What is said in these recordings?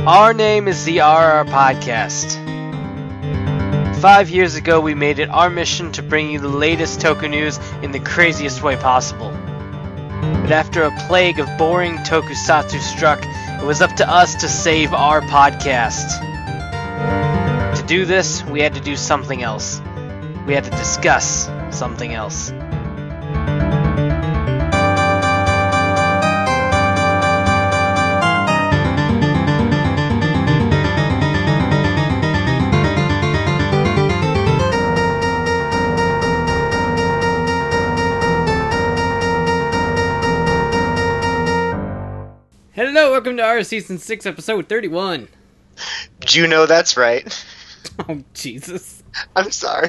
Our name is the RR Podcast. 5 years ago, we made it our mission to bring you the latest toku news in the craziest way possible. But after a plague of boring tokusatsu struck, it was up to us to save our podcast. To do this, we had to do something else. We had to discuss something else. Hello, welcome to our Season 6, Episode 31. Juno, that's right. Oh, Jesus. I'm sorry.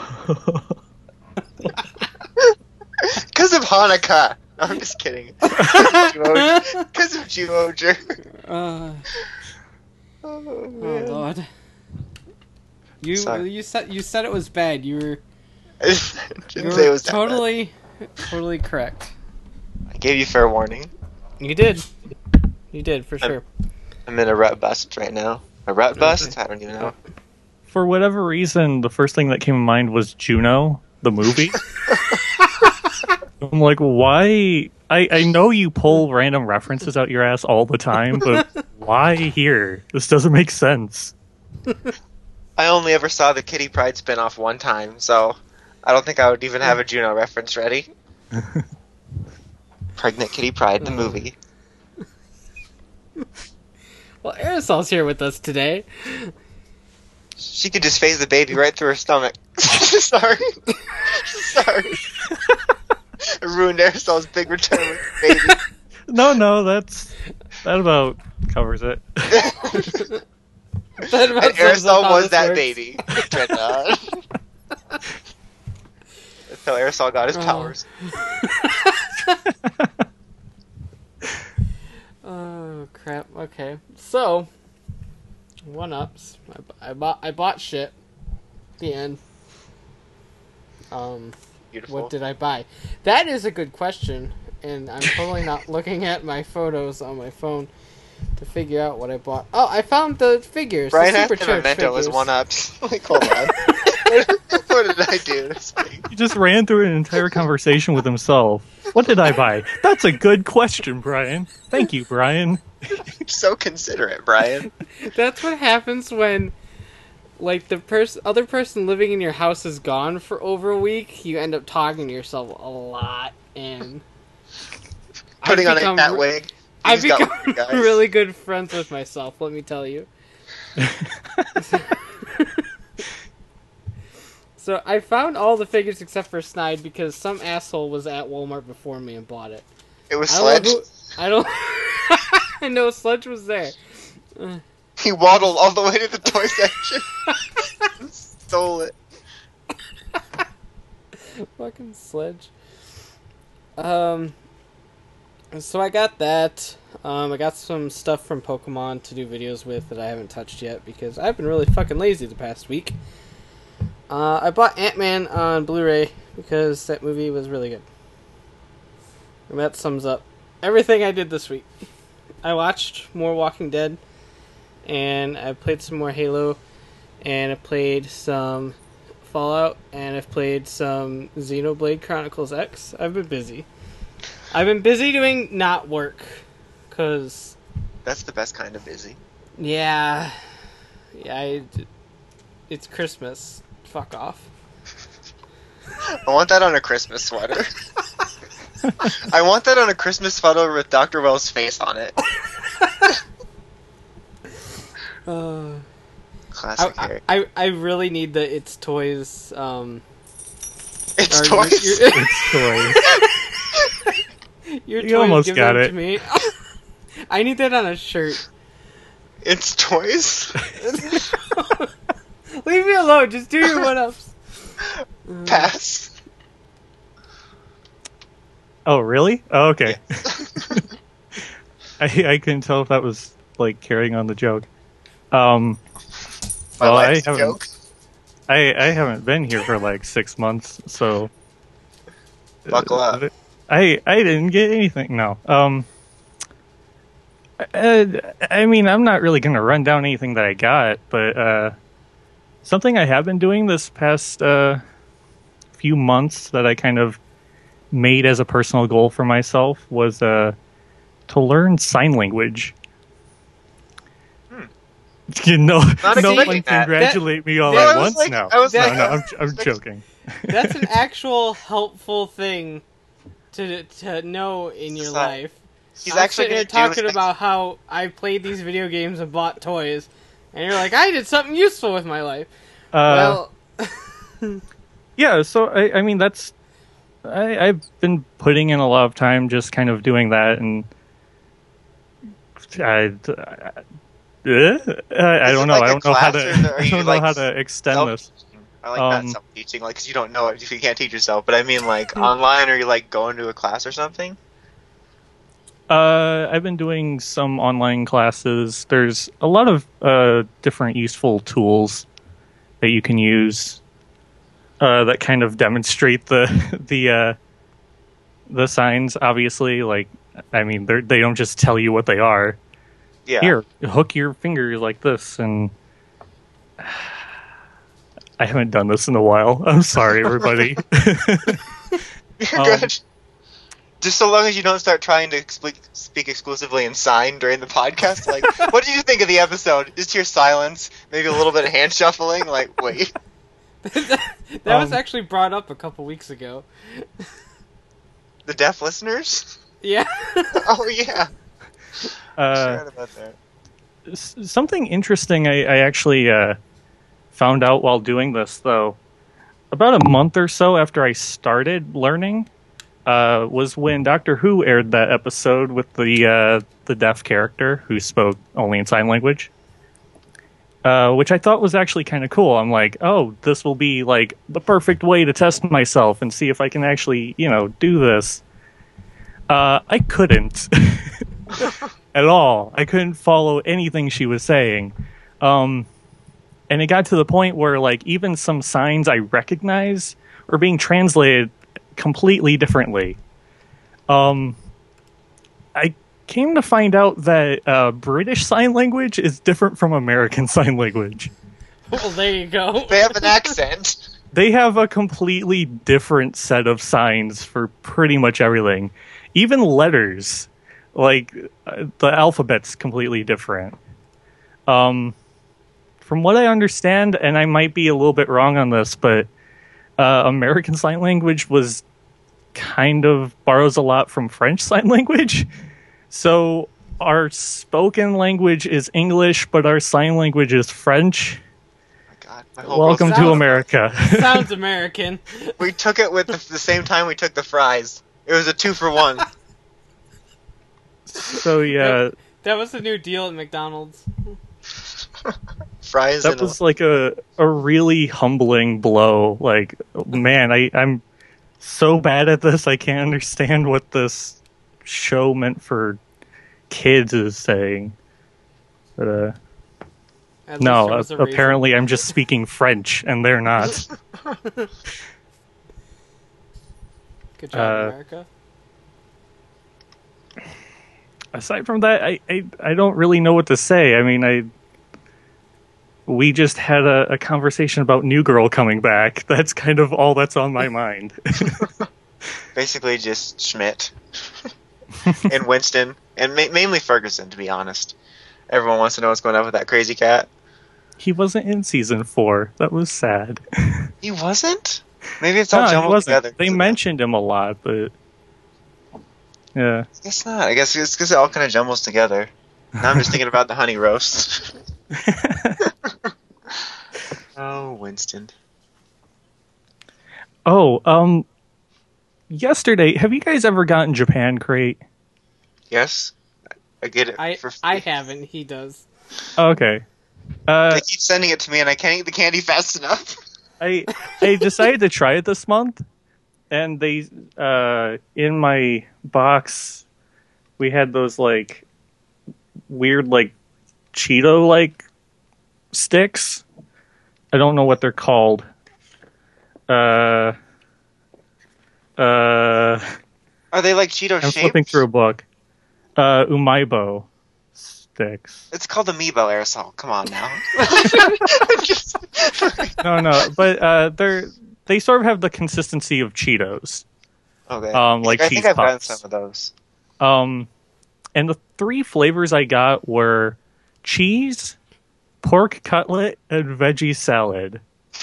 Because of Hanukkah. No, I'm just kidding. Because of Jumoger. Oh, man. Oh, Lord. You said it was bad. You were Didn't say it was that totally correct. bad. I gave you fair warning. You did. You did, for sure. I'm in a rut bust right now. A rut bust? I don't even know. For whatever reason, the first thing that came to mind was Juno, the movie. I'm like, why? I know you pull random references out your ass all the time, but why here? This doesn't make sense. I only ever saw the Kitty Pryde spinoff one time, so I don't think I would even have a Juno reference ready. Pregnant Kitty Pryde, the movie. Well, Arisol's here with us today. She could just phase the baby right through her stomach. Sorry. Sorry. I ruined Arisol's big return with the baby. No, that about covers it. That about And sums up Aerosol how was this that works. baby. That's how Aerosol got his powers. Oh, crap. Okay. So, one-ups. I bought shit. The end. Beautiful. What did I buy? That is a good question, and I'm totally not looking at my photos on my phone to figure out what I bought. Oh, I found the figures. Brian the asked Superchurch if Memento was figures. one-ups. Like, hold on. What did I do? He just ran through an entire conversation with himself. What did I buy? That's a good question, Brian. Thank you, Brian. You're so considerate, Brian. That's what happens when, like, the other person living in your house is gone for over a week. You end up talking to yourself a lot, and Putting on a cat wig. I've He's got become one, guys. really good friends with myself, let me tell you. So I found all the figures except for Snide because some asshole was at Walmart before me and bought it. It was Sledge. I don't. I know Sledge was there. He waddled all the way to the toy section. Stole it. Fucking Sledge. So I got that. I got some stuff from Pokemon to do videos with that I haven't touched yet because I've been really fucking lazy the past week. I bought Ant-Man on Blu-ray because that movie was really good. And that sums up everything I did this week. I watched more Walking Dead, and I played some more Halo, and I played some Fallout, and I've played some Xenoblade Chronicles X. I've been busy. I've been busy doing not work, because... That's the best kind of busy. Yeah, it's Christmas. Fuck off. I want that on a Christmas sweater. I want that on a Christmas sweater with Dr. Well's face on it. Classic Harry. I really need the It's Toys. It's toys. It's toy. Your You toys almost give got them it. to me. I need that on a shirt. It's toys. Leave me alone. Just do your one-ups. Pass. Oh, really? Oh, okay. I couldn't tell if that was, like, carrying on the joke. My life's a joke. I haven't been here for, like, 6 months, so... Buckle up. I didn't get anything. No. I mean, I'm not really going to run down anything that I got, but something I have been doing this past few months that I kind of made as a personal goal for myself was to learn sign language. You know, Not no one expecting that. congratulate me all Yeah, I at was once like- now. I was No, like- I'm joking. That's an actual helpful thing to know in your So, life. He's I'm actually sitting here gonna do talking it. about how I played these video games and bought toys, and you're like, I did something useful with my life. Well, Yeah, so I mean that's I've been putting in a lot of time just kind of doing that, and I don't know. like I a don't know how class, to. or are I you, don't know like, how to extend self- this. I like that self-teaching, like, because you don't know it if you can't teach yourself. But I mean, like, online, or you like going to a class or something? I've been doing some online classes. There's a lot of different useful tools that you can use that kind of demonstrate the signs. Obviously, like I mean, they don't just tell you what they are. Yeah. Here, hook your fingers like this, and I haven't done this in a while. I'm sorry, everybody. You're good. Just so long as you don't start trying to speak exclusively in sign during the podcast. Like, what did you think of the episode? Just hear silence, maybe a little bit of hand shuffling. Like, wait. that was actually brought up a couple weeks ago. The deaf listeners? Yeah. Oh, yeah. Forgot about that. Something interesting I actually found out while doing this, though, about a month or so after I started learning, was when Doctor Who aired that episode with the deaf character who spoke only in sign language, which I thought was actually kind of cool. I'm like, oh, this will be like the perfect way to test myself and see if I can actually, do this. I couldn't at all. I couldn't follow anything she was saying. And it got to the point where, like, even some signs I recognize were being translated completely differently. I came to find out that British Sign Language is different from American Sign Language. Well, there you go. They have an accent. They have a completely different set of signs for pretty much everything. Even letters, like the alphabet's completely different. From what I understand, and I might be a little bit wrong on this, but American Sign Language was kind of borrows a lot from French Sign Language. So our spoken language is English, but our sign language is French. Oh my God, my whole Welcome world's- to Sounds- America. Sounds American. We took it with the same time we took the fries. It was a 2-for-1. So yeah, That was the new deal at McDonald's. Fries that and was like a really humbling blow. Like, man, I'm so bad at this. I can't understand what this show meant for kids is saying. But At least no, there was a reason. apparently I'm just speaking French and they're not. Good job, America. Aside from that, I don't really know what to say. I mean, we just had a conversation about New Girl coming back. That's kind of all that's on my mind. basically just Schmidt and Winston, and mainly Ferguson, to be honest. Everyone wants to know what's going on with that crazy cat. He wasn't in season 4. That was sad. He wasn't? Maybe it's all No, he jumbled wasn't. together. They mentioned him a lot, but yeah. I guess not. I guess it's because it all kind of jumbles together. Now I'm just thinking about the honey roast. Oh, Winston. Oh, yesterday, have you guys ever gotten Japan Crate? Yes? I get it. I for free. I haven't. He does. Okay. They keep sending it to me, and I can't eat the candy fast enough. I decided to try it this month, and they in my box we had those like weird like Cheeto like sticks. I don't know what they're called. Are they like Cheeto I'm shaped? flipping through a book. Umaibo. sticks. It's called Amiibo aerosol. Come on now. No, but they sort of have the consistency of Cheetos. Okay. Like I cheese think I've gotten puffs. some of those. And the 3 flavors I got were cheese, pork cutlet, and veggie salad.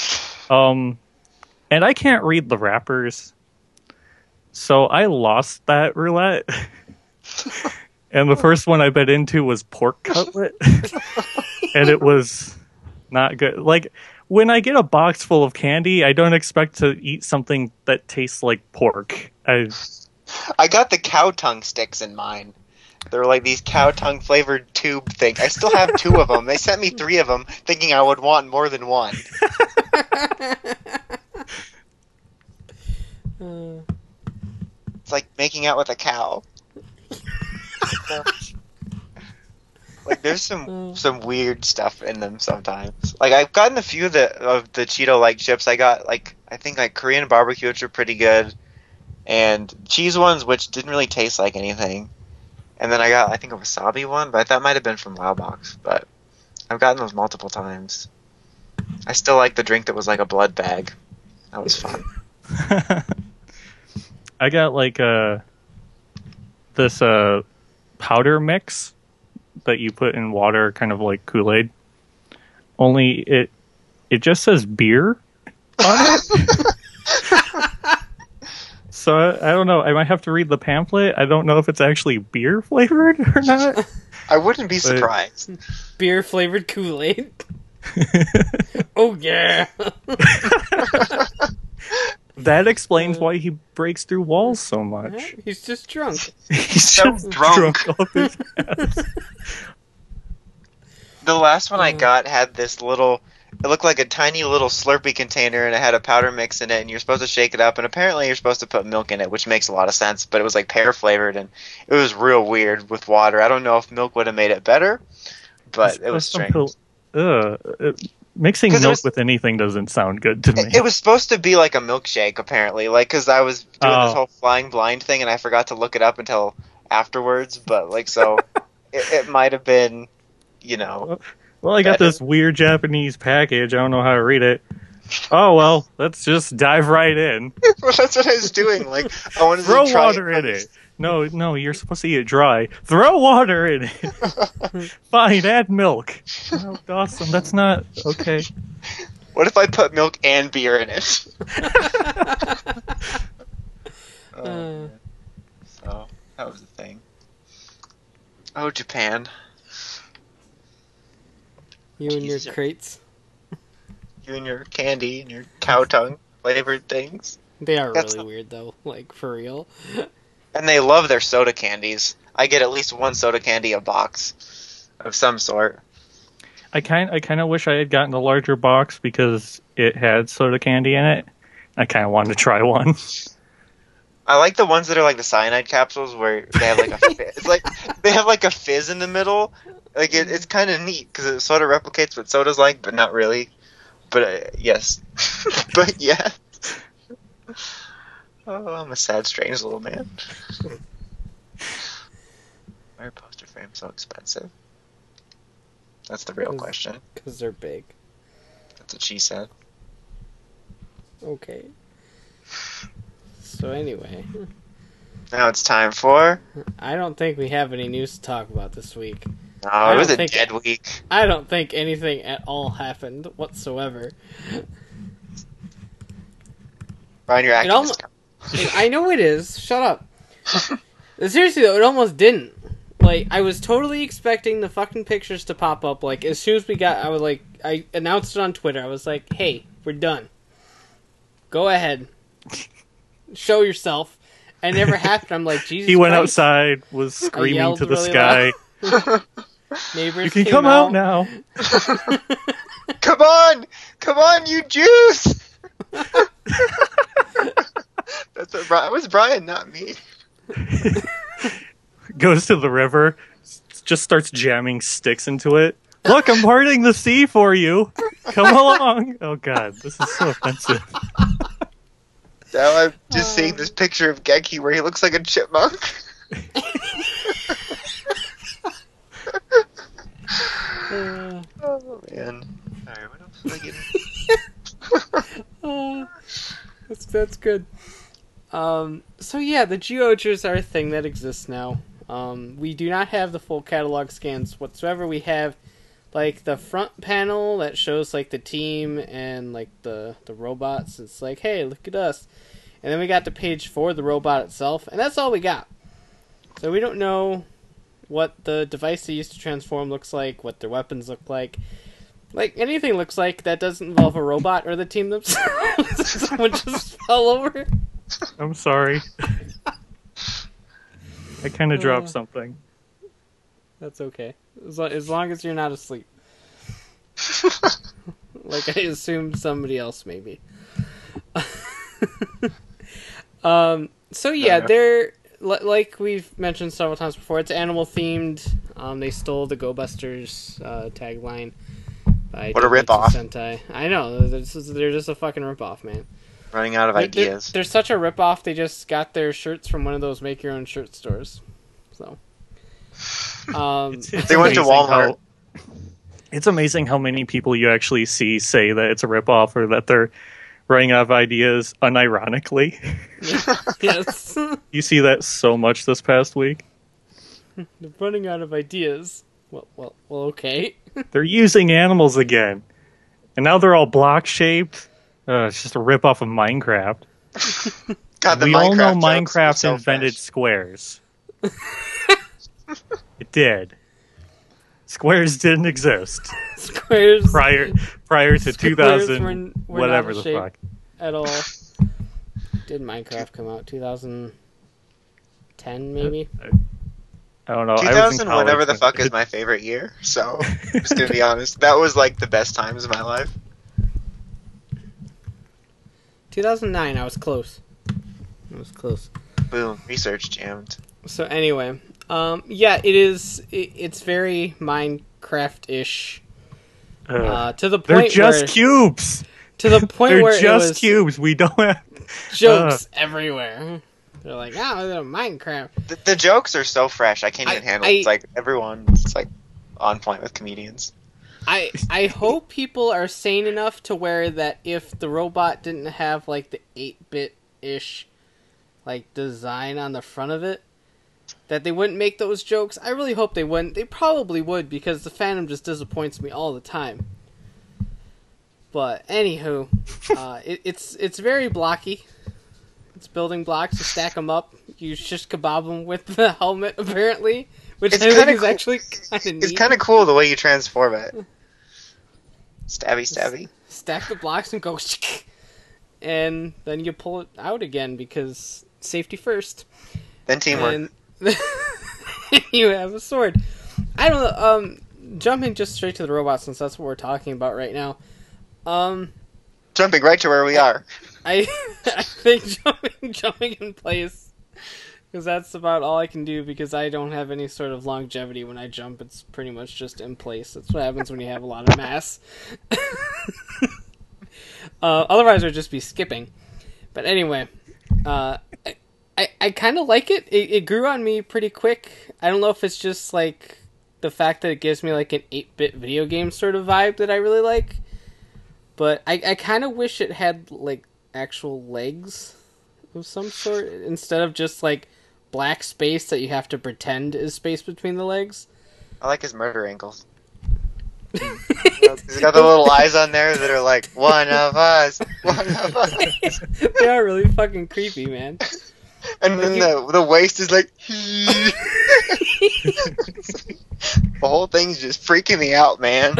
And I can't read the wrappers, so I lost that roulette. And the first one I bet into was pork cutlet, and it was not good. Like, when I get a box full of candy, I don't expect to eat something that tastes like pork. I got the cow tongue sticks in mine. They're like these cow tongue flavored tube things. I still have 2 of them. They sent me 3 of them, thinking I would want more than one. It's like making out with a cow. Like, there's some weird stuff in them sometimes. Like, I've gotten a few of the Cheeto like chips. I got I think Korean barbecue, which are pretty good, and cheese ones, which didn't really taste like anything. And then I got, I think, a wasabi one, but that might have been from Wow Box. But I've gotten those multiple times. I still like the drink that was like a blood bag. That was fun. I got this powder mix that you put in water, kind of like Kool-Aid. Only it just says beer on it. So I don't know. I might have to read the pamphlet. I don't know if it's actually beer flavored or not. I wouldn't be surprised. Beer flavored Kool-Aid. Oh yeah. That explains why he breaks through walls so much. He's just drunk. He's So just drunk. off his ass. The last one I got had this little... It looked like a tiny little Slurpee container, and it had a powder mix in it, and you're supposed to shake it up, and apparently you're supposed to put milk in it, which makes a lot of sense, but it was like pear flavored, and it was real weird with water. I don't know if milk would have made it better, but it was strange. Mixing 'Cause milk with anything doesn't sound good to me. It was supposed to be like a milkshake, apparently, like, because I was doing this whole flying blind thing, and I forgot to look it up until afterwards, but, like, so it might have been, you know... Well, I got this weird Japanese package. I don't know how to read it. Oh, well, let's just dive right in. Well, that's what I was doing. Like, I wanted Throw to try water in it. No, you're supposed to eat it dry. Throw water in it. Fine, add milk. Oh, Dawson, that's not okay. What if I put milk and beer in it? So, that was the thing. Oh, Japan. You and your Jesus. crates. You and your candy and your cow tongue flavored things. They are That's really weird though, like for real. And they love their soda candies. I get at least one soda candy a box of some sort. I kind of wish I had gotten a larger box because it had soda candy in it. I kind of wanted to try one. I like the ones that are like the cyanide capsules where they have like a it's like they have like a fizz in the middle. Like it's kind of neat because it sort of replicates what soda's like, but not really. But yes, but yeah. Oh, I'm a sad, strange little man. Why are poster frames so expensive? That's the real question. Because they're big. That's what she said. Okay. So anyway, Now it's time for... I don't think we have any news to talk about this week. Oh, it was a don't think- dead week. I don't think anything at all happened whatsoever. Brian, you're acting almo- I know it is. Shut up. Seriously though, it almost didn't. Like, I was totally expecting the fucking pictures to pop up. Like, as soon as we got, I announced it on Twitter. I was like, hey, we're done. Go ahead. Show yourself. And it never happened. I'm like, Jesus He went Christ. outside, was screaming yelled to the really sky. Neighbors You can came come out now. Come on, you Jews! That's what Brian, it was Brian, not me. Goes to the river, just starts jamming sticks into it. Look, I'm parting the sea for you. Come along. Oh god, this is so offensive. Now I'm just seeing this picture of Genki where he looks like a chipmunk. That's good. So yeah, the Geogers are a thing that exists now. We do not have the full catalog scans whatsoever. We have like the front panel that shows like the team and like the robots. It's like, hey, look at us. And then we got the page for the robot itself, and that's all we got. So we don't know what the device they use to transform looks like, what their weapons look like. Like, anything looks like that doesn't involve a robot or the team themselves. Someone just fell over. I'm sorry. I kind of dropped something. That's okay. As long as you're not asleep. Like I assumed somebody else maybe. So yeah, they're like we've mentioned several times before. It's animal themed. They stole the Go Busters tagline. What a ripoff! Sentai. I know. They're just a fucking ripoff, man. Running out of ideas. They're such a ripoff. They just got their shirts from one of those make your own shirt stores. So. It's they went to Walmart. It's amazing how many people you actually see say that it's a ripoff or that they're running out of ideas unironically. Yes. You see that so much this past week. They're running out of ideas. Well, okay. They're using animals again. And now they're all block-shaped. It's just a ripoff of Minecraft. God, we all know Minecraft invented squares. It did. Squares didn't exist. Squares prior to 2000 were whatever not the fuck at all. Did Minecraft come out 2010 maybe? I don't know. 2000 whatever the fuck is my favorite year. So I'm just gonna be honest. That was like the best times of my life. 2009. I was close. Boom. Research jammed. So anyway, yeah, it's very Minecraft-ish. To the point they're just cubes. To the point they're where just it was cubes. We don't have jokes everywhere. They're like, oh, Minecraft. The jokes are so fresh. I can't even handle it. It's like everyone's like on point with comedians. I hope people are sane enough to where that if the robot didn't have like the 8-bit-ish like design on the front of it, that they wouldn't make those jokes. I really hope they wouldn't. They probably would because the fandom just disappoints me all the time. But anywho, it's very blocky. It's building blocks. You stack them up. You shish kebab them with the helmet apparently, which I think is actually kind of neat. It's kind of cool the way you transform it. Stabby. Stack the blocks and go, and then you pull it out again because safety first. Then teamwork. And you have a sword. I don't know. Jumping just straight to the robot since that's what we're talking about right now. Jumping right to where we are. I think jumping in place, because that's about all I can do because I don't have any sort of longevity when I jump. It's pretty much just in place. That's what happens when you have a lot of mass. Otherwise, I'd just be skipping. But anyway, I kind of like it. It grew on me pretty quick. I don't know if it's just like the fact that it gives me like an 8-bit video game sort of vibe that I really like. But I kind of wish it had like actual legs of some sort instead of just like black space that you have to pretend is space between the legs. I like his murder ankles. He's got the little eyes on there that are like, one of us. They are really fucking creepy, man. And then the waist is like... The whole thing's just freaking me out, man.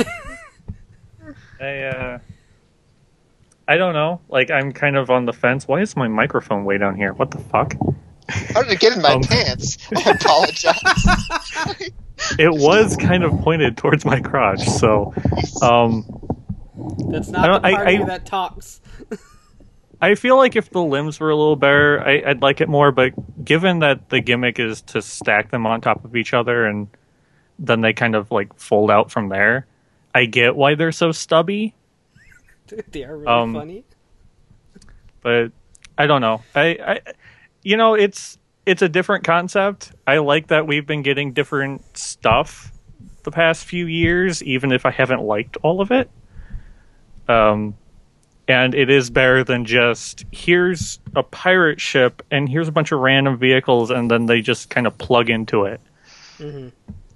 I don't know. Like, I'm kind of on the fence. Why is my microphone way down here? What the fuck? How did it get in my pants? I apologize. It was kind of pointed towards my crotch, so... That's not the part of you that talks. I feel like if the limbs were a little better, I'd like it more, but given that the gimmick is to stack them on top of each other and then they kind of, like, fold out from there, I get why they're so stubby. They are really funny. But I don't know. It's a different concept. I like that we've been getting different stuff the past few years, even if I haven't liked all of it. And it is better than just, here's a pirate ship, and here's a bunch of random vehicles, and then they just kind of plug into it. Mm-hmm.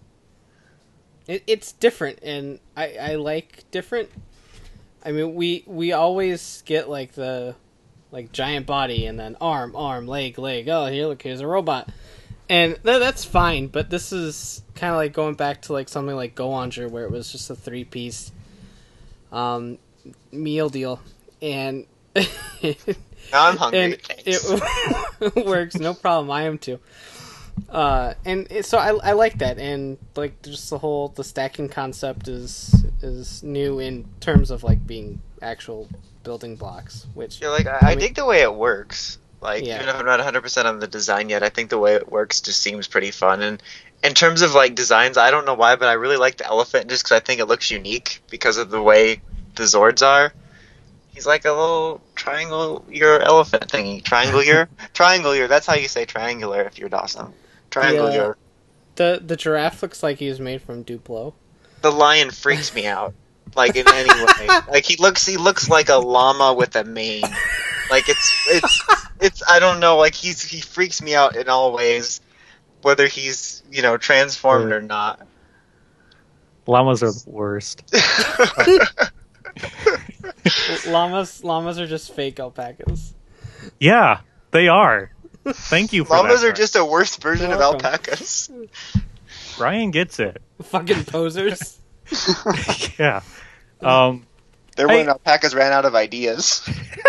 It's different, and I like different. I mean, we always get, like, the giant body, and then arm, leg. Oh, here's a robot. And that's fine, but this is kind of like going back to, like, something like Go-Onger, where it was just a 3-piece meal deal. And Now I'm hungry. And it works, no problem. I am too. So I like that, and like just the stacking concept is new in terms of like being actual building blocks. Which Yeah, like I dig the way it works. Like Yeah. even if I'm not 100% on the design yet, I think the way it works just seems pretty fun. And in terms of like designs, I don't know why, but I really like the elephant just because I think it looks unique because of the way the Zords are. He's like a little triangular elephant thingy. Triangular. That's how you say triangular if you're Dawson. Triangular. The giraffe looks like he was made from Duplo. The lion freaks me out. Like in any way. Like he looks like a llama with a mane. Like it's I don't know. Like he freaks me out in all ways, whether he's transformed or not. Llamas are the worst. Llamas are just fake alpacas. Yeah, they are. Thank you for Llamas that. are just a worse version You're of welcome. alpacas. Ryan gets it. Fucking posers. Yeah. They're when alpacas ran out of ideas.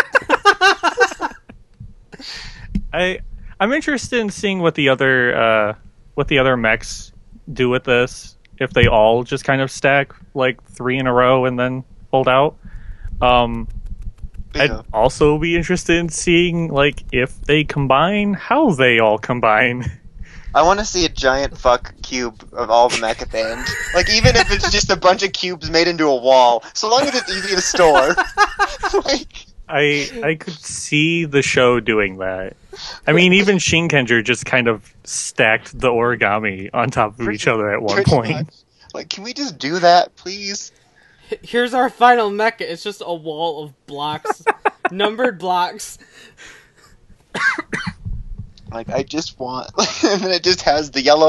I'm interested in seeing what the other mechs do with this. If they all just kind of stack like 3 in a row and then fold out. I'd also be interested in seeing like if they combine, how they all combine. I want to see a giant fuck cube of all the mech at the end. Like, even if it's just a bunch of cubes made into a wall, so long as it's easy to store. Like, I could see the show doing that. I mean, even Shinkenger just kind of stacked the origami on top of each other at one pretty point. much. Like, can we just do that, please? Here's our final mecha. It's just a wall of blocks, numbered blocks. Like, I just want... and then it just has the yellow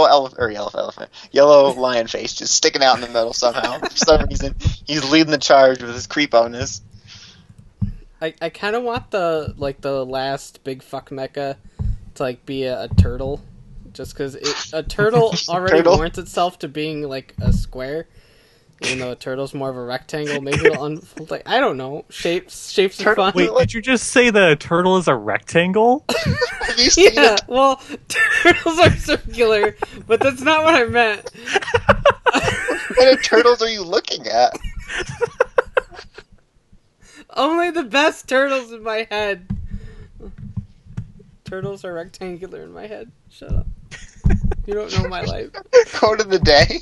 lion face just sticking out in the middle somehow. For some reason, he's leading the charge with his creep-oness. I kind of want the last big fuck mecha to like be a turtle, just because a turtle already warrants itself to being like a square, even though a turtle's more of a rectangle. Maybe it'll unfold. Like, I don't know, shapes are fun. Wait, did you just say that a turtle is a rectangle? Have you seen Yeah, it? well, turtles are circular, but that's not what I meant. What kind of turtles are you looking at? Only the best turtles in my head. Turtles are rectangular in my head. Shut up. You don't know my life. Quote of the day.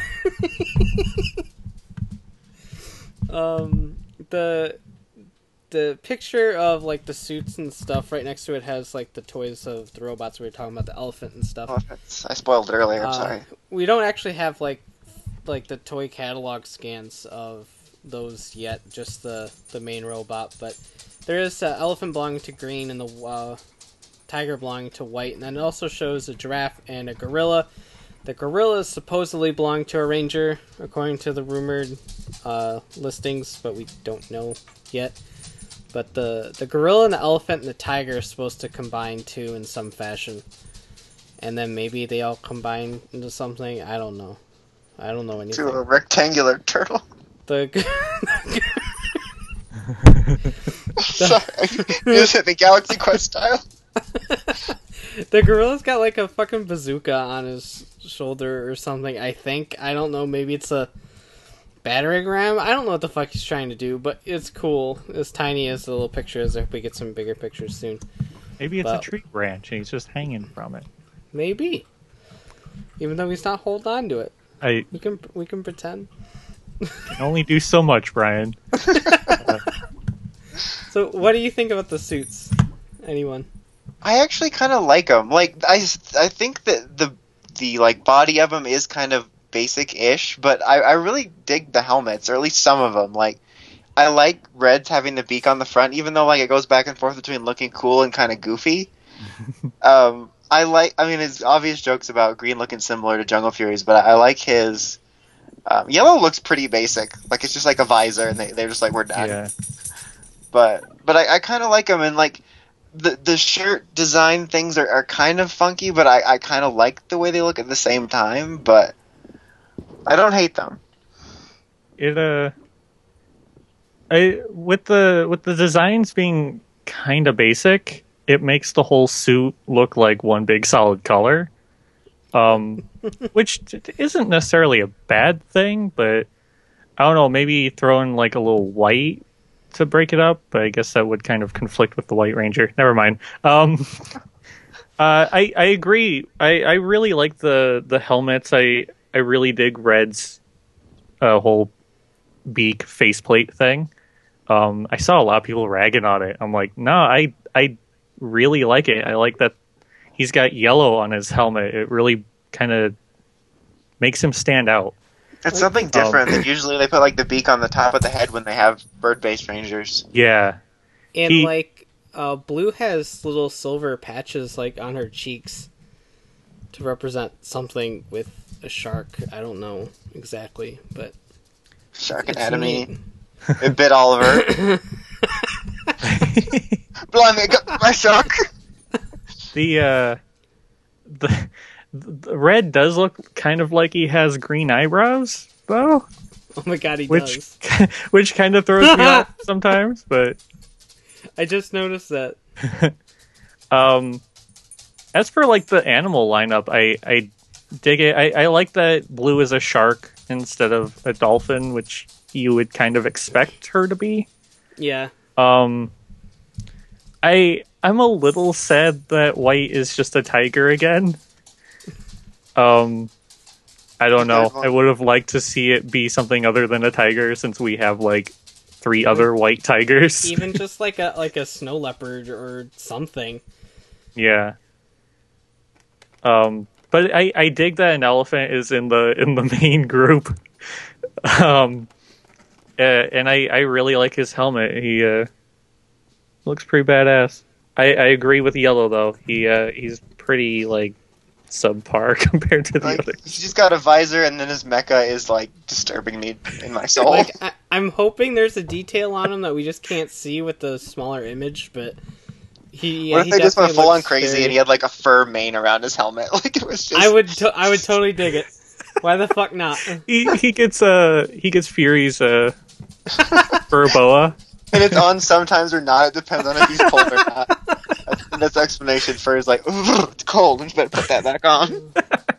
The picture of like the suits and stuff right next to it has like the toys of the robots we were talking about, the elephant and stuff. Oh, I spoiled it earlier, I'm sorry. We don't actually have like the toy catalog scans of those yet, just the main robot, but there is an elephant belonging to green and the tiger belonging to white, and then it also shows a giraffe and a gorilla. The gorilla supposedly belonged to a ranger, according to the rumored listings, but we don't know yet. But the gorilla and the elephant and the tiger are supposed to combine too in some fashion. And then maybe they all combine into something. I don't know. I don't know anything. To a rectangular turtle. The Sorry. Is it the Galaxy Quest style? The gorilla's got like a fucking bazooka on his shoulder or something, I think. I don't know, maybe it's a battering ram? I don't know what the fuck he's trying to do, but it's cool. As tiny as the little picture is. I hope we get some bigger pictures soon. Maybe it's a tree branch and he's just hanging from it. Maybe. Even though he's not holding on to it. We can pretend. Can only do so much, Brian. So, what do you think about the suits? Anyone? I actually kind of like them. Like, I think that the like body of them is kind of basic-ish, but I really dig the helmets, or at least some of them. Like, I like Red's having the beak on the front, even though like it goes back and forth between looking cool and kind of goofy. His obvious jokes about Green looking similar to Jungle Fury's, but I like his. Yellow looks pretty basic. Like it's just like a visor, and they're just like, we're done. Yeah. But I kind of like them, and like the shirt design things are kind of funky, but I kind of like the way they look at the same time. But I don't hate them. With the designs being kind of basic, it makes the whole suit look like one big solid color. Which isn't necessarily a bad thing, but I don't know, maybe throwing like a little white to break it up, but I guess that would kind of conflict with the White Ranger. Never mind. I agree. I really like the helmets. I really dig Red's whole beak faceplate thing. I saw a lot of people ragging on it. I'm like, no, I really like it. I like that he's got yellow on his helmet. It really kind of makes him stand out. It's something different than usually they put like the beak on the top of the head when they have bird-based rangers. Yeah. And Blue has little silver patches like on her cheeks to represent something with a shark. I don't know exactly, but shark anatomy. It bit Oliver. Blimey, I got my shark. The Red does look kind of like he has green eyebrows, though. Oh my god, he does. Which kind of throws me off sometimes, but I just noticed that. As for like the animal lineup, I dig it. I like that Blue is a shark instead of a dolphin, which you would kind of expect her to be. Yeah. I'm a little sad that White is just a tiger again. I don't know. I would have liked to see it be something other than a tiger, since we have like 3 other white tigers. Even just like a snow leopard or something. Yeah. But I dig that an elephant is in the main group. And I really like his helmet. He looks pretty badass. I agree with Yellow though. He's pretty like subpar compared to the others. He's just got a visor, and then his mecha is like disturbing me in my soul. Like I'm hoping there's a detail on him that we just can't see with the smaller image, but what if they just went full on crazy and he had like a fur mane around his helmet? Like it was just. I would totally dig it. Why the fuck not? He gets Fury's fur boa. And it's on sometimes or not. It depends on if he's cold or not. That's the explanation. Fur is like, it's cold. You better put that back on.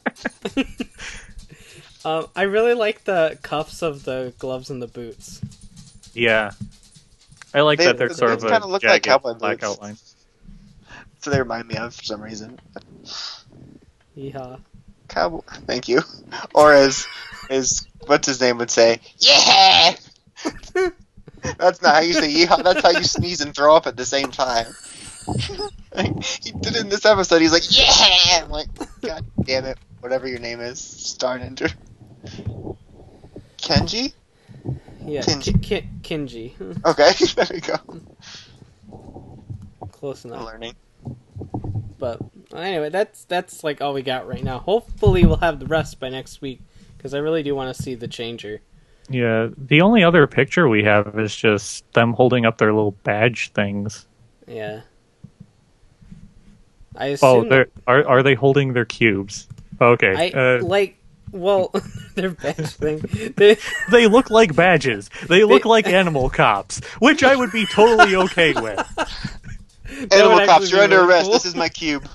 I really like the cuffs of the gloves and the boots. Yeah, I like that they're sort of a kind of look jagged like cowboy black boots. outline. So they remind me of for some reason. Yeehaw. Cowboy. Thank you. Or as what's his name would say, yeah. That's not how you say yeehaw. That's how you sneeze and throw up at the same time. He did it in this episode. He's like, yeah. I'm like, god damn it. Whatever your name is, Star Ninja. Kenji? Yeah, Kinji. Kinji. Okay, there we go. Close enough. I'm learning. But anyway, that's like all we got right now. Hopefully we'll have the rest by next week, because I really do want to see the changer. Yeah, the only other picture we have is just them holding up their little badge things. Yeah. I assume are they holding their cubes? Okay. their badge thing. They look like badges. They look like animal cops, which I would be totally okay with. Animal cops, you're under arrest. Cool. This is my cube.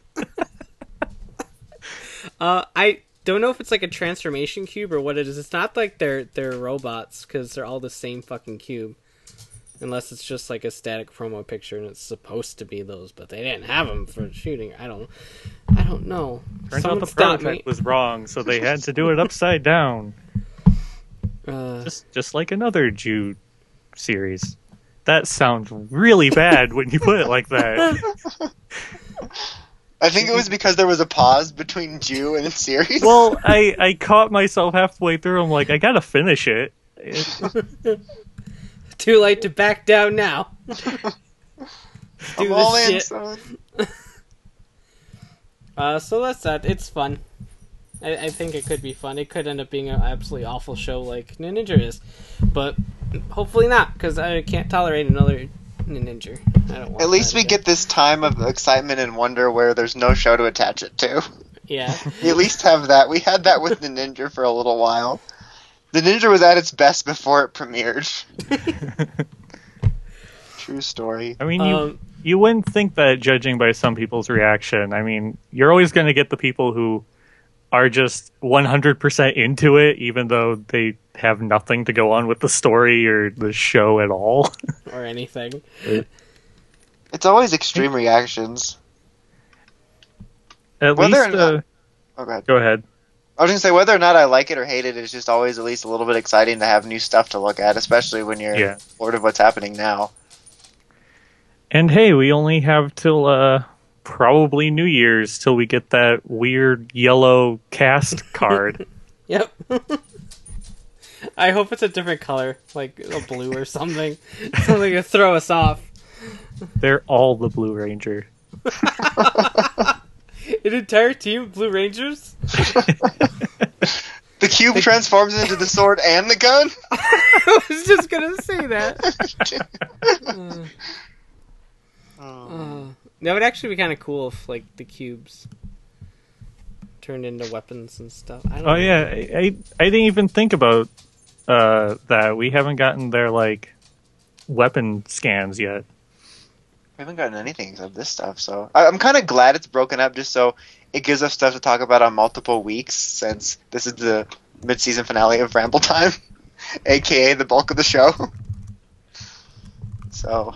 I don't know if it's like a transformation cube or what it is. It's not like they're robots, because they're all the same fucking cube. Unless it's just like a static promo picture and it's supposed to be those, but they didn't have them for shooting. I don't know. Turns out the prototype was wrong, so they had to do it upside down. Just like another Jew series. That sounds really bad when you put it like that. I think it was because there was a pause between Jew and the series. Well, I caught myself halfway through. I'm like, I gotta finish it. Too late to back down now. I'm all in, son. So that's that. It's fun. I think it could be fun. It could end up being an absolutely awful show like Ninja is. But hopefully not, because I can't tolerate another Ninja. I don't want At least we again. get this time of excitement and wonder where there's no show to attach it to. Yeah. We at least have that. We had that with the Ninja for a little while. The Ninja was at its best before it premiered. True story. I mean, you wouldn't think that, judging by some people's reaction. I mean, you're always going to get the people who are just 100% into it, even though they have nothing to go on with the story or the show at all. Or anything. It's always extreme reactions. At Whether least, or not- Oh, go ahead. go ahead. I was going to say, whether or not I like it or hate it, it's just always at least a little bit exciting to have new stuff to look at, especially when you're bored of what's happening now. And hey, we only have till probably New Year's till we get that weird yellow cast card. Yep. I hope it's a different color, like a blue or something. Something to throw us off. They're all the Blue Ranger. An entire team of Blue Rangers? The cube transforms into the sword and the gun? I was just gonna say that. That would actually be kind of cool if, like, the cubes turned into weapons and stuff. I don't know. Yeah, I didn't even think about that. We haven't gotten their, like, weapon scans yet. We haven't gotten anything except this stuff, so I'm kind of glad it's broken up just so it gives us stuff to talk about on multiple weeks, since this is the mid-season finale of Ramble Time, aka the bulk of the show. So,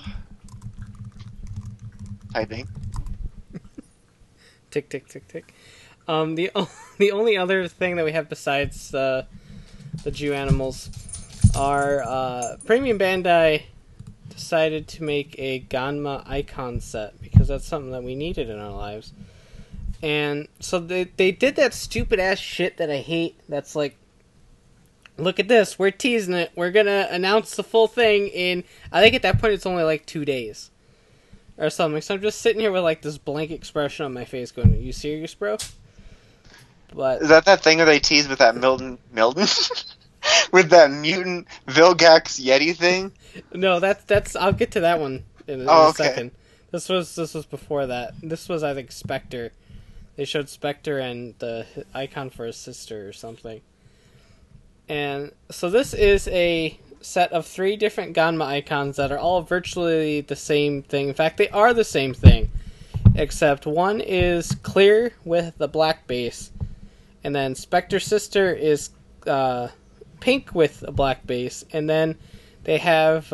typing. Tick, tick, tick, tick. The only other thing that we have besides the Jew animals are Premium Bandai decided to make a Ganma icon set because that's something that we needed in our lives. And so they did that stupid ass shit that I hate. That's like, look at this, we're teasing it. We're gonna announce the full thing in, I think at that point it's only like 2 days or something. So I'm just sitting here with like this blank expression on my face going, are you serious, bro? But Is that thing where they tease with that Milton? With that mutant Vilgax Yeti thing? no, that's I'll get to that one in a second. This was before that. This was, I think, Spectre. They showed Spectre and the icon for his sister or something. And so this is a set of 3 different Ganma icons that are all virtually the same thing. In fact, they are the same thing, except one is clear with the black base, and then Spectre's sister is pink with a black base, and then they have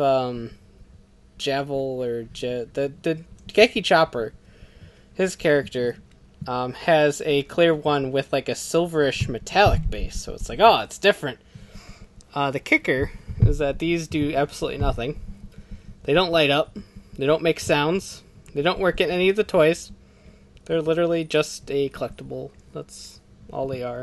Javel or the Geki Chopper. His character has a clear one with like a silverish metallic base, so it's like, oh, it's different. The kicker is that these do absolutely nothing. They don't light up. They don't make sounds. They don't work in any of the toys. They're literally just a collectible. That's all they are.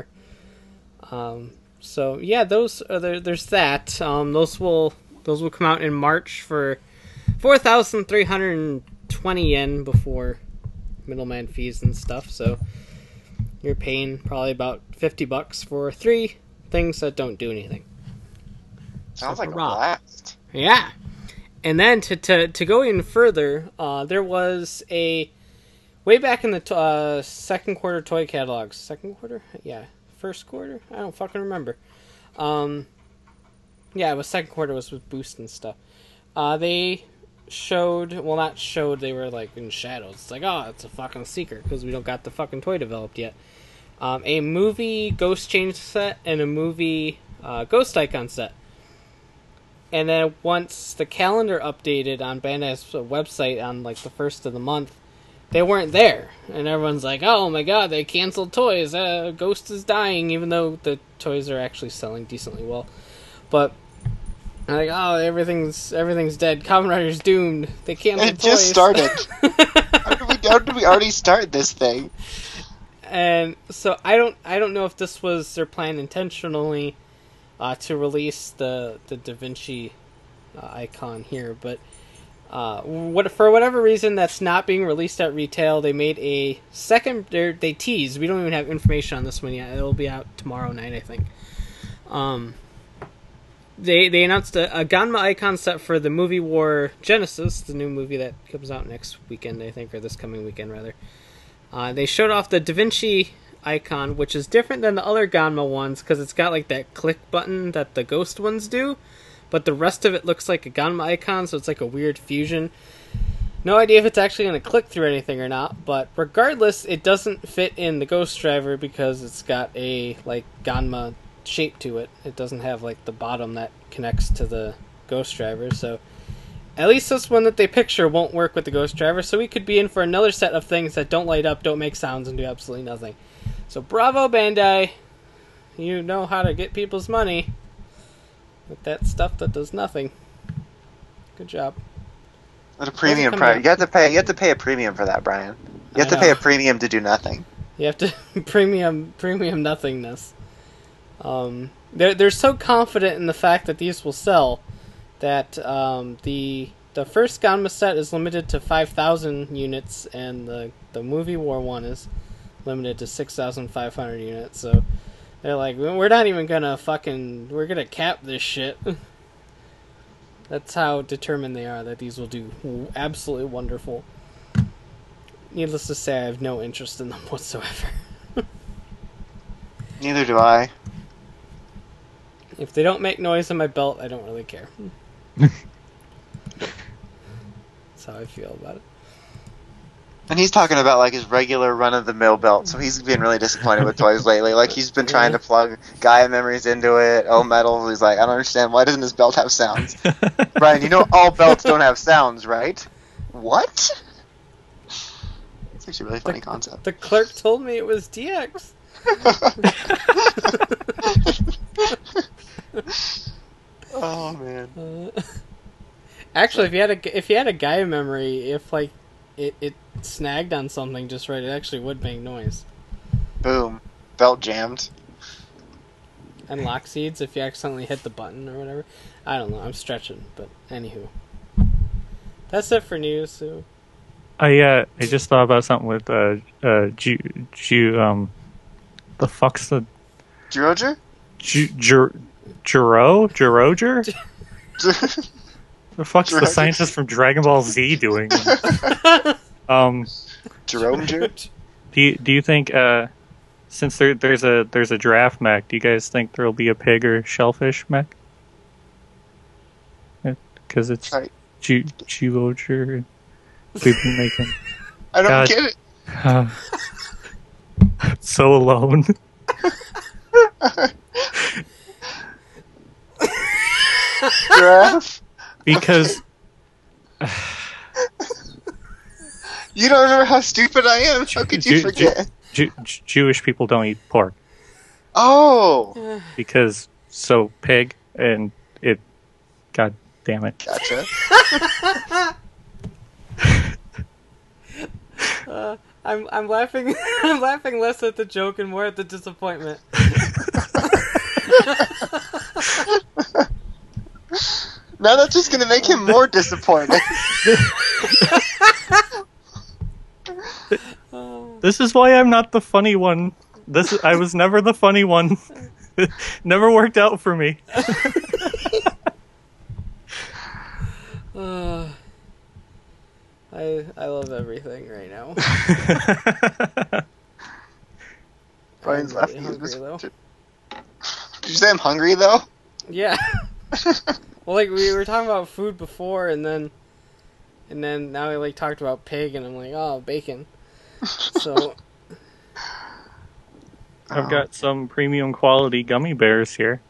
So yeah, those are there's that. Those will come out in March for 4,320 yen before middleman fees and stuff. So you're paying probably about $50 for 3 things that don't do anything. Sounds So like a hurrah. blast. Yeah. And then to go even further, there was a way back in the second quarter toy catalogs. Second quarter? Yeah. First quarter? I don't fucking remember. Yeah, it was second quarter, was with Boost and stuff. They showed, well, not showed, they were like in shadows. It's like, oh, it's a fucking secret because we don't got the fucking toy developed yet. A movie Ghost Change set and a movie Ghost Icon set. And then once the calendar updated on Bandai's website on like the first of the month, they weren't there. And everyone's like, oh my god, they canceled toys. Ghost is dying, even though the toys are actually selling decently well. But like, oh, everything's dead. Kamen Rider's doomed. They canceled It toys. just started. How did we already start this thing? And so I don't know if this was their plan intentionally to release the Da Vinci icon here, but for whatever reason that's not being released at retail, they made a second. They teased. We don't even have information on this one yet. It'll be out tomorrow night, I think. They announced a Ganma icon set for the Movie War Genesis, the new movie that comes out next weekend, I think, or this coming weekend, rather. They showed off the Da Vinci icon, which is different than the other Ganma ones, because it's got like that click button that the Ghost ones do, but the rest of it looks like a Ganma icon, so it's like a weird fusion. No idea if it's actually going to click through anything or not, but regardless, it doesn't fit in the Ghost driver because it's got a like Ganma shape to it. It doesn't have like the bottom that connects to the Ghost driver, so at least this one that they picture won't work with the Ghost driver, so we could be in for another set of things that don't light up, don't make sounds, and do absolutely nothing. So bravo, Bandai. You know how to get people's money with that stuff that does nothing. Good job. At a premium price. You have to pay a premium for that, Brian. You have to pay a premium to do nothing. You have to premium nothingness. They're so confident in the fact that these will sell that the first Ganma set is limited to 5,000 units, and the Movie War one is limited to 6,500 units. So they're like, we're not even gonna we're gonna cap this shit. That's how determined they are that these will do absolutely wonderful. Needless to say, I have no interest in them whatsoever. Neither do I. If they don't make noise on my belt, I don't really care. That's how I feel about it. And he's talking about like his regular run-of-the-mill belt, so he's been really disappointed with toys lately. Like he's been trying to plug Gaia memories into it, metal. He's like, I don't understand, why doesn't his belt have sounds? Brian, you know all belts don't have sounds, right? What? It's actually a really funny concept. The clerk told me it was DX. Oh man. Actually, if you had a Gaia memory, if like it snagged on something just right, it actually would make noise. Boom. Belt jammed. And lock seeds if you accidentally hit the button or whatever. I don't know, I'm stretching, but anywho. That's it for news, so. I just thought about something with the fuck's the Jiroger? Jiroger? The fuck's the scientist from Dragon Ball Z doing? Jiroger? Do you think since there's a giraffe mech, do you guys think there'll be a pig or shellfish mech? Because it's Jiroger. We've been making. I don't get it. So alone. Giraffe? Because you don't remember how stupid I am? How could you forget? Jewish people don't eat pork. Oh! Because pig and it. God damn it! Gotcha. I'm laughing. I'm laughing less at the joke and more at the disappointment. Now that's just gonna make him more disappointed. This is why I'm not the funny one. I was never the funny one. Never worked out for me. I love everything right now. Brian's I'm really laughing. hungry, though. Did you say I'm hungry though? Yeah. Well, like we were talking about food before, and then now we like talked about pig, and I'm like, oh, bacon. So I've got some premium quality gummy bears here.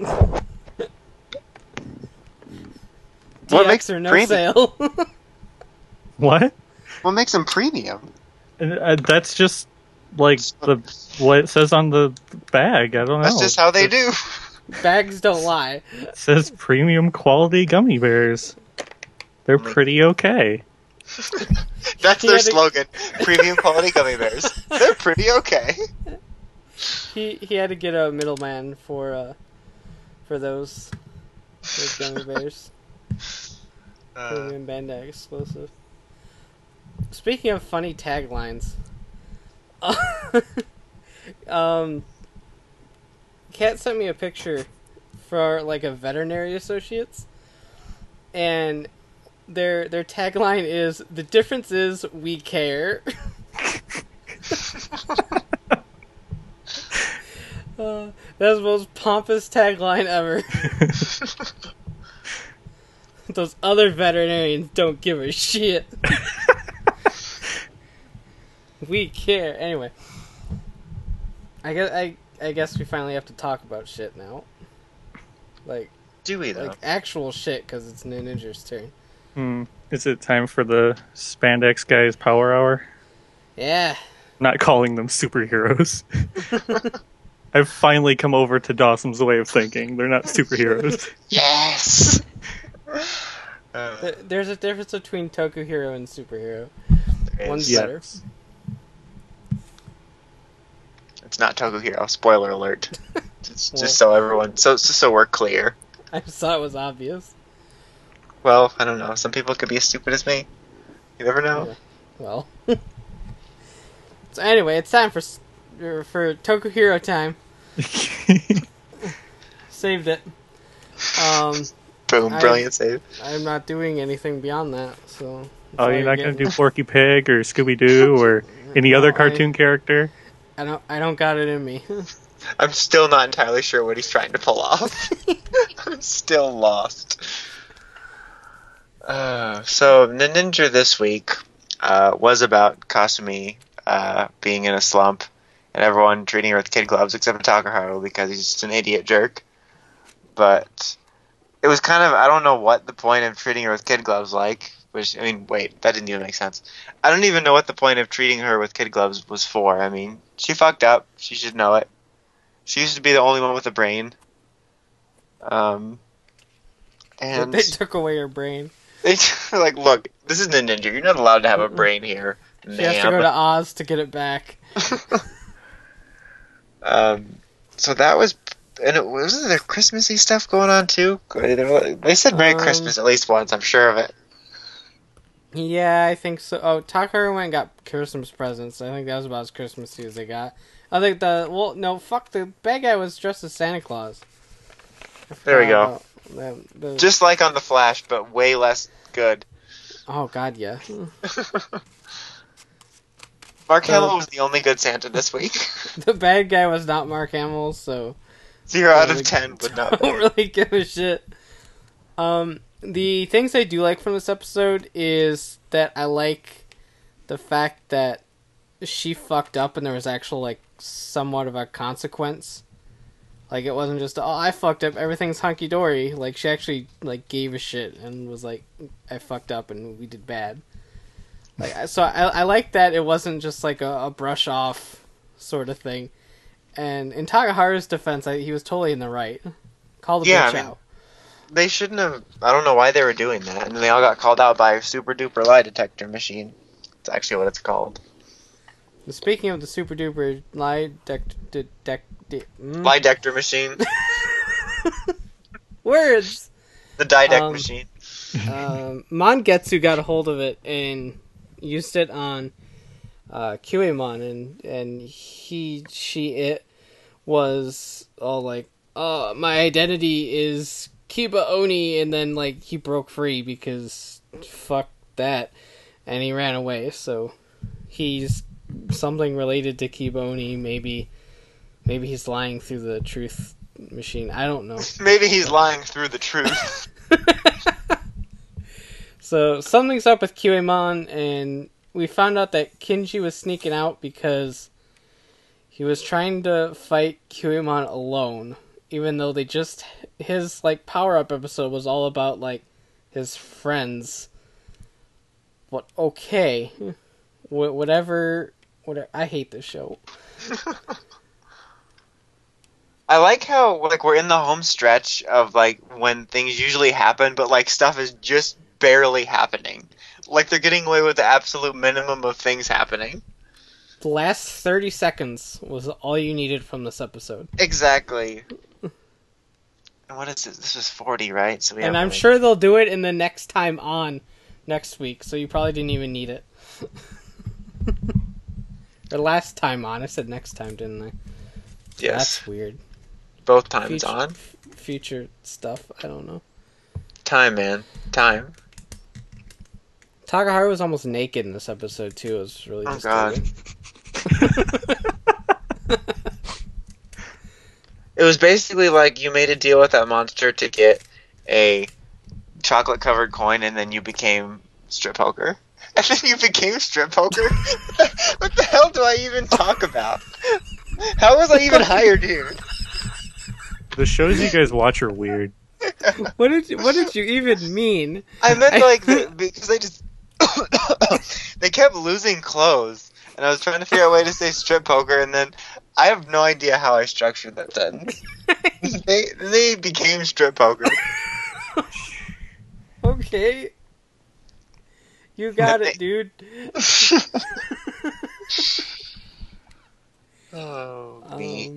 What makes DX or no premium? sale? What? What makes them premium? That's just like what it says on the bag. I don't know. That's just how they do. Bags don't lie. It says premium quality gummy bears. They're pretty okay. That's their slogan. Premium quality gummy bears. They're pretty okay. He had to get a middleman for those gummy bears. Premium Bandai exclusive. Speaking of funny taglines, Kat sent me a picture for like a veterinary associates, and their tagline is, "The difference is we care." That's the most pompous tagline ever. Those other veterinarians don't give a shit. We care. Anyway, I guess we finally have to talk about shit now. Like, Do we though? like actual shit, because it's Ninja's turn. Is it time for the Spandex Guys Power Hour? Yeah. Not calling them superheroes. I've finally come over to Dawson's way of thinking. They're not superheroes. Yes. There's a difference between Tokuhero and superhero. One's Yes. better. It's not Tokuhero. Spoiler alert. Just so everyone, so we're clear. I just thought it was obvious. Well, I don't know. Some people could be as stupid as me. You never know. Yeah. Well. So anyway, it's time for Tokuhero time. Saved it. Boom! Brilliant save. I'm not doing anything beyond that, so... Oh, you're not going to do Porky Pig or Scooby-Doo or any other cartoon character? I don't got it in me. I'm still not entirely sure what he's trying to pull off. I'm still lost. So, Ninja this week was about Kasumi being in a slump and everyone treating her with kid gloves except for Takaharu because he's just an idiot jerk. But it was kind of, I don't know what the point of treating her with kid gloves like. Which, I mean, wait, that didn't even make sense. I don't even know what the point of treating her with kid gloves was for. I mean, she fucked up. She should know it. She used to be the only one with a brain. And They took away her brain. they were like, look, this is a ninja. You're not allowed to have a brain here, She has to go to Oz to get it back. So that was... And it was there Christmassy stuff going on, too? They said Merry Christmas at least once, I'm sure of it. Yeah, I think so. Oh, Takaharu went and got Christmas presents. I think that was about as Christmassy as they got. I think the bad guy was dressed as Santa Claus. There we go. The Just like on The Flash, but way less good. Oh, God, yeah. Mark Hamill was the only good Santa this week. The bad guy was not Mark Hamill, so... 0 out of 10 would not be. Don't really give a shit. The things I do like from this episode is that I like the fact that she fucked up and there was actual, like, somewhat of a consequence. Like, it wasn't just, oh, I fucked up, everything's hunky-dory. Like, she actually, like, gave a shit and was like, I fucked up and we did bad. Like, so I like that it wasn't just, like, a brush-off sort of thing. And in Takaharu's defense, he was totally in the right. Called the bitch out. They shouldn't have... I don't know why they were doing that. And they all got called out by a super-duper lie detector machine. It's actually what it's called. Speaking of the super-duper lie Lie detector machine. Words! The Didect machine. Mangetsu got a hold of it and used it on Kyuemon, and it was all like, oh, my identity is Kiba Oni, and then, like, he broke free because fuck that, and he ran away, so he's something related to Kiba Oni. Maybe he's lying through the truth machine, I don't know. Maybe he's lying through the truth. So, something's up with Kyuemon, and we found out that Kinji was sneaking out because he was trying to fight Kyuemon alone, even though his, like, power-up episode was all about, like, his friends. But, okay. Whatever, I hate this show. I like how, like, we're in the home stretch of, like, when things usually happen, but, like, stuff is just barely happening. Like, they're getting away with the absolute minimum of things happening. The last 30 seconds was all you needed from this episode. Exactly. What is this? This was 40, right? So we And have I'm like- sure they'll do it in the next time on next week, so you probably didn't even need it. Or last time on. I said next time, didn't I? Yes. That's weird. Both times Future, on. future stuff. I don't know. Time, man. Time. Takahara was almost naked in this episode too. It was really Oh, God. disturbing. It was basically like you made a deal with that monster to get a chocolate-covered coin, and then you became strip poker. And then you became strip poker? What the hell do I even talk about? How was I even hired here? The shows you guys watch are weird. What did you even mean? I meant like because they just they kept losing clothes, and I was trying to figure out a way to say strip poker, and then I have no idea how I structured that sentence. They became strip poker. Okay. You got it, dude. Oh, me.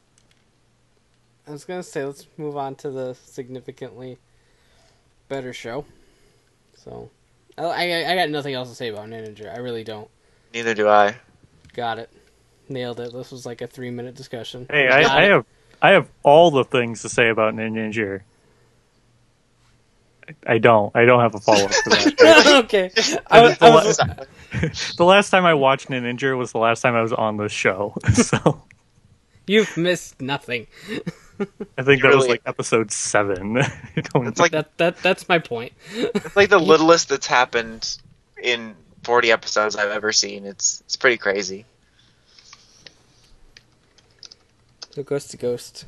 I was gonna say, let's move on to the significantly better show. So, I got nothing else to say about Ninja. I really don't. Neither do I. Got it. Nailed it. This was like a 3-minute discussion. Hey, Got it. I have all the things to say about Ninja. I don't have a follow up to that. Okay. I was, The last time I watched Ninja was the last time I was on this show. So you've missed nothing. I think that was Really- like episode 7. It's like That's my point. it's like the littlest that's happened in 40 episodes I've ever seen. It's pretty crazy. So Ghost to Ghost.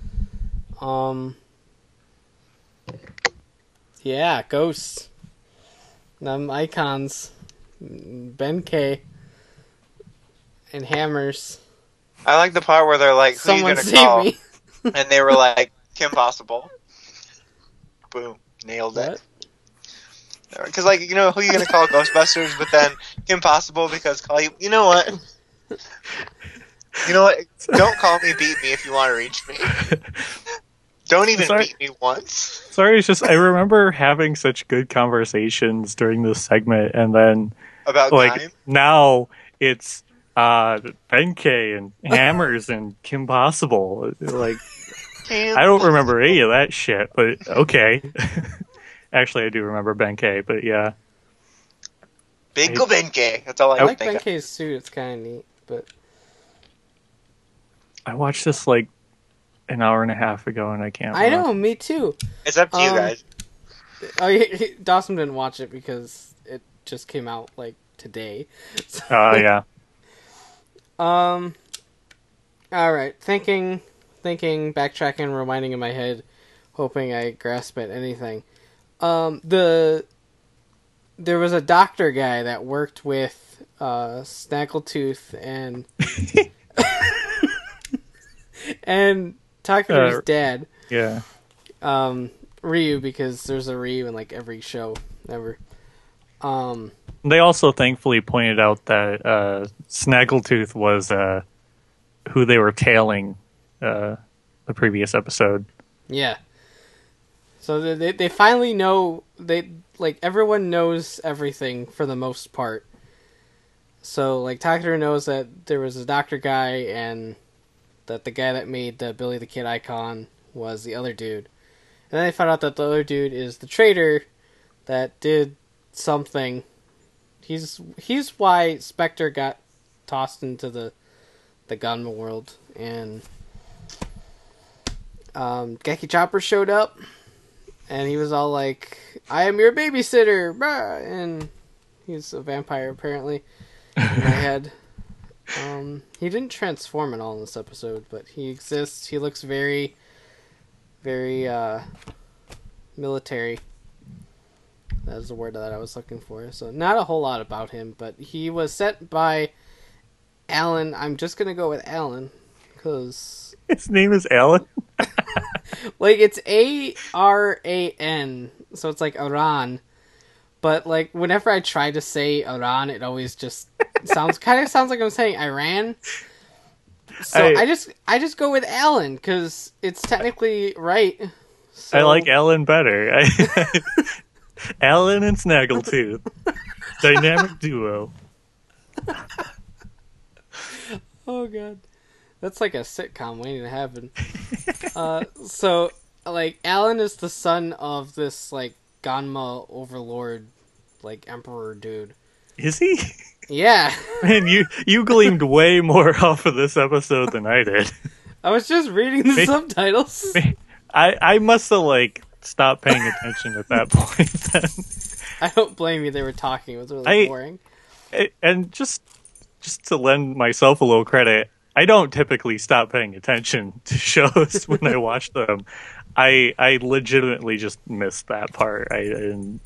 Yeah, ghosts. Them icons. Benkei. And hammers. I like the part where they're like, "Who Someone you gonna save call?" me. And they were like, "Kim Possible." Boom, nailed What? it. Because like you know who you gonna call Ghostbusters, but then Kim Possible because call you. You know what? You know what? Don't call me, beat me if you want to reach me. Don't even Sorry. beat me once. Sorry, it's just I remember having such good conversations during this segment, and then About like time. now it's Benkei and Hammers and Kim Possible. Like I don't remember any of that shit, but okay. Actually, I do remember Benkei, but yeah. Big Benkei. That's all I I can like think of. Benkei's suit. It's kind of neat, but I watched this like an hour and a half ago, and I can't. I remember. know, me too. It's up to you Um, guys. Oh, Dawson didn't watch it because it just came out like today. So, Yeah. all right. Thinking, backtracking, rewinding in my head, hoping I grasp at anything. There was a doctor guy that worked with Snaggletooth and and Takeru's dad, Yeah. Ryu, because there's a Ryu in like every show ever. They also thankfully pointed out that Snaggletooth was who they were tailing the previous episode. Yeah. So they finally know, everyone knows everything for the most part. So like Takeru knows that there was a doctor guy and that the guy that made the Billy the Kid icon was the other dude. And then they found out that the other dude is the traitor that did something. He's why Spectre got tossed into the Gunma world, and Geki Chopper showed up, and he was all like, "I am your babysitter," brah, and he's a vampire apparently. In my head, he didn't transform at all in this episode, but he exists. He looks very, very military. That is the word that I was looking for. So not a whole lot about him, but he was sent by Alan. I'm just gonna go with Alan, because His name is Alan. like it's Aran, so it's like Aran. But like whenever I try to say Iran, it always just sounds like I'm saying Iran. So I just go with Alan because it's technically right. So... I like Alan better. Alan and Snaggletooth, dynamic duo. Oh god, that's like a sitcom waiting to happen. So like Alan is the son of this like Ganma overlord, like emperor dude. Is he? Yeah. Man, you gleamed way more off of this episode than I did. I was just reading the subtitles. I must have like stopped paying attention at that point. Then I don't blame you. They were talking. It was really boring. And just to lend myself a little credit, I don't typically stop paying attention to shows when I watch them. I legitimately just missed that part. I didn't.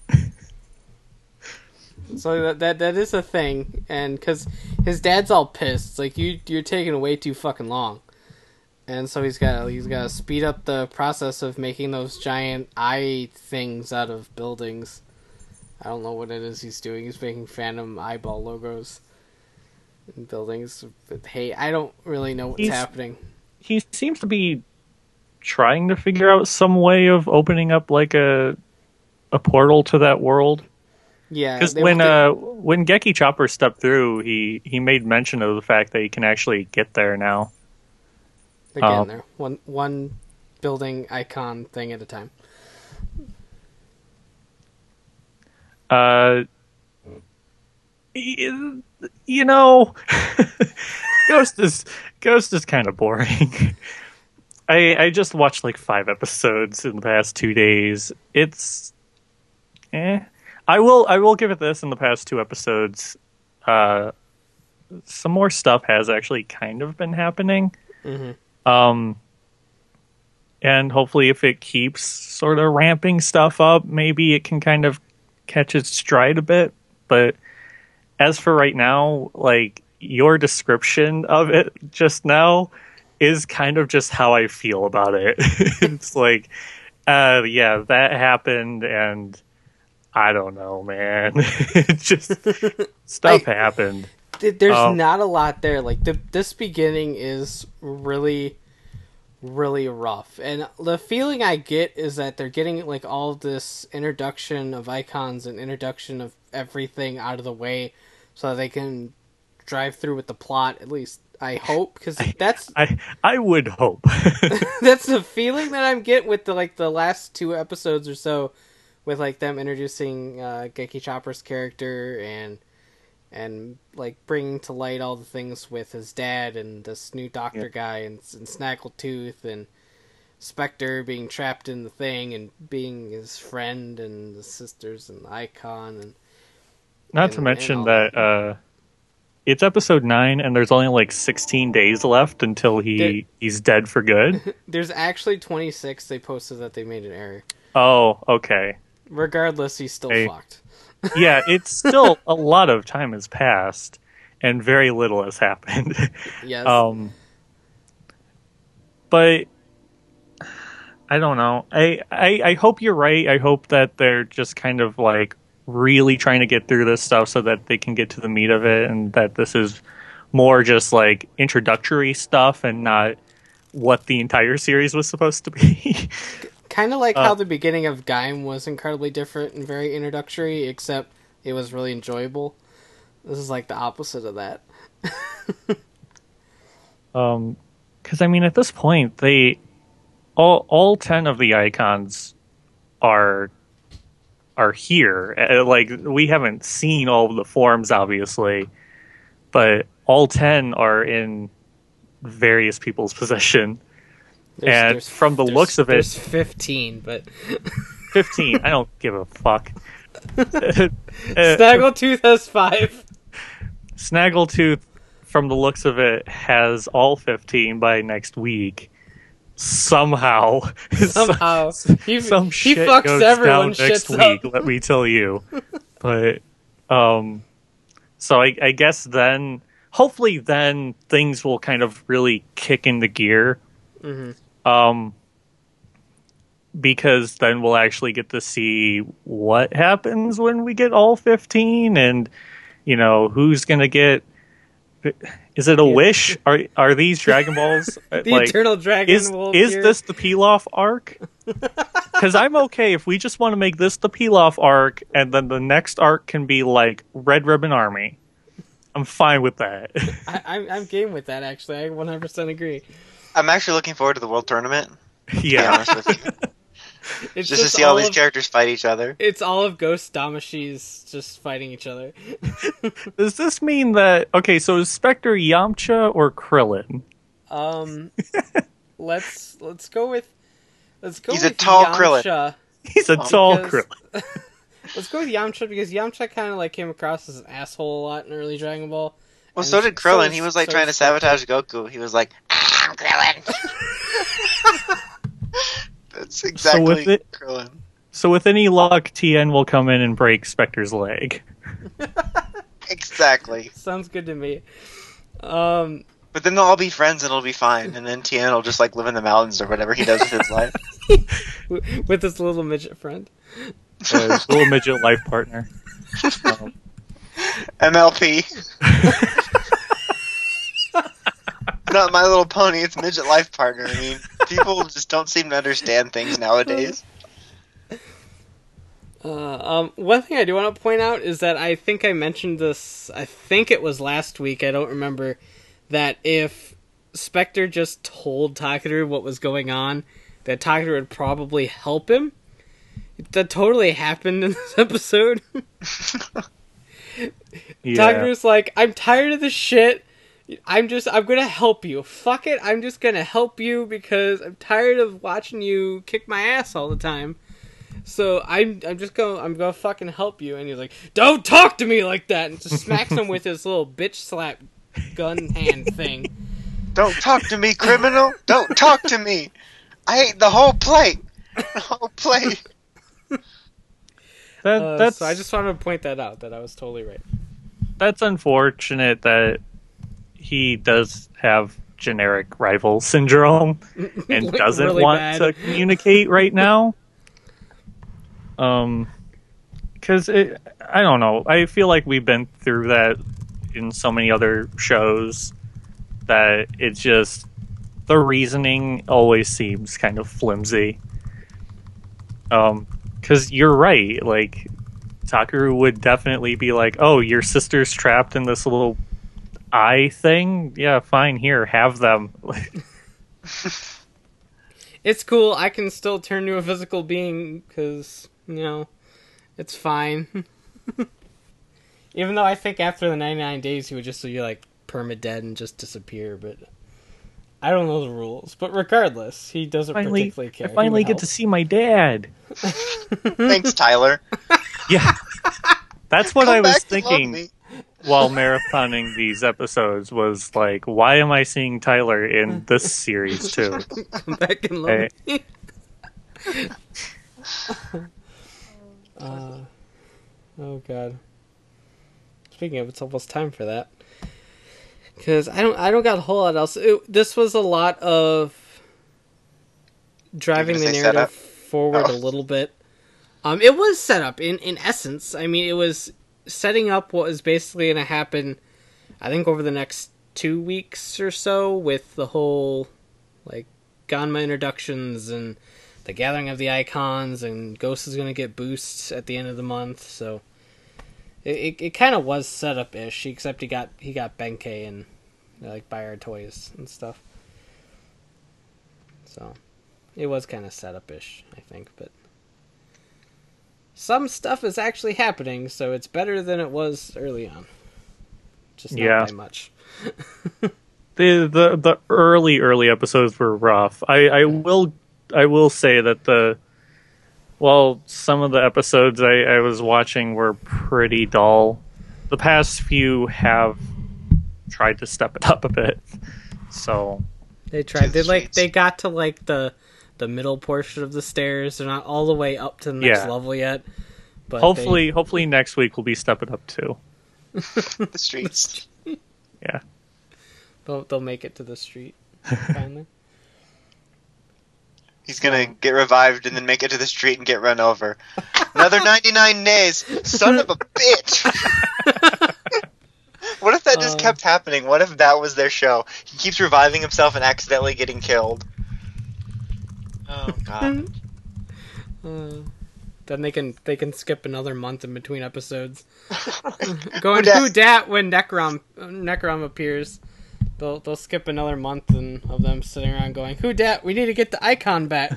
So that is a thing, and because his dad's all pissed, it's like you're taking way too fucking long, and so he's got to speed up the process of making those giant eye things out of buildings. I don't know what it is he's doing. He's making phantom eyeball logos in buildings. But hey, I don't really know what's happening. He seems to be trying to figure out some way of opening up like a portal to that world. Yeah, because when Geki Chopper stepped through, he made mention of the fact that he can actually get there now. They're getting there, one building icon thing at a time. You know, Ghost is kind of boring. I just watched like 5 episodes in the past 2 days. It's I will give it this. In the past 2 episodes, some more stuff has actually kind of been happening. Mm-hmm. And hopefully if it keeps sort of ramping stuff up, maybe it can kind of catch its stride a bit. But as for right now, like, your description of it just now is kind of just how I feel about it. It's like, yeah, that happened, and I don't know, man. It just stuff happened. There's not a lot there. Like this beginning is really, really rough, and the feeling I get is that they're getting like all of this introduction of icons and introduction of everything out of the way, so that they can drive through with the plot. At least I hope, because I would hope. That's the feeling that I'm getting with the last 2 episodes or so. With like them introducing Geki Chopper's character and like bringing to light all the things with his dad and this new doctor guy and Snaggletooth and Spectre being trapped in the thing and being his friend and the sisters and the icon and not to mention that it's episode 9 and there's only like 16 days left until he's dead for good. There's actually 26. They posted that they made an error. Oh, okay. Regardless, he's still fucked. Yeah, it's still a lot of time has passed, and very little has happened. Yes. But I don't know. I hope you're right. I hope that they're just kind of like really trying to get through this stuff so that they can get to the meat of it, and that this is more just like introductory stuff and not what the entire series was supposed to be. Kind of like how the beginning of Gaim was incredibly different and very introductory, except it was really enjoyable. This is like the opposite of that. Because I mean, at this point, all 10 of the icons are here. Like, we haven't seen all of the forms, obviously, but all 10 are in various people's possession. From the looks of it, there's 15, but 15. I don't give a fuck. Snaggletooth has 5. Snaggletooth, from the looks of it, has all 15 by next week. Somehow, he shit fucks goes everyone down next week. Let me tell you. But so I guess then, hopefully, then things will kind of really kick into gear. Mm-hmm. Because then we'll actually get to see what happens when we get all 15, and you know who's gonna get. Is it a wish? Are these Dragon Balls the Eternal Dragon will Is appear? this the Pilaf arc? Because I'm okay if we just want to make this the Pilaf arc, and then the next arc can be like Red Ribbon Army. I'm fine with that. I'm game with that, actually. I 100% agree. I'm actually looking forward to the World Tournament. To be Yeah. honest with you. It's Just to see all these characters fight each other. It's all of Ghost Damashis just fighting each other. Does this mean that... Okay, so is Spectre Yamcha or Krillin? Let's go with... He's a tall Yamcha. He's a tall because- Krillin. Let's go with Yamcha because Yamcha kind of like came across as an asshole a lot in early Dragon Ball. Well, And so did Krillin. He is- was like so trying to is Spectre. sabotage Goku. He was like, I'm Krillin. That's exactly Krillin. So with any luck, Tien will come in and break Spectre's leg. Exactly. Sounds good to me. But then they'll all be friends and it'll be fine. And then Tien will just like live in the mountains or whatever he does with his life. With this little midget friend. His little midget life partner. MLP. Not My Little Pony, it's Midget Life Partner. I mean, people just don't seem to understand things nowadays. One thing I do want to point out is that I think I mentioned this, I think it was last week, I don't remember, that if Spectre just told Takeru what was going on, that Takeru would probably help him. That totally happened in this episode. Yeah. Takeru's like, I'm tired of this shit. I'm gonna help you. Fuck it, I'm just gonna help you because I'm tired of watching you kick my ass all the time. So I'm gonna fucking help you. And he's like, don't talk to me like that, and just smacks him with his little bitch slap gun hand thing. Don't talk to me, criminal! Don't talk to me! I ate the whole plate! The whole plate! That's So I just wanted to point that out, that I was totally right. That's unfortunate that he does have generic rival syndrome and Like, doesn't really want bad. to communicate right now. Because I don't know. I feel like we've been through that in so many other shows that it's just the reasoning always seems kind of flimsy. Because you're right. Like, Takeru would definitely be like, oh, your sister's trapped in this little eye thing? Yeah, fine, here, have them. It's cool, I can still turn to a physical being, because, you know, it's fine. Even though I think after the 99 days he would just be, like, perma-dead and just disappear, but I don't know the rules. But regardless, he doesn't particularly care. I finally He would get to see my dad. Thanks, Tyler. Yeah. That's what Come I was back to love thinking me. while marathoning these episodes was like, why am I seeing Tyler in this series too? help. Come back and love me. Oh god. Speaking of, it's almost time for that. Because I don't got a whole lot else. This was a lot of driving the You're gonna say narrative setup? forward Oh. a little bit. It was set up in essence. I mean, it was setting up what was basically going to happen, I think, over the next 2 weeks or so, with the whole, like, Ganma introductions and the gathering of the icons, and Ghost is going to get boosts at the end of the month, so it kind of was set up-ish, except he got Benkei and, like, buy our toys and stuff. So, it was kind of set up-ish, I think, but some stuff is actually happening, so it's better than it was early on. Just not by much. The early episodes were rough. I will say that some of the episodes I was watching were pretty dull. The past few have tried to step it up a bit. So They tried. the They streets. they got to like the middle portion of the stairs. They're not all the way up to the next Yeah. level yet. But hopefully next week we'll be stepping up too. The streets. Yeah. they'll make it to the street finally. He's gonna get revived and then make it to the street and get run over. Another 99 days! Son of a bitch! What if that just kept happening? What if that was their show? He keeps reviving himself and accidentally getting killed. Oh god. Then they can skip another month in between episodes. Going who dat when Necrom appears. They'll skip another month of them sitting around going, who dat? We need to get the icon back.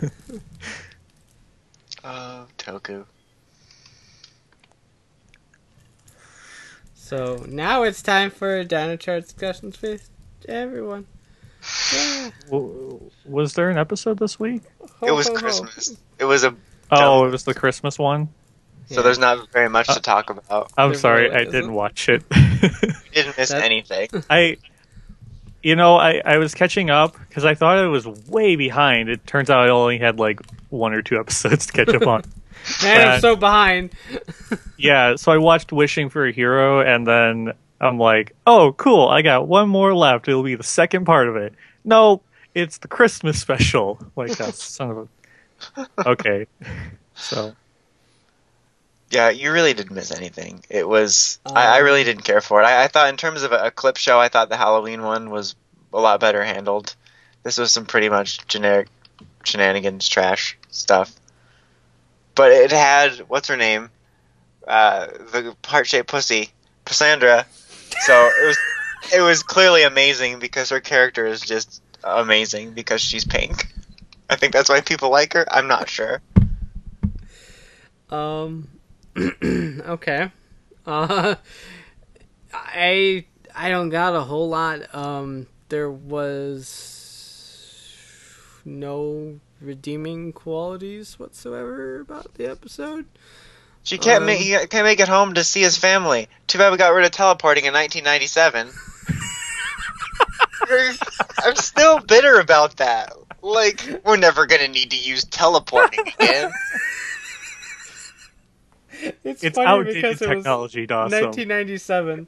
Oh, Toku. So now it's time for Dino Chart discussions with everyone. Yeah. Was there an episode this week? It was Christmas. It was a... Oh, it was the Christmas one? So there's not very much to talk about. I'm sorry, I didn't watch it. You didn't miss anything. I was catching up because I thought I was way behind. It turns out I only had like 1 or 2 episodes to catch up on. Man, I'm so behind. Yeah, so I watched Wishing for a Hero, and then I'm like, oh, cool, I got 1 more left. It'll be the second part of it. No, it's the Christmas special. Like, that son of a... Okay. So... Yeah, you really didn't miss anything. It was... I really didn't care for it. I thought in terms of a clip show, I thought the Halloween one was a lot better handled. This was some pretty much generic shenanigans, trash stuff. But it had... What's her name? The heart-shaped pussy. Cassandra. So it was clearly amazing because her character is just amazing because she's pink. I think that's why people like her. I'm not sure. Okay. I don't got a whole lot. There was no redeeming qualities whatsoever about the episode. He can't make it home to see his family. Too bad we got rid of teleporting in 1997. I'm still bitter about that. Like, we're never gonna need to use teleporting again. It's funny outdated because technology, it was 1997.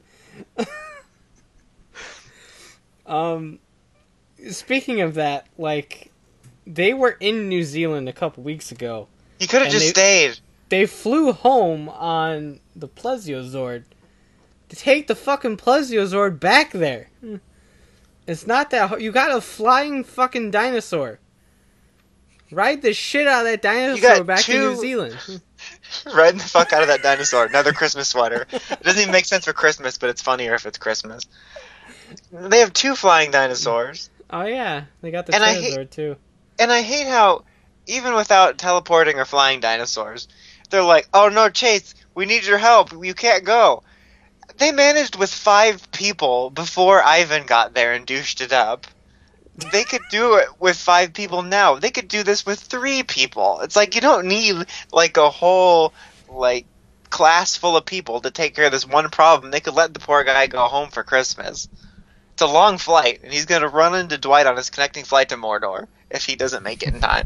Speaking of that, like, they were in New Zealand a couple weeks ago. You could have just stayed. They flew home on the Plesiosaur to take the fucking Plesiosaur back there. It's not that you got a flying fucking dinosaur. Ride the shit out of that dinosaur back to New Zealand. Riding the fuck out of that dinosaur. Another Christmas sweater. It doesn't even make sense for Christmas, but it's funnier if it's Christmas. They have 2 flying dinosaurs. Oh yeah, they got the Pterosaur too. And I hate how, even without teleporting or flying dinosaurs, they're like, oh no, Chase, we need your help. You can't go. They managed with 5 people before Ivan got there and douched it up. They could do it with 5 people now. They could do this with 3 people. It's like you don't need like a whole like class full of people to take care of this one problem. They could let the poor guy go home for Christmas. It's a long flight, and he's gonna run into Dwight on his connecting flight to Mordor if he doesn't make it in time.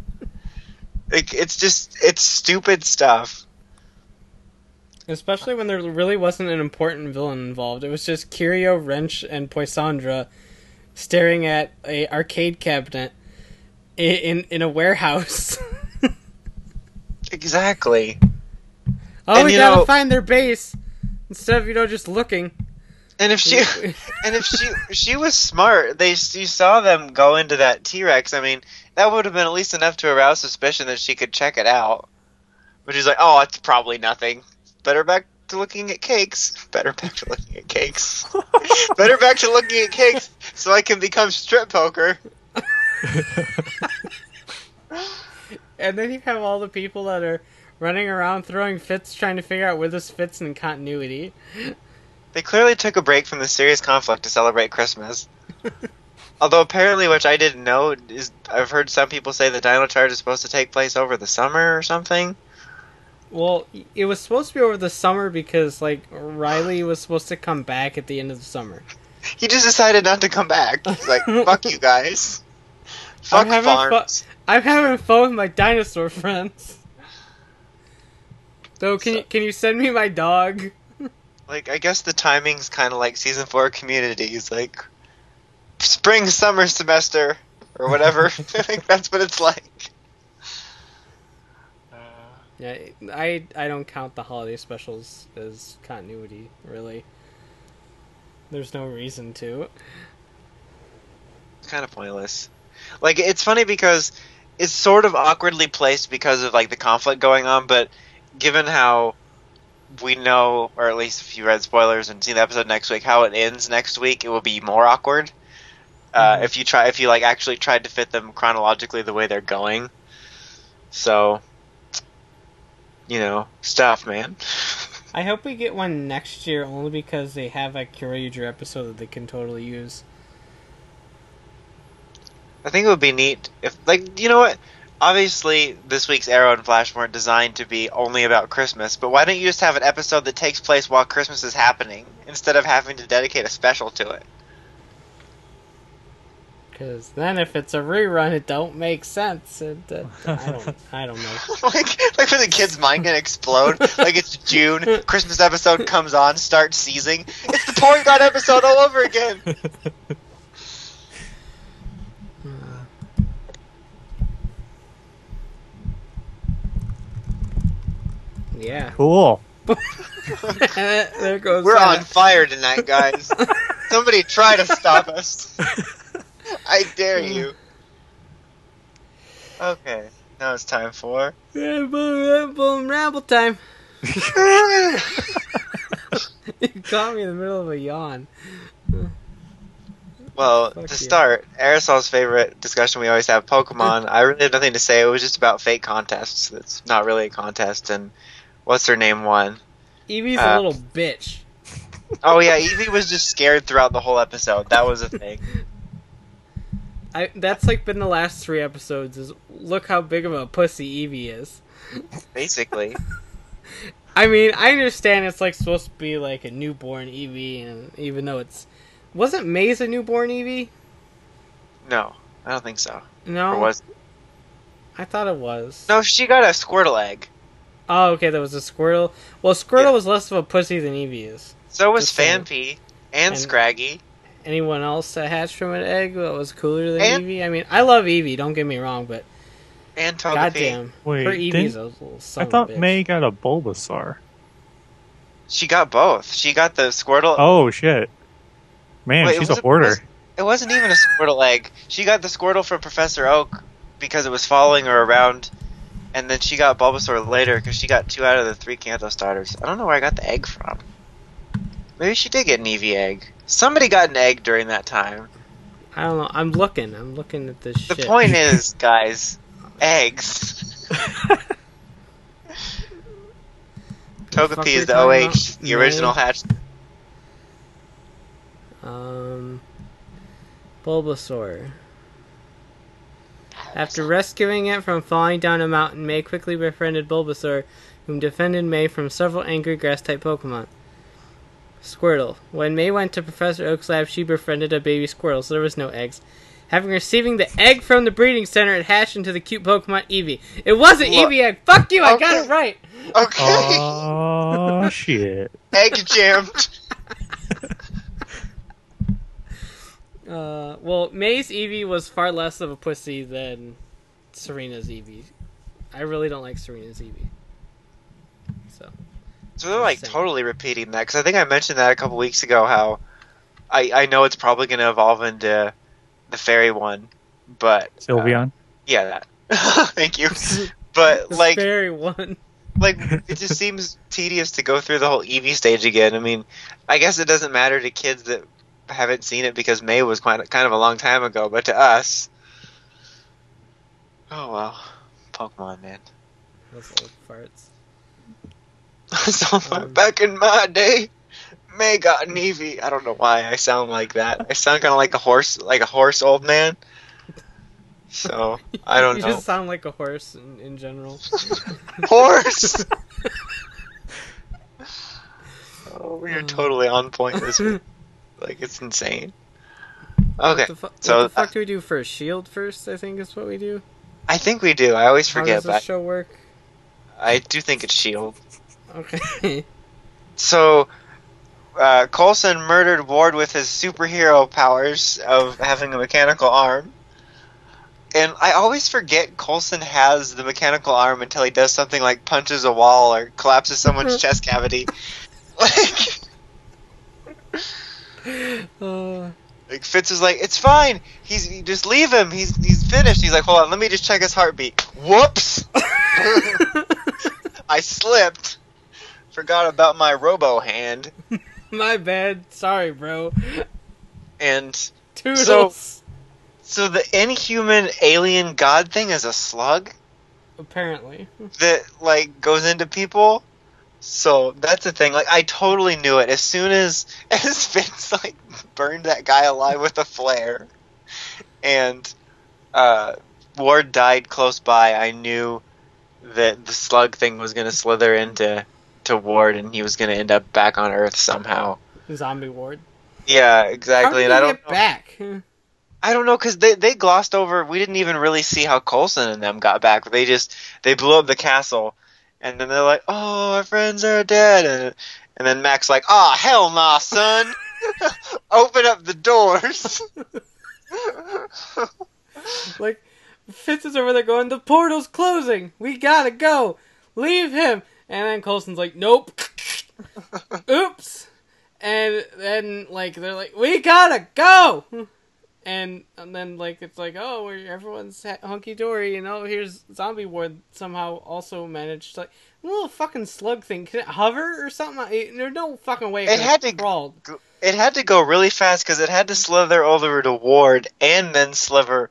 It's stupid stuff. Especially when there really wasn't an important villain involved. It was just Kirio, Wrench, and Poisandra staring at a arcade cabinet in a warehouse. Exactly. Oh, and we gotta find their base instead of just looking. And if she was smart, you saw them go into that T-Rex. I mean, that would have been at least enough to arouse suspicion that she could check it out. But she's like, oh, it's probably nothing. Better back to looking at cakes. Better back to looking at cakes. Better back to looking at cakes so I can become strip poker. And then you have all the people that are running around throwing fits trying to figure out where this fits in continuity. They clearly took a break from the serious conflict to celebrate Christmas. Although apparently, which I didn't know, I've heard some people say the Dino Charge is supposed to take place over the summer or something. Well, it was supposed to be over the summer because, like, Riley was supposed to come back at the end of the summer. He just decided not to come back. He's like, fuck you guys. Fuck farms. I'm having fun with my dinosaur friends. So, can you send me my dog? Like, I guess the timing's kind of like Season 4 Communities. Like, spring, summer semester, or whatever. I think that's what it's like. Yeah, I don't count the holiday specials as continuity, really. There's no reason to. It's kind of pointless. Like, it's funny because it's sort of awkwardly placed because of, like, the conflict going on, but given how we know, or at least if you read spoilers and see the episode next week, how it ends next week, it will be more awkward. If you like actually tried to fit them chronologically the way they're going. So, you know, stuff, man. I hope we get one next year only because they have a Kyoryuger episode that they can totally use. I think it would be neat if, like, you know what? Obviously, this week's Arrow and Flash weren't designed to be only about Christmas, but why don't you just have an episode that takes place while Christmas is happening, instead of having to dedicate a special to it? Because then if it's a rerun, it don't make sense. I don't know. like when the kid's mind can explode, like it's June, Christmas episode comes on, starts seizing. It's the Porygon episode all over again! Yeah. Cool. There goes We're that. on fire tonight, guys. Somebody try to stop us. I dare you. Okay, now it's time for... Boom, ramble time. You caught me in the middle of a yawn. Well, Fuck to yeah. start, Aristole's favorite discussion we always have, Pokemon. I really had nothing to say. It was just about fake contests. It's not really a contest, and what's her name won. Eevee's a little bitch. Oh yeah, Eevee was just scared throughout the whole episode. That was a thing. That's like been the last 3 episodes. Is look how big of a pussy Eevee is. Basically. I mean, I understand it's like supposed to be like a newborn Eevee, and even though wasn't Maze a newborn Eevee? No, I don't think so. No, Or was... I thought it was. No, she got a Squirtle egg. Oh, okay, that was a Squirtle. Well, Squirtle Yeah. was less of a pussy than Eevee is. So was Just saying. Phanpy and And- Scraggy. Anyone else that hatched from an egg that was cooler than And- Eevee? I mean, I love Eevee, don't get me wrong, but And Togepi. goddamn, Wait, her Eevee's a little son I of a thought bitch. May got a Bulbasaur. She got both. She got the Squirtle... Oh shit. Man, Wait, she's a hoarder. It wasn't even a Squirtle egg. She got the Squirtle from Professor Oak because it was following her around, and then she got Bulbasaur later because she got 2 out of the 3 Kanto starters. I don't know where I got the egg from. Maybe she did get an Eevee egg. Somebody got an egg during that time. I don't know. I'm looking at this The shit. point is, guys, eggs. fuck Togepi we is the talking OH, about? the original hatch. Bulbasaur. After rescuing it from falling down a mountain, May quickly befriended Bulbasaur, whom defended May from several angry grass-type Pokemon. Squirtle. When May went to Professor Oak's lab, she befriended a baby Squirtle, so there was no eggs. Having receiving the egg from the breeding center, it hatched into the cute Pokemon Eevee. It was an Look. Eevee egg! Fuck you, I got Okay. it right! Okay, Oh shit. egg jammed. Well, May's Eevee was far less of a pussy than Serena's Eevee. I really don't like Serena's Eevee. So they're like Insane. totally repeating that, because I think I mentioned that a couple weeks ago, how I know it's probably going to evolve into the fairy one, but Sylveon. yeah, that. Thank you. But The like fairy one. it just seems tedious to go through the whole Eevee stage again. I mean, I guess it doesn't matter to kids that haven't seen it because May was kind of a long time ago, but to us, oh well, Pokemon, man. Those old farts. So back in my day, May got an Eevee. I don't know why I sound like that. I sound kind of like a horse old man. So I don't You know. just sound like a horse in general. Horse. Oh, we are totally on point this week. Like, it's insane. Okay, What so the fuck do we do first? Shield first, I think is what we do. I think we do. I always How forget, does this but show work? I do think it's Shield. Okay. So, Coulson murdered Ward with his superhero powers of having a mechanical arm. And I always forget Coulson has the mechanical arm until he does something like punches a wall or collapses someone's chest cavity. Like, Like Fitz is like, it's fine. You just leave him. He's finished. He's like, hold on, let me just check his heartbeat. Whoops! I slipped. Forgot about my robo hand. My bad. Sorry, bro. And Toodles. So the inhuman alien god thing is a slug Apparently. that like goes into people. So that's the thing. Like I totally knew it as soon as Fitz like burned that guy alive with a flare, and Ward died close by. I knew that the slug thing was gonna slither into Ward, and he was gonna end up back on Earth somehow. Zombie Ward. Yeah, exactly. How did And they get back? I don't know, because they glossed over. We didn't even really see how Coulson and them got back. They blew up the castle, and then they're like, "Oh, our friends are dead," and then Mac's like, "Ah, hell nah, son! Open up the doors." Like, Fitz is over there going, the portal's closing! We gotta go! Leave him! And then Coulson's like, nope! Oops! And then, like, they're like, we gotta go! And then, like, it's like, oh, everyone's hunky-dory, and oh, here's Zombie Ward somehow also managed to, like, a little fucking slug thing. Can it hover or something? There's no fucking way it had to crawl. It had to go really fast because it had to slither over to Ward and then slither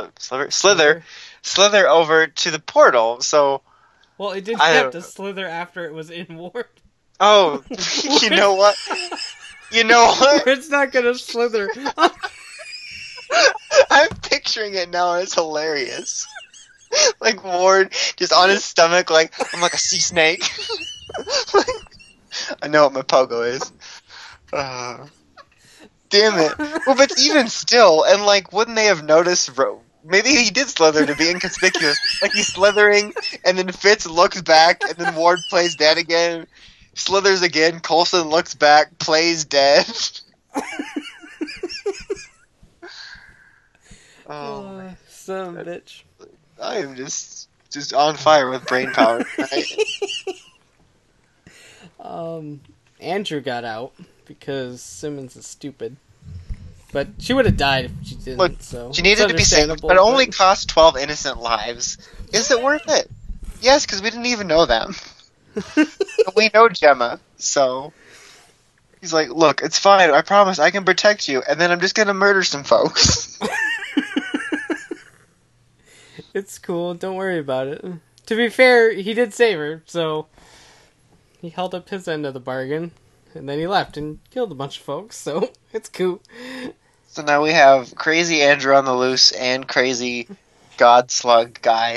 over to the portal. So, well, it didn't have to slither after it was in Ward. Oh, you know what? You know what? It's not gonna slither. I'm picturing it now, and it's hilarious. Like Ward just on his stomach, like I'm like a sea snake. I know what my pogo is. Damn it. Well, but even still, and like, wouldn't they have noticed? Maybe he did slither to be inconspicuous. Like he's slithering, and then Fitz looks back, and then Ward plays dead again. Slithers again. Coulson looks back, plays dead. Oh, son of a bitch. I am just on fire with brain power. Right? Andrew got out because Simmons is stupid. But she would have died if she didn't. Look, so she needed to be saved, but it only cost 12 innocent lives. Is it worth it? Yes, because we didn't even know them. We know Gemma, so he's like, look, it's fine. I promise I can protect you, and then I'm just going to murder some folks. It's cool. Don't worry about it. To be fair, he did save her, so he held up his end of the bargain, and then he left and killed a bunch of folks, so it's cool. So now we have crazy Andrew on the loose and crazy God Slug guy.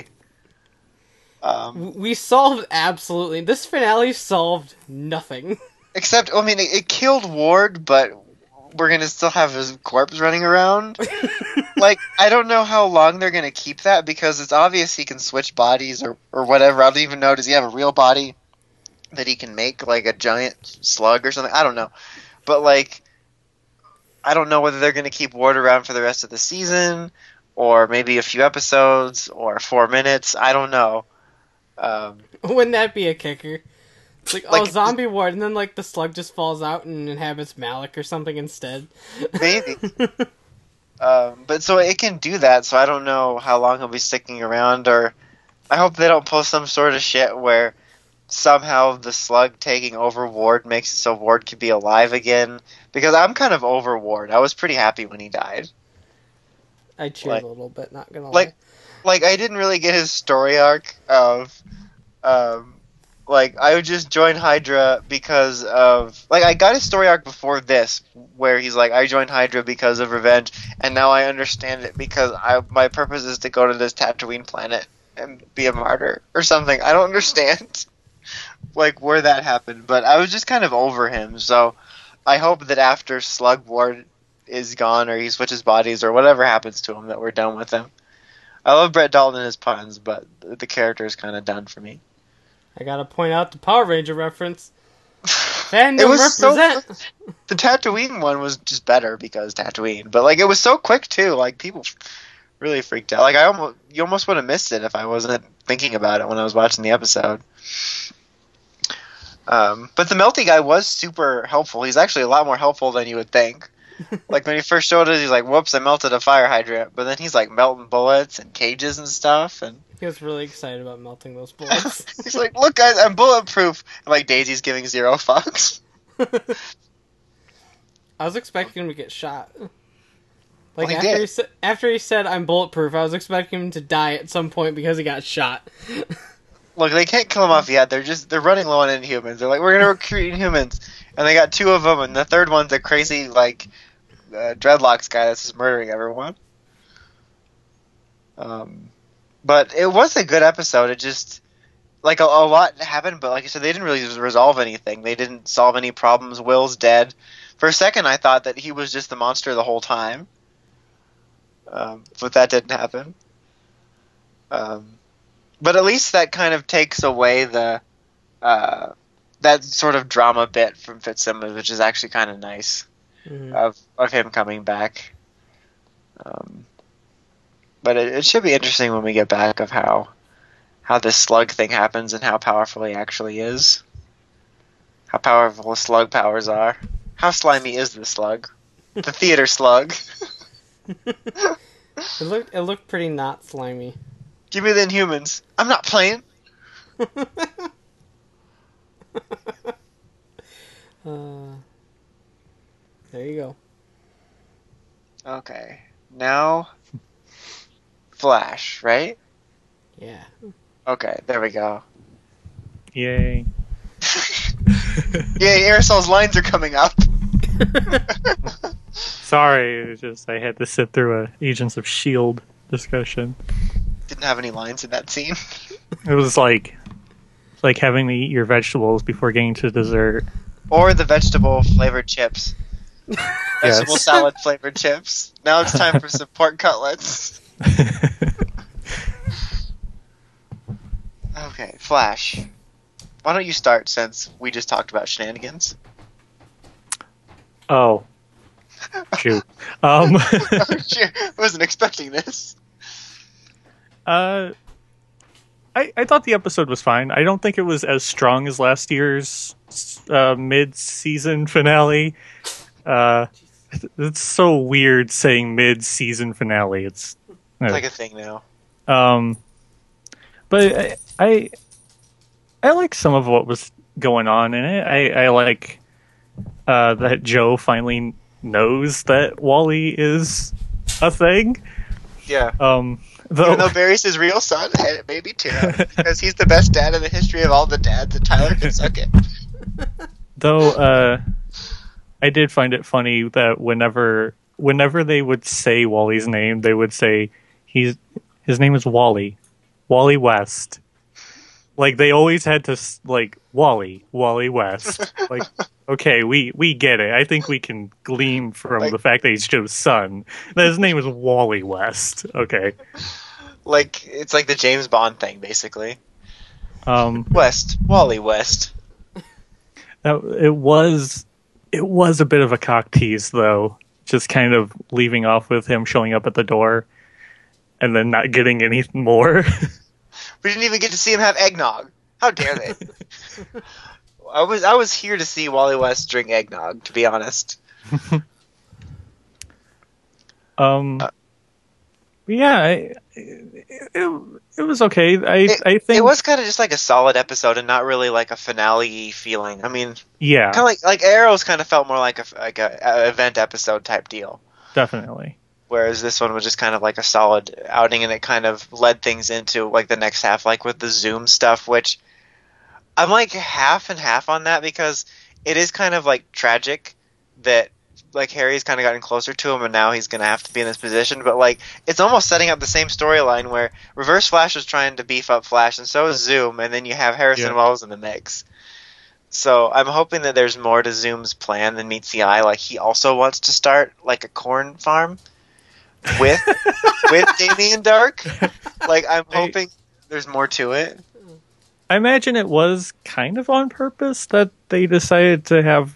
We solved absolutely... This finale solved nothing. Except, I mean, it killed Ward, but we're going to still have his corpse running around. Like, I don't know how long they're going to keep that, because it's obvious he can switch bodies or whatever. I don't even know, does he have a real body that he can make, like a giant slug or something? I don't know. But, like, I don't know whether they're going to keep Ward around for the rest of the season, or maybe a few episodes, or 4 minutes. I don't know. Wouldn't that be a kicker? It's like, oh, Zombie Ward, and then, like, the slug just falls out and inhabits Malik or something instead. Maybe. But so it can do that, so I don't know how long he'll be sticking around, or I hope they don't pull some sort of shit where somehow the slug taking over Ward makes it so Ward could be alive again, because I'm kind of over Ward. I was pretty happy when he died. I cheered a little bit, not gonna lie. Like, I didn't really get his story arc of, like, I would just join Hydra because of... Like, I got his story arc before this, where he's like, I joined Hydra because of revenge, and now I understand it because my purpose is to go to this Tatooine planet and be a martyr, or something. I don't understand, like, where that happened, but I was just kind of over him, so I hope that after Slug Ward is gone, or he switches bodies, or whatever happens to him, that we're done with him. I love Brett Dalton and his puns, but the character is kind of done for me. I gotta point out the Power Ranger reference. Fandom represent! The Tatooine one was just better because Tatooine, but like it was so quick too. Like people really freaked out. Like you almost would have missed it if I wasn't thinking about it when I was watching the episode. But the melty guy was super helpful. He's actually a lot more helpful than you would think. Like when he first showed it, he's like, "Whoops, I melted a fire hydrant." But then he's like melting bullets and cages and stuff, and He was really excited about melting those bullets. he's like, "Look, guys, I'm bulletproof." And like Daisy's giving zero fucks. I was expecting him to get shot. Well, Like he after did. after he said I'm bulletproof, I was expecting him to die at some point because he got shot. Look, they can't kill him off yet. They're running low on Inhumans. They're like, "We're gonna recruit Inhumans," and they got 2 of them, and the third one's a crazy like dreadlocks guy that's just murdering everyone. But it was a good episode. It just like a lot happened, but like I said, they didn't really resolve anything. They didn't solve any problems. Will's dead. For a second, I thought that he was just the monster the whole time, but that didn't happen. But at least that kind of takes away the that sort of drama bit from Fitzsimmons, which is actually kind of nice of him coming back. But it should be interesting when we get back of how this slug thing happens and how powerful he actually is. How powerful slug powers are. How slimy is the slug? The theater slug. It looked pretty not slimy. Give me the Inhumans. I'm not playing. There you go. Okay. Now Flash, right? Yeah. Okay, there we go. Yay. Yay, Aerosol's lines are coming up. Sorry, it was just I had to sit through a Agents of S.H.I.E.L.D. discussion. Didn't have any lines in that scene. It was like having to eat your vegetables before getting to dessert. Or the vegetable flavored chips. Vegetable Yes. salad flavored chips. Now it's time for some pork cutlets. Okay, Flash. Why don't you start since we just talked about shenanigans? Oh. Shoot. Oh, shit. I wasn't expecting this. I thought the episode was fine. I don't think it was as strong as last year's mid-season finale. It's so weird saying mid-season finale. It's like a thing now. But I like some of what was going on in it. I like that Joe finally knows that Wally is a thing. Yeah. Though, Even though Barry's his real son, and it may be too, because he's the best dad in the history of all the dads, and Tyler can suck it. Though, I did find it funny that whenever they would say Wally's name, they would say his name is Wally West. Like they always had to like Wally West. Like, okay, we get it. I think we can glean from the fact that he's Joe's son that his name is Wally West. Okay, like it's like the James Bond thing, basically. West, Wally West. It was a bit of a cock tease, though. Just kind of leaving off with him showing up at the door, and then not getting any more. We didn't even get to see him have eggnog. How dare they? I was here to see Wally West drink eggnog, to be honest. Yeah, it was okay. I think it was kind of just like a solid episode and not really like a finale feeling. I mean, yeah, kind of like Arrows kind of felt more like a event episode type deal. Definitely. Whereas this one was just kind of like a solid outing, and it kind of led things into like the next half, like with the Zoom stuff, which I'm like half and half on that, because it is kind of like tragic that like Harry's kind of gotten closer to him and now he's going to have to be in this position, but like it's almost setting up the same storyline where Reverse Flash is trying to beef up Flash and so is Zoom, and then you have Harrison Wells in the mix. So I'm hoping that there's more to Zoom's plan than meets the eye. Like he also wants to start like a corn farm with Damien Dark. Like I'm hoping there's more to it. I imagine it was kind of on purpose that they decided to have,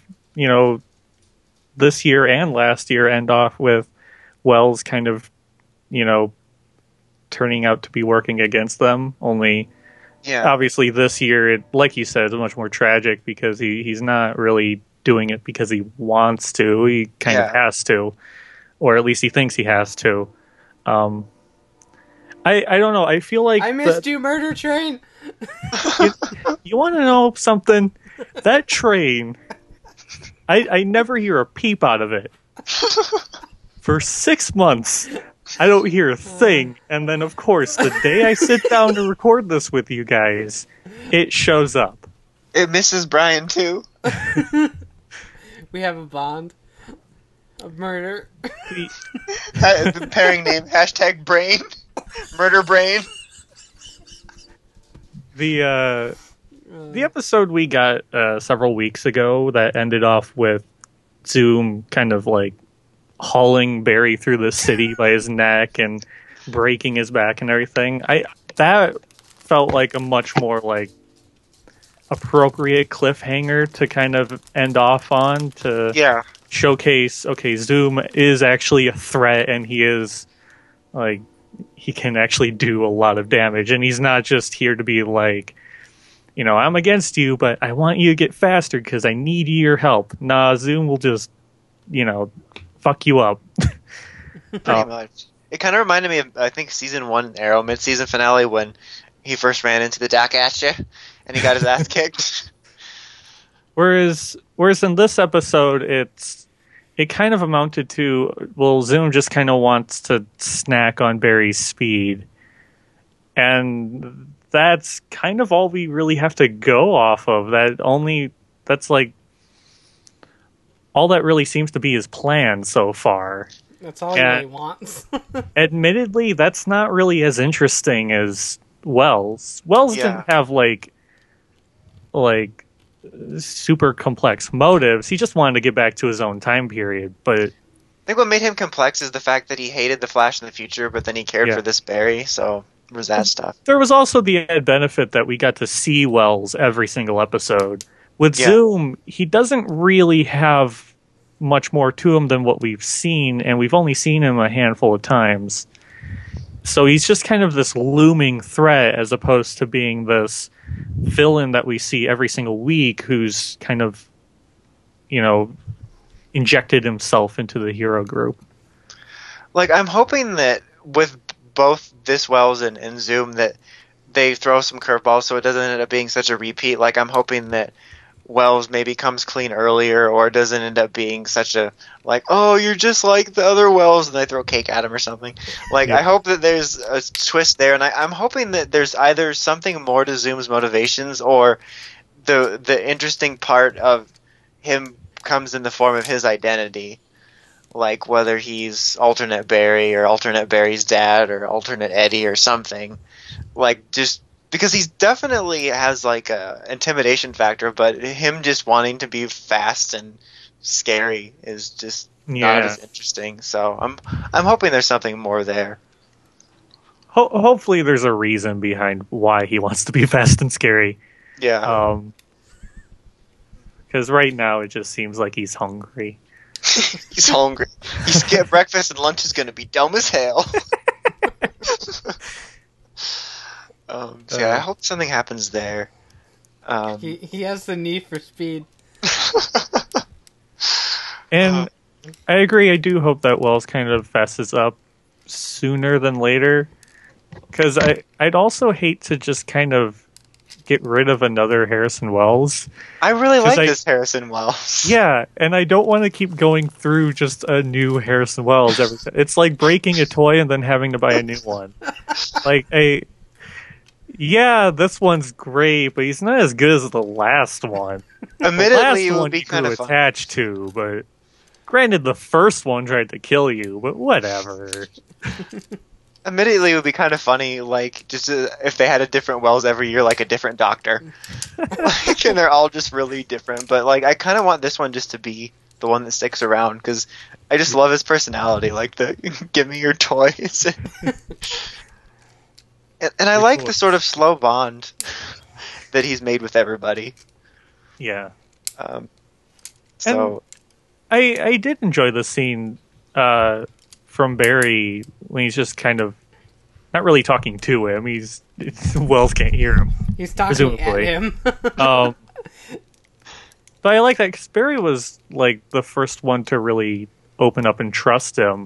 this year and last year end off with Wells kind of, turning out to be working against them. Only Yeah. Obviously, this year, like you said, is much more tragic because he's not really doing it because he wants to. He kind of has to, or at least he thinks he has to. I don't know. I feel like I missed you, Murder Train. you want to know something? That train, I never hear a peep out of it. For 6 months, I don't hear a thing. And then, of course, the day I sit down to record this with you guys, it shows up. It misses Brian, too. We have a bond of murder. The pairing name, #brain. Murder Brain. The episode we got several weeks ago that ended off with Zoom kind of like hauling Barry through the city by his neck and breaking his back and everything. That felt like a much more like appropriate cliffhanger to kind of end off on to showcase, okay, Zoom is actually a threat and he is like he can actually do a lot of damage and he's not just here to be like, you know, I'm against you, but I want you to get faster because I need your help. Nah, Zoom will just, you know, fuck you up. Pretty much. It kind of reminded me of, I think, season 1 Arrow mid-season finale when he first ran into the Doc Atcha and he got his ass kicked. Whereas in this episode, it kind of amounted to, well, Zoom just kind of wants to snack on Barry's speed. And that's kind of all we really have to go off of. That's like all that really seems to be his plan so far. That's all he really wants. Admittedly, that's not really as interesting as Wells. Wells didn't have like super complex motives. He just wanted to get back to his own time period. But I think what made him complex is the fact that he hated the Flash in the future, but then he cared for this Barry, so there was that stuff. There was also the added benefit that we got to see Wells every single episode. With Zoom, he doesn't really have much more to him than what we've seen, and we've only seen him a handful of times. So he's just kind of this looming threat as opposed to being this villain that we see every single week who's kind of, you know, injected himself into the hero group. Like, I'm hoping that with both this Wells and Zoom that they throw some curveballs so it doesn't end up being such a repeat. Like, I'm hoping that Wells maybe comes clean earlier or doesn't end up being such a, like, oh, you're just like the other Wells, and they throw cake at him or something. Like, I hope that there's a twist there, and I'm hoping that there's either something more to Zoom's motivations or the interesting part of him comes in the form of his identity. Like, whether he's alternate Barry or alternate Barry's dad or alternate Eddie or something. Like, just because he definitely has like a intimidation factor, but him just wanting to be fast and scary is just not as interesting. So I'm hoping there's something more there. Hopefully there's a reason behind why he wants to be fast and scary. Yeah. Because right now it just seems like he's hungry. He's hungry. You skip breakfast and lunch is going to be dumb as hell. So yeah, I hope something happens there. He has the need for speed. And I agree, I do hope that Wells kind of fesses up sooner than later. Because I'd also hate to just kind of get rid of another Harrison Wells. I really like this Harrison Wells. Yeah, and I don't want to keep going through just a new Harrison Wells every time. It's like breaking a toy and then having to buy a new one. Like, this one's great, but he's not as good as the last one. Admittedly, the it last would be kind of attached to, but granted, the first one tried to kill you, but whatever. Admittedly, it would be kind of funny, like, just if they had a different Wells every year, like a different doctor. Like, and they're all just really different. But, like, I kind of want this one just to be the one that sticks around, because I just love his personality, like the, give me your toys. And I like the sort of slow bond that he's made with everybody. Yeah. So... I did enjoy the scene from Barry when he's just kind of not really talking to him. Wells can't hear him. He's talking at presumably. him. But I like that because Barry was like the first one to really open up and trust him.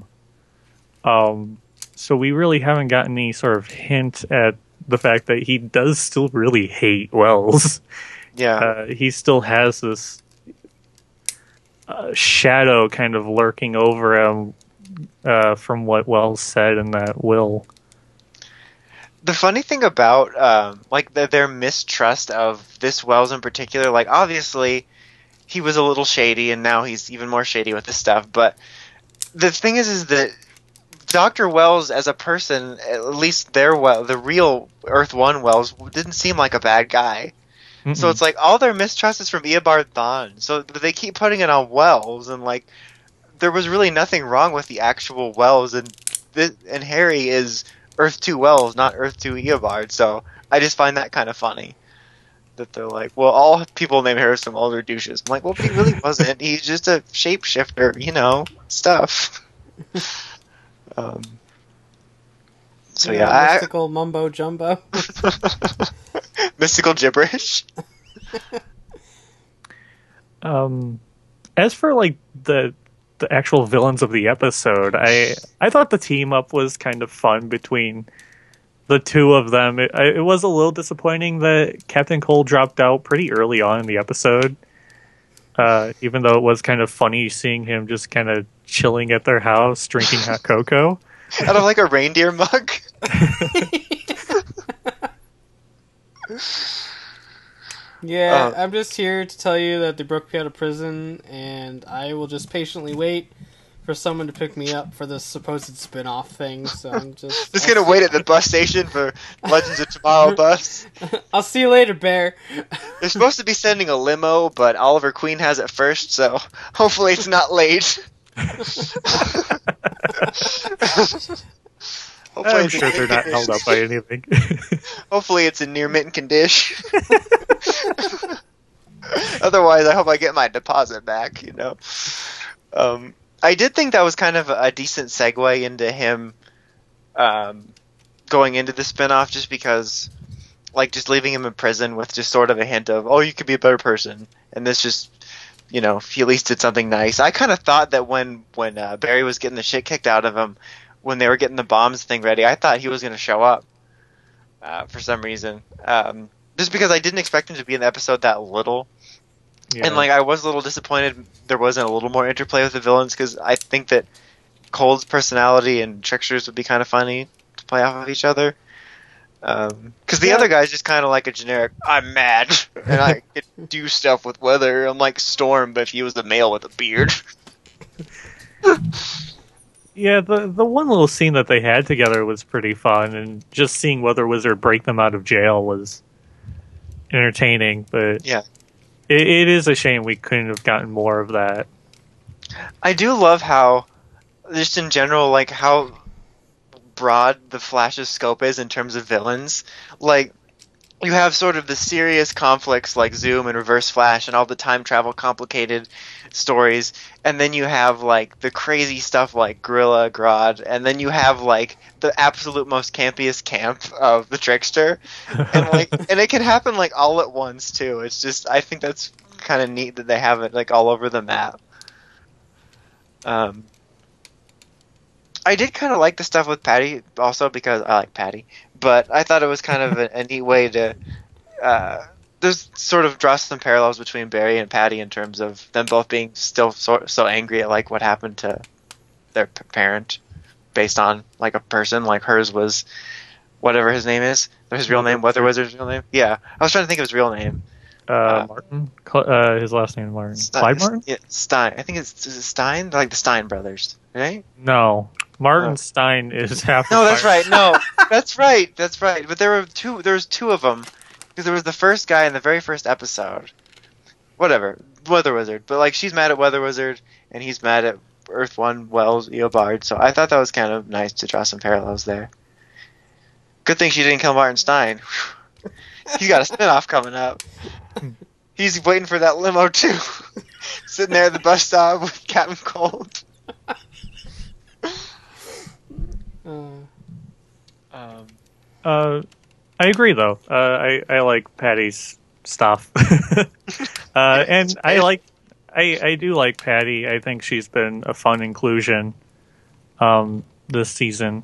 So we really haven't gotten any sort of hint at the fact that he does still really hate Wells. Yeah. He still has this shadow kind of lurking over him from what Wells said in that will. The funny thing about like their mistrust of this Wells in particular, like obviously he was a little shady and now he's even more shady with this stuff, but the thing is that Dr. Wells as a person, at least the real Earth 1 Wells, didn't seem like a bad guy. Mm-mm. So it's like all their mistrust is from Eobard Thawne. So they keep putting it on Wells, and like there was really nothing wrong with the actual Wells, and Harry is Earth 2 Wells, not Earth 2 Eobard. So I just find that kind of funny that they're like, well, all people named Harrison Wells are douches. I'm like, well, he really wasn't. He's just a shapeshifter, stuff. So yeah, mystical mumbo jumbo. Mystical gibberish. As for like the actual villains of the episode, I thought the team up was kind of fun between the two of them. It was a little disappointing that Captain Cold dropped out pretty early on in the episode. Even though it was kind of funny seeing him just kind of chilling at their house, drinking hot cocoa. Out of like a reindeer mug? Yeah, I'm just here to tell you that they broke me out of prison, and I will just patiently wait for someone to pick me up for this supposed spin-off thing, so I'm just gonna wait at the bus station for Legends of Tomorrow bus. I'll see you later, Bear. They're supposed to be sending a limo, but Oliver Queen has it first, so hopefully it's not late. I'm sure they're not held up by anything. Hopefully it's in near mint condition. Otherwise, I hope I get my deposit back, I did think that was kind of a decent segue into him going into the spinoff, just because, like, just leaving him in prison with just sort of a hint of, oh, you could be a better person. And this just, he at least did something nice. I kind of thought that when Barry was getting the shit kicked out of him, when they were getting the bombs thing ready, I thought he was going to show up for some reason. Just because I didn't expect him to be in the episode that little. Yeah. And, like, I was a little disappointed there wasn't a little more interplay with the villains, because I think that Cold's personality and Trickster's would be kind of funny to play off of each other. Because the other guy's just kind of like a generic, I'm mad, and I could do stuff with weather. I'm like Storm, but if he was the male with a beard. Yeah, the one little scene that they had together was pretty fun, and just seeing Weather Wizard break them out of jail was entertaining, but yeah. It is a shame we couldn't have gotten more of that. I do love how, just in general, like, how broad the Flash's scope is in terms of villains. Like, you have sort of the serious conflicts like Zoom and Reverse Flash and all the time travel complicated stories, and then you have, like, the crazy stuff like Gorilla Grodd, and then you have, like, the absolute most campiest camp of the Trickster, and like, and it can happen like all at once too. It's just, I think that's kind of neat that they have it like all over the map. I did kind of like the stuff with Patty also, because I like Patty, but I thought it was kind of a neat way to there's sort of draw some parallels between Barry and Patty in terms of them both being still so angry at like what happened to their parent, based on like a person. Like hers was whatever his name is, his real name, Weather Wizard's real name. Yeah, I was trying to think of his real name. Martin. His last name is Martin. Clyde Martin? Yeah, Stein. I think it's Stein, like the Stein brothers, right? No, Martin Stein is half. No, that's right. No, that's right. That's right. But there were two. There was two of them, because there was the first guy in the very first episode. Whatever, Weather Wizard. But like, she's mad at Weather Wizard, and he's mad at Earth 1 Wells Eobard. So I thought that was kind of nice to draw some parallels there. Good thing she didn't kill Martin Stein. He's got a spinoff coming up. He's waiting for that limo too. Sitting there at the bus stop with Captain Cold. I agree, though. I like Patty's stuff, and I do like Patty. I think she's been a fun inclusion this season.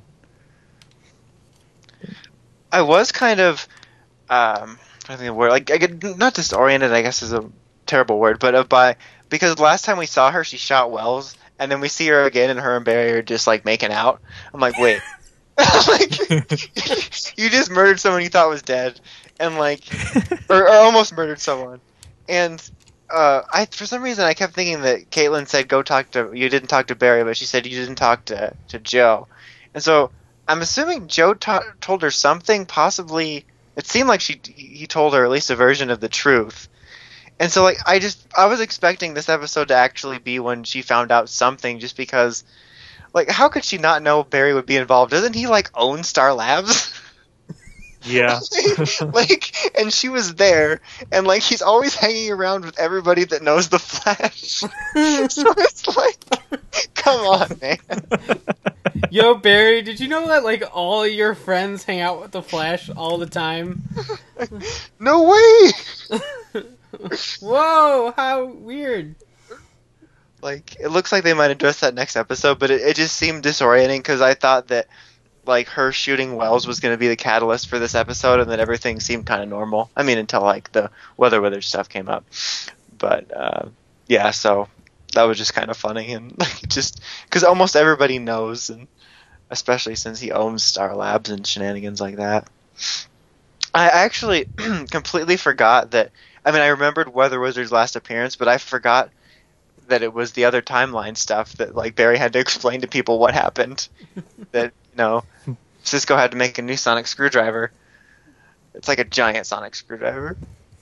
I was kind of I think the word, like, I get not disoriented, I guess is a terrible word, but because last time we saw her, she shot Wells, and then we see her again, and her and Barry are just like making out. I'm like, wait, like, you just murdered someone you thought was dead, and like, or almost murdered someone, and I for some reason I kept thinking that Caitlin said you didn't talk to Barry, but she said you didn't talk to Joe, and so I'm assuming Joe told her something, possibly. It seemed like he told her at least a version of the truth. And so, like, I was expecting this episode to actually be when she found out something, just because, like, how could she not know Barry would be involved? Doesn't he, like, own Star Labs? Yeah. Like, and she was there, and, like, he's always hanging around with everybody that knows the Flash. So it's like, come on, man. Yo, Barry, did you know that, like, all your friends hang out with the Flash all the time? No way! Whoa, how weird. Like, it looks like they might address that next episode, but it just seemed disorienting, because I thought that, like, her shooting Wells was going to be the catalyst for this episode, and that everything seemed kind of normal. I mean, until, like, the weather stuff came up. But, yeah, so that was just kind of funny, and, like, just, because almost everybody knows, and especially since he owns Star Labs and shenanigans like that. I actually completely forgot that, I mean, I remembered Weather Wizard's last appearance, but I forgot that it was the other timeline stuff that, like, Barry had to explain to people what happened. That, you know, Cisco had to make a new sonic screwdriver. It's like a giant sonic screwdriver.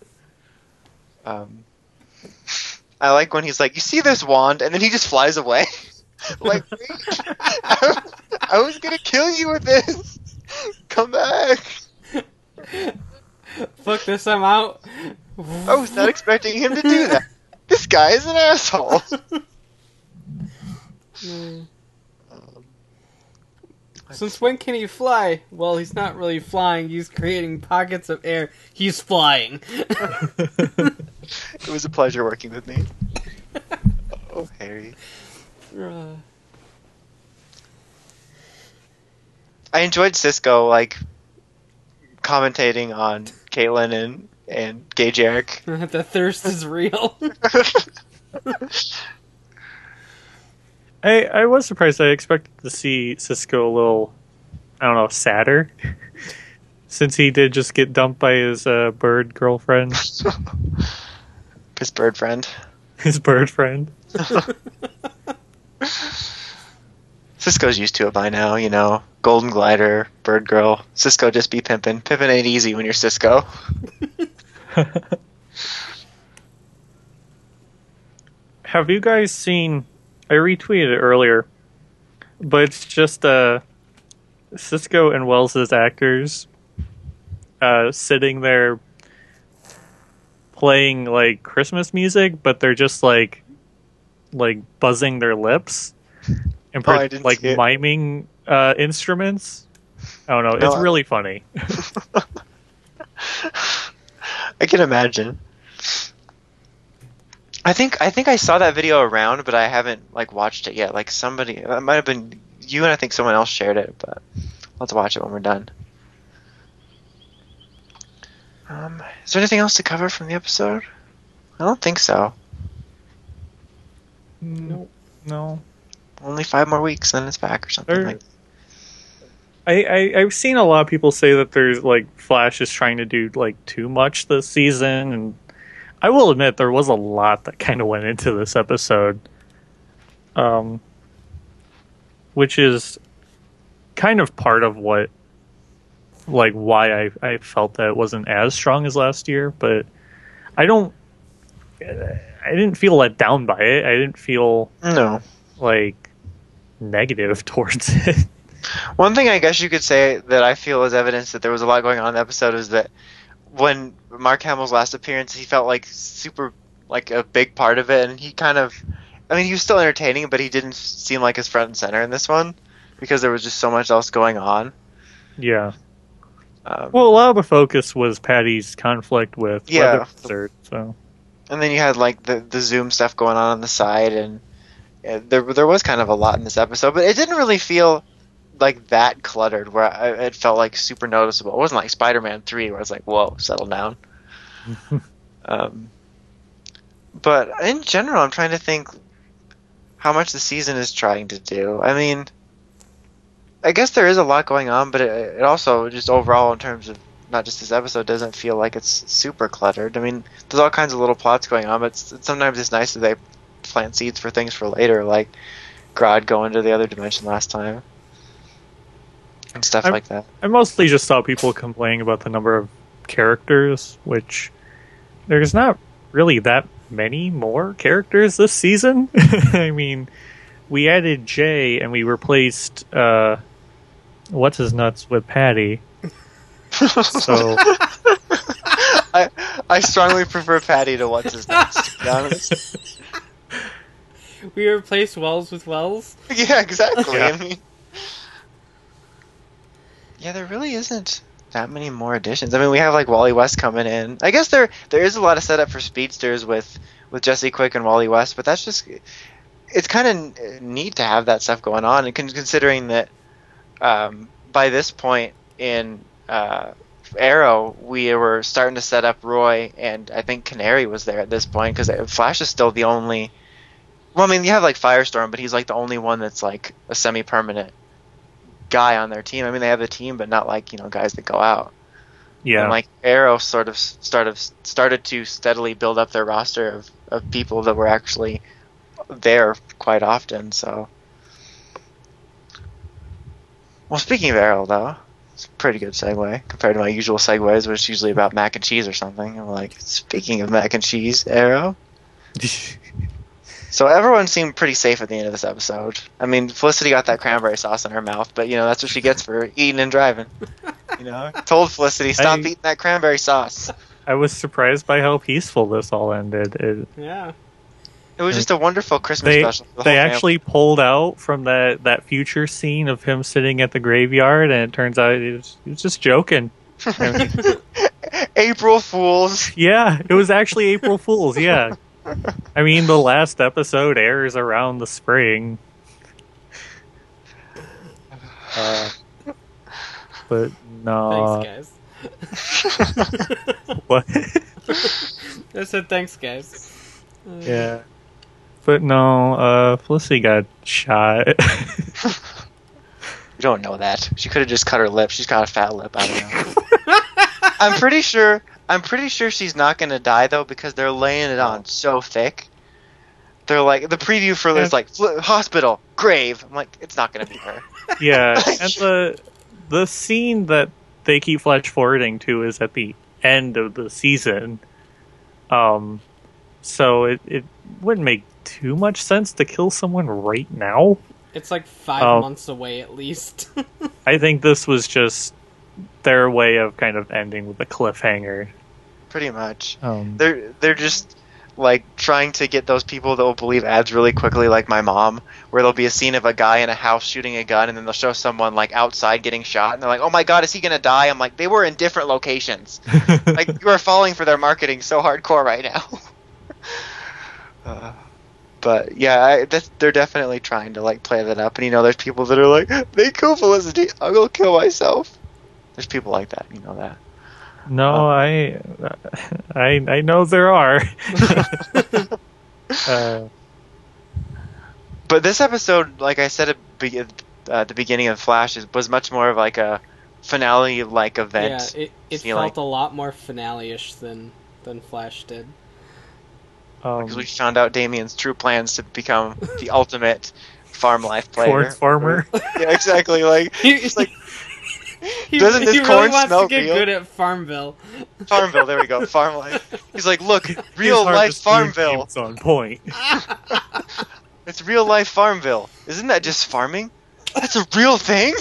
I like when he's like, you see this wand? And then he just flies away. Like, I was gonna kill you with this. Come back. Fuck this, I'm out. I was not expecting him to do that. This guy is an asshole. Since when can he fly? Well, he's not really flying. He's creating pockets of air. He's flying. It was a pleasure working with me. Oh, Harry. I enjoyed Cisco, like, commentating on Caitlin and Gay Jarek. The thirst is real. I was surprised. I expected to see Cisco a little, I don't know, sadder. Since he did just get dumped by his bird girlfriend. His bird friend. His bird friend. Cisco's used to it by now, you know. Golden glider, bird girl. Cisco just be pimpin'. Pimpin' ain't easy when you're Cisco. Have you guys seen... I retweeted it earlier, but it's just Cisco and Wells' actors sitting there playing, like, Christmas music, but they're just like buzzing their lips and like miming instruments. I don't know. It's really funny. I can imagine. I think I saw that video around, but I haven't, like, watched it yet. Like, somebody, it might have been you, and I think someone else shared it, but I'll have to watch it when we're done. Is there anything else to cover from the episode? I don't think so. No. Only 5 more weeks, then it's back or something. I've seen a lot of people say that there's, like, Flash is trying to do, like, too much this season, and I will admit there was a lot that kind of went into this episode, which is kind of part of what, like, why I felt that it wasn't as strong as last year. But I didn't feel let down by it. I didn't feel like negative towards it. One thing I guess you could say that I feel is evidence that there was a lot going on in the episode is that when Mark Hamill's last appearance, he felt like super, like, a big part of it, and he kind of, I mean, he was still entertaining, but he didn't seem like his front and center in this one, because there was just so much else going on. Yeah. Well, a lot of the focus was Patty's conflict with Weather Wizard, so. And then you had like the Zoom stuff going on the side, and there was kind of a lot in this episode, but it didn't really feel like that cluttered where it felt like super noticeable. It wasn't like Spider-Man 3 where I was like, whoa, settle down. But in general, I'm trying to think how much the season is trying to do. I mean, I guess there is a lot going on, but it also, just overall in terms of not just this episode, doesn't feel like it's super cluttered. I mean, there's all kinds of little plots going on, but sometimes it's nice that they plant seeds for things for later, like Grodd going to the other dimension last time. And stuff like that. I mostly just saw people complaining about the number of characters, which there's not really that many more characters this season. I mean, we added Jay and we replaced what's his nuts with Patty. So I strongly prefer Patty to what's his nuts, to be honest. We replaced Wells with Wells? Yeah, exactly. Yeah. I mean, yeah, there really isn't that many more additions. I mean, we have like Wally West coming in. I guess there is a lot of setup for speedsters with Jesse Quick and Wally West, but that's just, it's kind of neat to have that stuff going on, and considering that by this point in Arrow, we were starting to set up Roy, and I think Canary was there at this point, because Flash is still the only. Well, I mean, you have like Firestorm, but he's like the only one that's like a semi-permanent guy on their team. I mean, they have a team, but not like, guys that go out. yeah, And like Arrow sort of started to steadily build up their roster of people that were actually there quite often. So, well, speaking of Arrow, though, it's a pretty good segue compared to my usual segues, which is usually about mac and cheese or something. I'm like, speaking of mac and cheese, Arrow. So everyone seemed pretty safe at the end of this episode. I mean, Felicity got that cranberry sauce in her mouth, but that's what she gets for eating and driving. Told Felicity, stop eating that cranberry sauce. I was surprised by how peaceful this all ended. Yeah. It was just a wonderful Christmas special. For the they whole actually pulled out from that future scene of him sitting at the graveyard, and it turns out he was just joking. April Fools. Yeah, it was actually April Fool's. Yeah. I mean, the last episode airs around the spring. But no. Thanks, guys. What? I said thanks, guys. Yeah. But no, Felicity got shot. You don't know that. She could have just cut her lip. She's got a fat lip. I don't know. I'm pretty sure she's not going to die, though, because they're laying it on so thick. They're like, the preview for this, like, hospital, grave. I'm like, it's not going to be her. Yeah, and the scene that they keep flash forwarding to is at the end of the season. So it wouldn't make too much sense to kill someone right now. It's like 5 months away at least. I think this was just their way of kind of ending with a cliffhanger. Pretty much. They're just like trying to get those people that will believe ads really quickly, like my mom, where there'll be a scene of a guy in a house shooting a gun, and then they'll show someone like outside getting shot, and they're like, "Oh my god, is he gonna die?" I'm like, they were in different locations. Like, you are falling for their marketing so hardcore right now. But yeah, they're definitely trying to like play that up, and there's people that are like, "They kill Felicity, I'll go kill myself." There's people like that, that. No, I know there are. But this episode, like I said at the beginning of Flash, was much more of like a finale-like event. Yeah, it felt a lot more finale-ish than Flash did. Because we found out Damian's true plans to become the ultimate farm life player. Corn farmer. Yeah, exactly. Like, he's like, he doesn't this really corn wants smell to get real? good at Farmville. Farmville, there we go. Farm life. He's like, look, real life Farmville. It's on point. It's real life Farmville. Isn't that just farming? That's a real thing.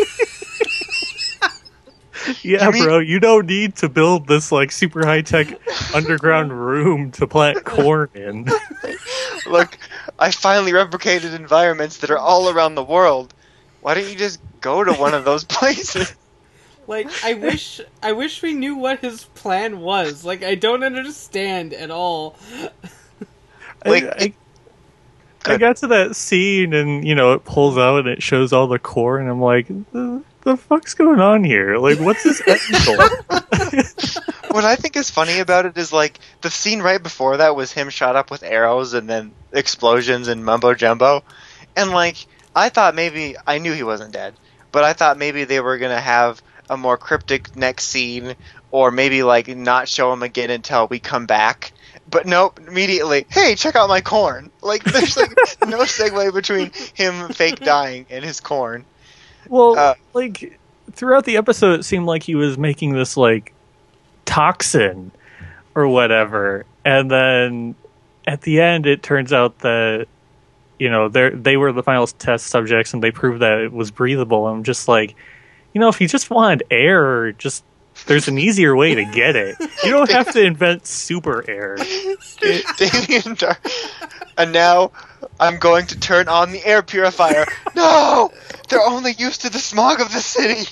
Yeah, bro, you don't need to build this like super high tech underground room to plant corn in. Look, I finally replicated environments that are all around the world. Why don't you just go to one of those places? Like, I wish we knew what his plan was. Like, I don't understand at all. Like, I got to that scene and, it pulls out and it shows all the core and I'm like, the fuck's going on here? Like, what's this angle? what I think is funny about it is, like, the scene right before that was him shot up with arrows and then explosions and mumbo jumbo. And, like, I knew he wasn't dead, but I thought maybe they were going to have a more cryptic next scene or maybe, like, not show him again until we come back. But nope, immediately, hey, check out my corn. Like, there's, like, no segue between him fake dying and his corn. Well, like, throughout the episode, it seemed like he was making this, like, toxin or whatever. And then at the end, it turns out that, they were the final test subjects and they proved that it was breathable. I'm just like, if you just wanted air, there's an easier way to get it. You don't have to invent super air. Damien Dark. And now I'm going to turn on the air purifier. No! They're only used to the smog of the city.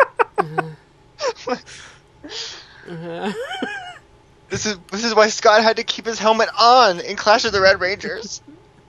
This is why Scott had to keep his helmet on in Clash of the Red Rangers.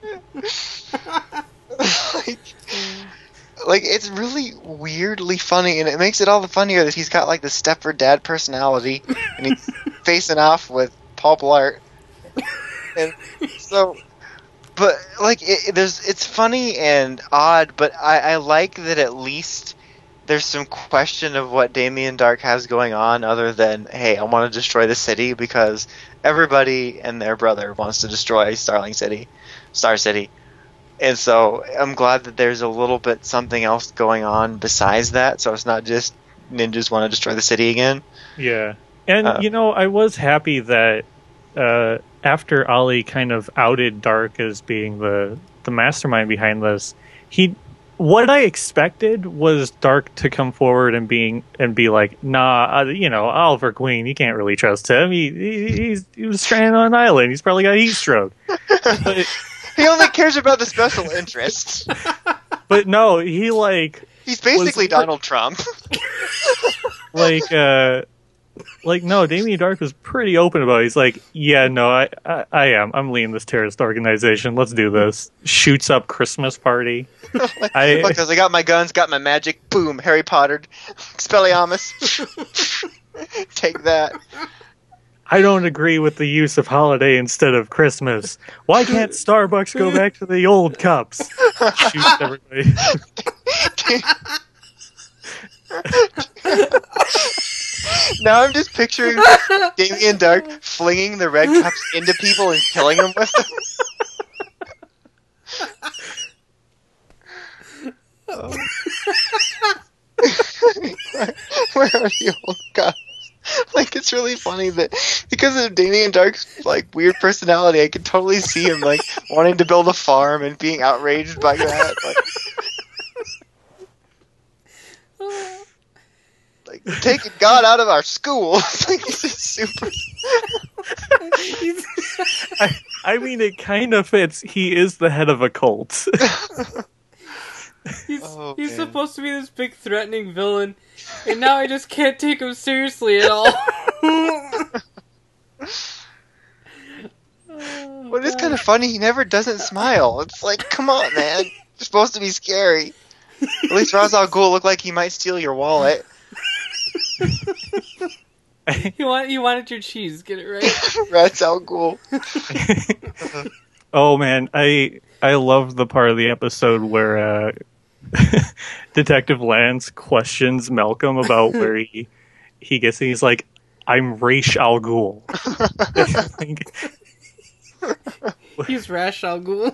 Like, it's really weirdly funny, and it makes it all the funnier that he's got, like, the Stepford Dad personality, and he's facing off with Paul Blart. And so, but, like, it's funny and odd, but I like that at least there's some question of what Damien Dark has going on other than, hey, I want to destroy the city, because everybody and their brother wants to destroy Star City. And so I'm glad that there's a little bit something else going on besides that, so it's not just ninjas want to destroy the city again. Yeah. And, I was happy that after Ollie kind of outed Dark as being the mastermind behind this, what I expected was Dark to come forward and be like, nah, Oliver Queen, you can't really trust him. He was stranded on an island. He's probably got heat stroke. But, he only cares about the special interests. But no, he's basically Donald Trump. No, Damien Dark was pretty open about it. He's like, yeah, no, I am. I'm leading this terrorist organization. Let's do this. Shoots up Christmas party. Look, I got my guns, got my magic. Boom, Harry Potter. Expelliarmus. Take that. I don't agree with the use of holiday instead of Christmas. Why can't Starbucks go back to the old cups? Shoots everybody. Now I'm just picturing Damien Dark flinging the red cups into people and killing them with them. Where are the old cups? Like, it's really funny that because of Damien Dark's, like, weird personality, I could totally see him, like, wanting to build a farm and being outraged by that. Like taking God out of our schools. Like, he's just super. I mean, it kind of fits. He is the head of a cult. He's supposed to be this big threatening villain, and now I just can't take him seriously at all. Well, it's kind of funny. He never doesn't smile. It's like, come on, man. You're supposed to be scary. At least Ra's al Ghul looked like he might steal your wallet. You wanted your cheese. Get it right. Ra's al Ghul. Oh man, I love the part of the episode where Detective Lance questions Malcolm about where he gets it. He's like, I'm Ra's al Ghul. He's Ra's al Ghul.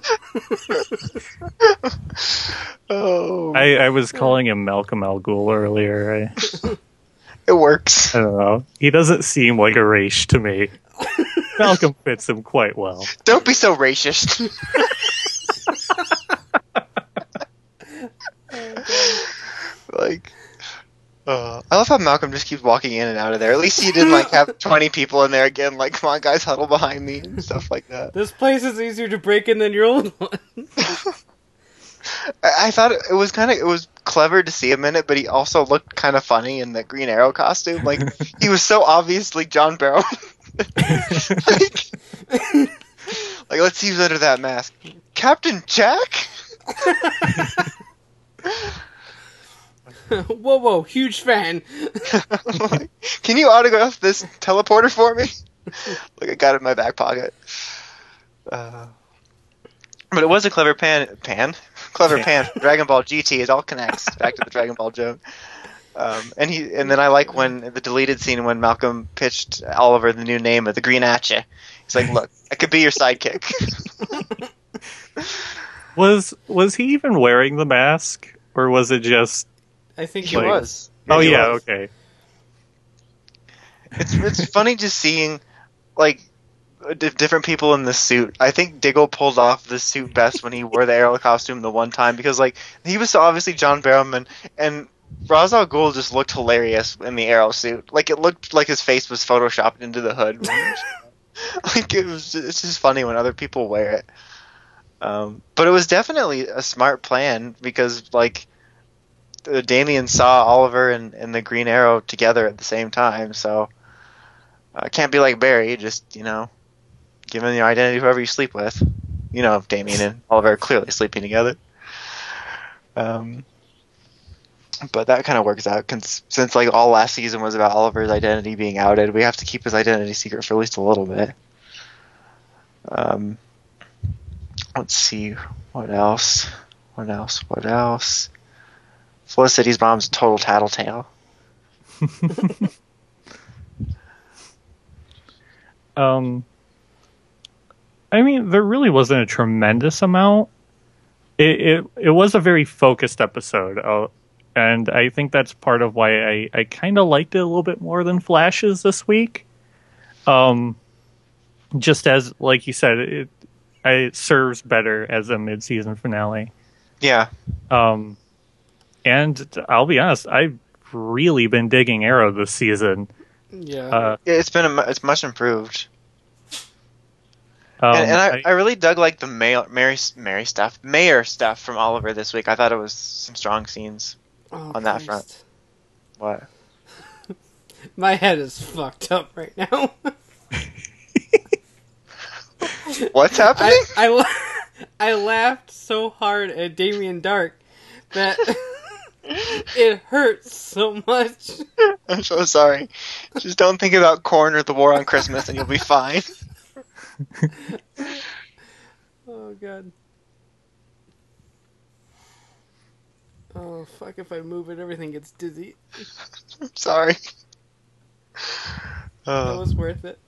Oh. I was calling him Malcolm al Ghul earlier. It works. I don't know. He doesn't seem like a race to me. Malcolm fits him quite well. Don't be so racist. I love how Malcolm just keeps walking in and out of there. At least he didn't like have 20 people in there again. Like, come on, guys, huddle behind me and stuff like that. This place is easier to break in than your old one. I thought it was clever to see him in it, but he also looked kind of funny in the Green Arrow costume. Like, he was so obviously John Barrow. like, let's see who's under that mask. Captain Jack? Whoa, huge fan. Like, can you autograph this teleporter for me? Like, I got it in my back pocket. But it was a clever pan. Dragon Ball GT, it all connects back to the Dragon Ball joke. And then I like when the deleted scene when Malcolm pitched Oliver the new name of the Green Atcha. He's like, "Look, I could be your sidekick." Was he even wearing the mask, or was it just? I think He was. Oh He yeah, was. okay. It's funny just seeing like different people in the suit. I think Diggle pulled off the suit best when he wore the Arrow costume the one time, because like he was so obviously John Barrowman, and Ra's al Ghul just looked hilarious in the Arrow suit. Like, it looked like his face was photoshopped into the hood. Like, it's just funny when other people wear it. But it was definitely a smart plan, because like Damian saw Oliver and the Green Arrow together at the same time, so it can't be like Barry, just, give him your identity to whoever you sleep with. Damian and Oliver are clearly sleeping together. But that kind of works out, since like all last season was about Oliver's identity being outed. We have to keep his identity secret for at least a little bit. Let's see, what else? Felicity's mom's a total tattletale. I mean, there really wasn't a tremendous amount. It was a very focused episode, and I think that's part of why I kind of liked it a little bit more than Flash's this week. Just as, like you said, it serves better as a mid-season finale. Yeah. And I'll be honest, I've really been digging Arrow this season. Yeah. It's much improved. I really dug like the Mayor stuff from Oliver this week. I thought it was some strong scenes on that front. What? My head is fucked up right now. What's happening? I laughed so hard at Damien Dark that it hurts so much. I'm so sorry. Just don't think about corn or the war on Christmas and you'll be fine. Oh, God. Oh, fuck, if I move it, everything gets dizzy. I'm sorry. That was worth it.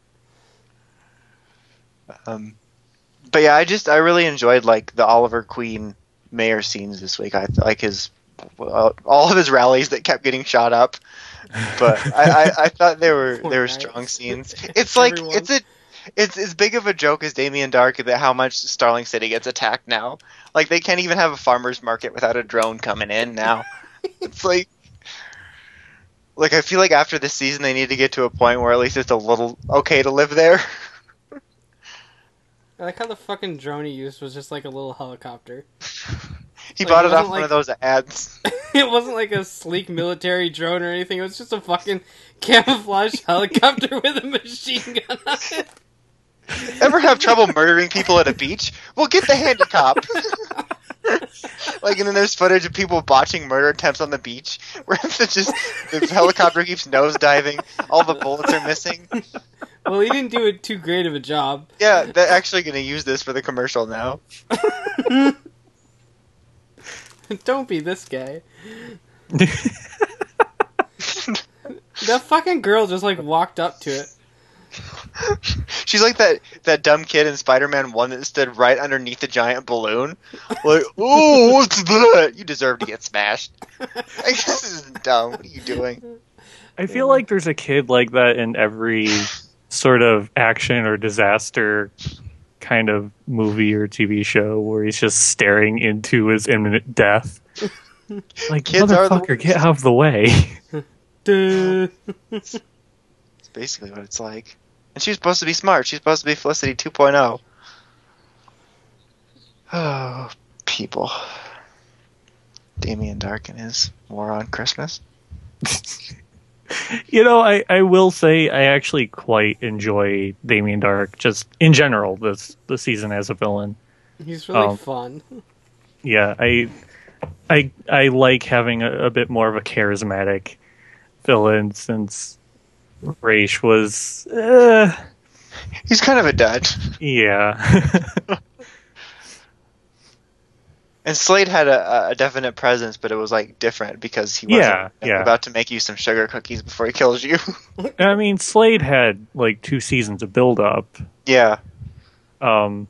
But yeah, I really enjoyed like the Oliver Queen Mayor scenes this week. I like all of his rallies that kept getting shot up. But I thought they were strong scenes. It's like it's as big of a joke as Damien Dark that how much Starling City gets attacked now. Like, they can't even have a farmer's market without a drone coming in now. It's like I feel like after this season they need to get to a point where at least it's a little okay to live there. I like how the fucking drone he used was just like a little helicopter. He bought it off one of those ads. It wasn't like a sleek military drone or anything. It was just a fucking camouflage helicopter with a machine gun on it. Ever have trouble murdering people at a beach? Well, get the handy-cop. Like, and then there's footage of people botching murder attempts on the beach, where the helicopter keeps nosediving, all the bullets are missing. Well, he didn't do it too great of a job. Yeah, they're actually going to use this for the commercial now. Don't be this guy. That fucking girl just like walked up to it. She's like that dumb kid in Spider-Man 1 that stood right underneath the giant balloon. Like, ooh, what's that? You deserve to get smashed. Like, this is dumb. What are you doing? I feel like there's a kid like that in every sort of action or disaster kind of movie or TV show where he's just staring into his imminent death. Like, Kids motherfucker, get out of the way. It's basically what it's like. And she's supposed to be smart. She's supposed to be Felicity 2.0. Oh, people. Damien Dark and his war on Christmas. You know, I will say I actually quite enjoy Damien Dark, just in general, this season as a villain. He's really fun. Yeah, I like having a bit more of a charismatic villain, since Raish was... He's kind of a dud. Yeah. And Slade had a definite presence, but it was like different because he wasn't about to make you some sugar cookies before he kills you. I mean, Slade had like 2 seasons of build up. Yeah. But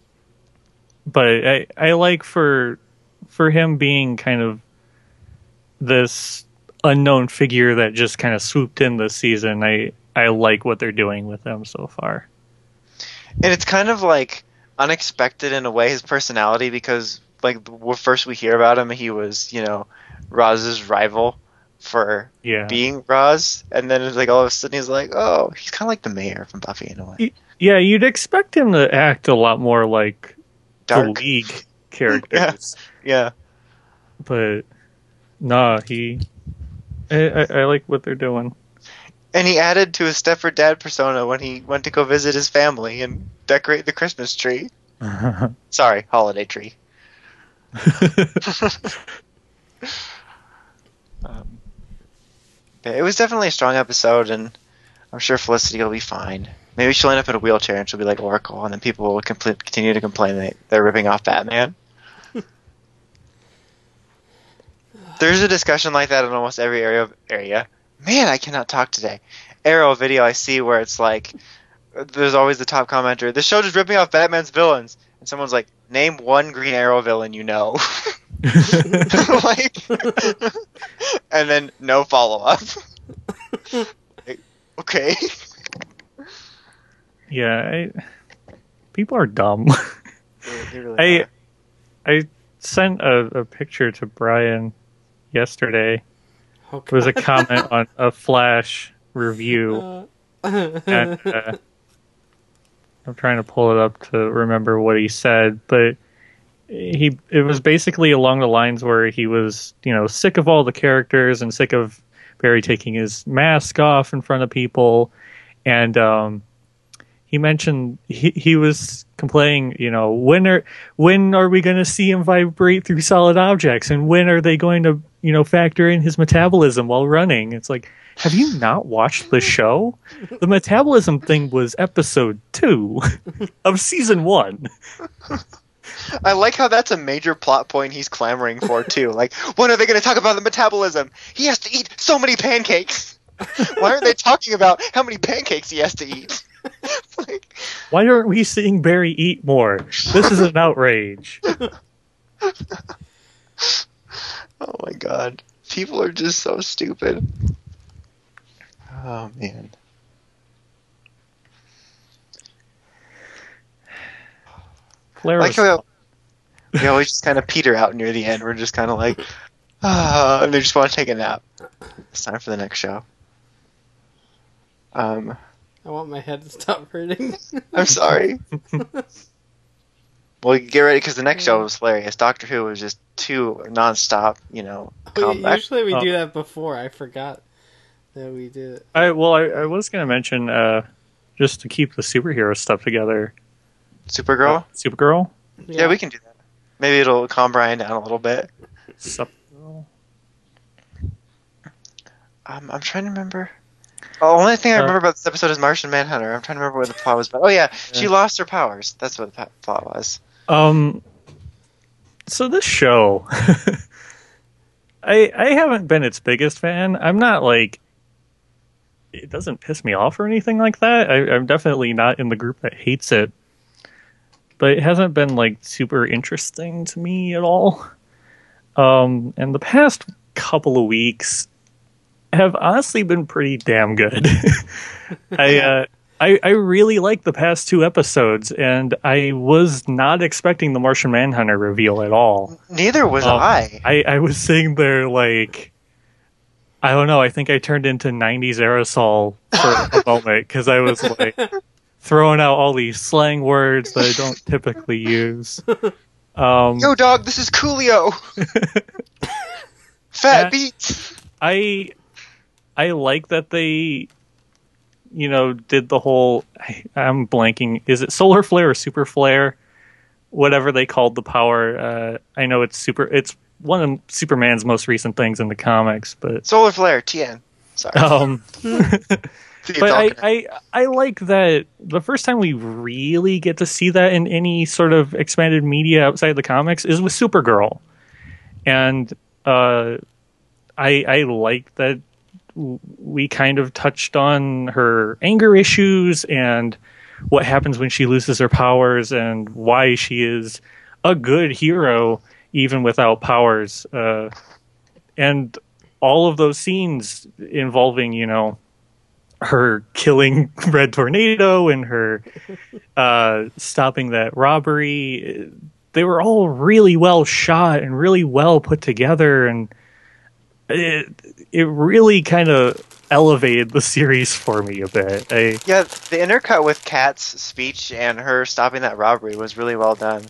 I like for him being kind of this unknown figure that just kind of swooped in this season. I like what they're doing with him so far. And it's kind of like unexpected in a way, his personality, because like when first we hear about him, he was, you know, Roz's rival for being Roz, and then it's like all of a sudden he's like, oh, he's kind of like the mayor from Buffy in a way. Yeah, you'd expect him to act a lot more like Dark. the League characters. Yeah. But nah, I like what they're doing. And he added to his Stepford Dad persona when he went to go visit his family and decorate the Christmas tree. Sorry, holiday tree. It was definitely a strong episode, and I'm sure Felicity will be fine. Maybe she'll end up in a wheelchair and she'll be like Oracle, and then people will continue to complain that they're ripping off Batman. There's a discussion like that in almost every area. Man, I cannot talk today. Arrow video I see where it's like, there's always the top commenter, this show just ripping off Batman's villains. And someone's like, name one Green Arrow villain you know. Like, and then no follow-up. Like, okay. Yeah, people are dumb. They really are. I sent a picture to Brian yesterday. It was a comment on a Flash review. And, I'm trying to pull it up to remember what he said, but it was basically along the lines where he was, you know, sick of all the characters and sick of Barry taking his mask off in front of people, and he mentioned he was complaining, you know, when are we going to see him vibrate through solid objects, and when are they going to, you know, factor in his metabolism while running? It's like, have you not watched the show? The metabolism thing was episode 2 of season 1. I like how that's a major plot point he's clamoring for, too. Like, when are they going to talk about the metabolism? He has to eat so many pancakes. Why aren't they talking about how many pancakes he has to eat? Like, why aren't we seeing Barry eat more? This is an outrage. Oh my god. People are just so stupid. Oh man. Claire Like how we always just kind of peter out near the end. We're just kind of like, and they just want to take a nap. It's time for the next show. I want my head to stop hurting. I'm sorry. Well, get ready because the next show was hilarious. Doctor Who was just too nonstop, you know. Usually we do that before. I forgot that we did it. I was going to mention, just to keep the superhero stuff together. Supergirl? Supergirl? Yeah, we can do that. Maybe it'll calm Brian down a little bit. Supergirl? I'm trying to remember. Oh, the only thing I remember about this episode is Martian Manhunter. I'm trying to remember what the plot was about. Oh yeah, she lost her powers. That's what the plot was. So this show, I haven't been its biggest fan. I'm not like, it doesn't piss me off or anything like that. I'm definitely not in the group that hates it, but it hasn't been like super interesting to me at all. And the past couple of weeks have honestly been pretty damn good. I really liked the past 2 episodes, and I was not expecting the Martian Manhunter reveal at all. Neither was I. I was sitting there like, I don't know, I think I turned into 90s aerosol for a moment, because I was like throwing out all these slang words that I don't typically use. Yo, dog, this is Coolio. Fat beats. I like that they, did the whole. I'm blanking. Is it solar flare or super flare? Whatever they called the power. I know it's super. It's one of Superman's most recent things in the comics, but solar flare, TN. Sorry. But I like that the first time we really get to see that in any sort of expanded media outside the comics is with Supergirl, and I like that we kind of touched on her anger issues and what happens when she loses her powers and why she is a good hero even without powers, and all of those scenes involving her killing Red Tornado and her stopping that robbery, they were all really well shot and really well put together, and it really kind of elevated the series for me a bit. Yeah, the intercut with Kat's speech and her stopping that robbery was really well done.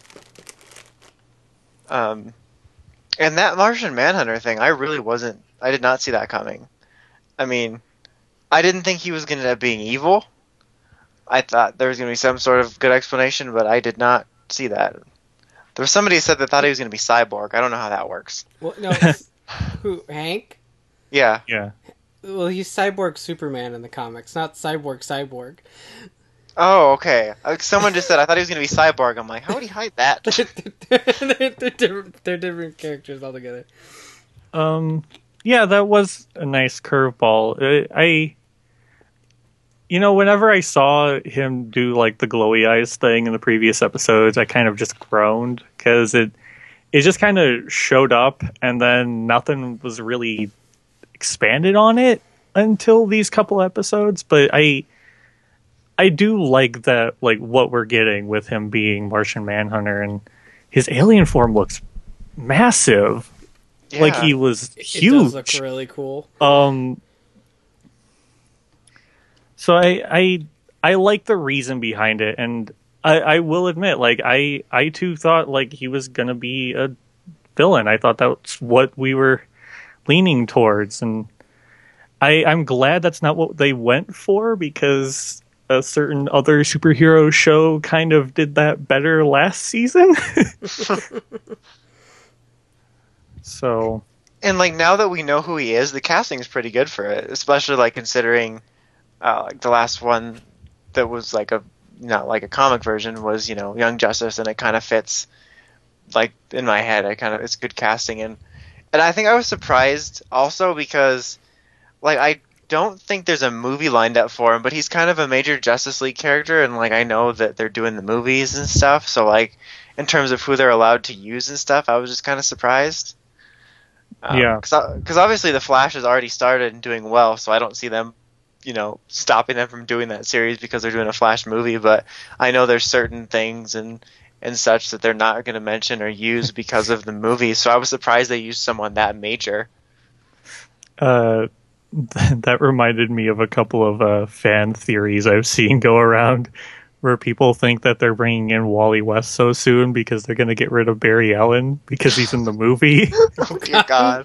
And that Martian Manhunter thing, I did not see that coming. I mean, I didn't think he was going to end up being evil. I thought there was going to be some sort of good explanation, but I did not see that. There was somebody who said that thought he was going to be Cyborg. I don't know how that works. Well, no, who, Hank? Yeah. Yeah. Well, he's Cyborg Superman in the comics, not Cyborg. Oh, okay. Someone just said, I thought he was going to be Cyborg. I'm like, how would he hide that? They're different characters altogether. Yeah, that was a nice curveball. Whenever I saw him do like the glowy eyes thing in the previous episodes, I kind of just groaned because it just kind of showed up and then nothing was really expanded on it until these couple episodes. But I do like that, like what we're getting with him being Martian Manhunter, and his alien form looks massive. Yeah. Like he was huge. It does look really cool. So I like the reason behind it, and I will admit, like I too thought like he was gonna be a villain. I thought that's what we were leaning towards, and I'm glad that's not what they went for, because a certain other superhero show kind of did that better last season. So, and like now that we know who he is, the casting is pretty good for it, especially like considering like the last one that was like not like a comic version was Young Justice, and it kind of fits like in my head. It's good casting, and I think I was surprised also because like I don't think there's a movie lined up for him, but he's kind of a major Justice League character, and like I know that they're doing the movies and stuff, so like in terms of who they're allowed to use and stuff, I was just kind of surprised. Yeah, because obviously the Flash has already started and doing well, so I don't see them stopping them from doing that series because they're doing a Flash movie. But I know there's certain things and such that they're not going to mention or use because of the movie, so I was surprised they used someone that major. That reminded me of a couple of fan theories I've seen go around, where people think that they're bringing in Wally West so soon because they're going to get rid of Barry Allen because he's in the movie. Oh dear God.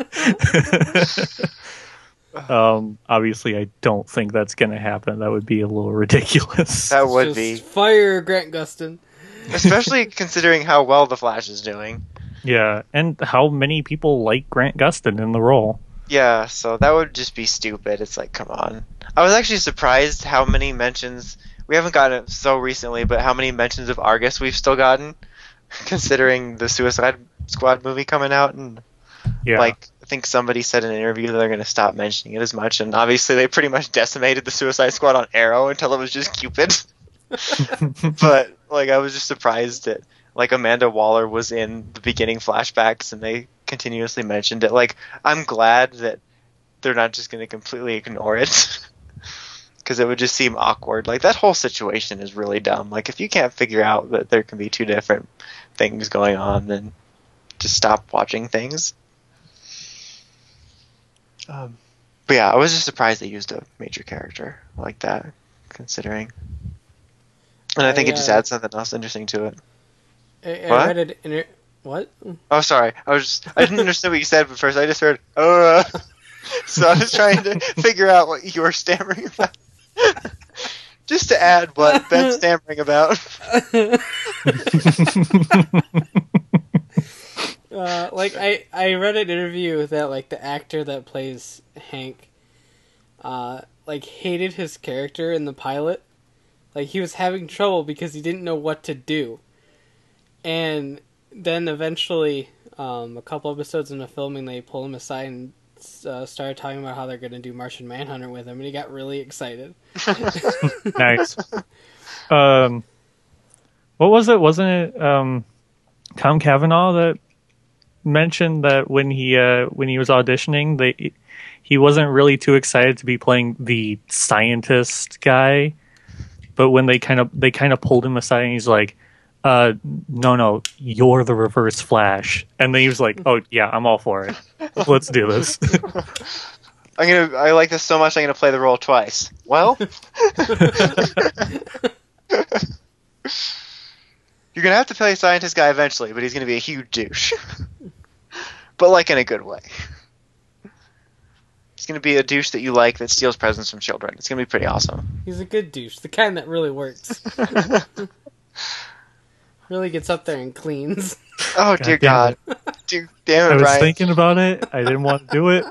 Obviously, I don't think that's going to happen. That would be a little ridiculous. That would be. Fire Grant Gustin. Especially considering how well the Flash is doing. Yeah, and how many people like Grant Gustin in the role. Yeah, so that would just be stupid. It's like, come on. I was actually surprised how many mentions. We haven't gotten it so recently, but how many mentions of Argus we've still gotten, considering the Suicide Squad movie coming out. And yeah. like, I think somebody said in an interview that they're going to stop mentioning it as much, and obviously they pretty much decimated the Suicide Squad on Arrow until it was just Cupid. But like, I was just surprised that like Amanda Waller was in the beginning flashbacks and they continuously mentioned it. Like, I'm glad that they're not just going to completely ignore it. Because it would just seem awkward. Like, that whole situation is really dumb. Like, if you can't figure out that there can be two different things going on, then just stop watching things. But yeah, I was just surprised they used a major character like that, considering. And I think it just adds something else interesting to it. I What? read it in it. What? Oh, sorry. I didn't understand what you said at first. I just heard, so I was trying to figure out what you were stammering about. Just to add what Ben's stammering about. Like I read an interview that like the actor that plays Hank, like hated his character in the pilot. Like he was having trouble because he didn't know what to do. And then eventually, a couple episodes into filming, they pull him aside and started talking about how they're going to do Martian Manhunter with him, and he got really excited. Nice. What was it? Wasn't it Tom Cavanaugh that mentioned that when he was auditioning, he wasn't really too excited to be playing the scientist guy, but when they kind of pulled him aside, and he's like, no, you're the Reverse Flash. And then he was like, oh, yeah, I'm all for it. Let's do this. I like this so much, I'm going to play the role twice. Well? You're going to have to play a scientist guy eventually, but he's going to be a huge douche. But, like, in a good way. He's going to be a douche that you like that steals presents from children. It's going to be pretty awesome. He's a good douche, the kind that really works. Really gets up there and cleans. Oh, dear God. Dude, damn it, I was Brian. thinking about it. I didn't want to do it.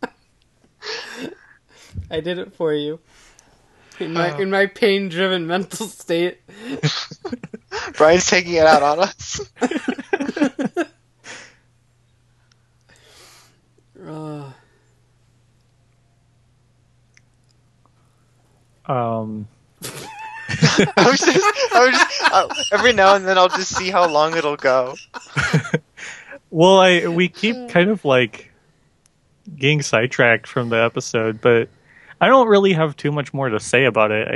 I did it for you. In my pain-driven mental state. Brian's taking it out on us. Every now and then I'll just see how long it'll go. Well, we keep kind of like getting sidetracked from the episode, but I don't really have too much more to say about it.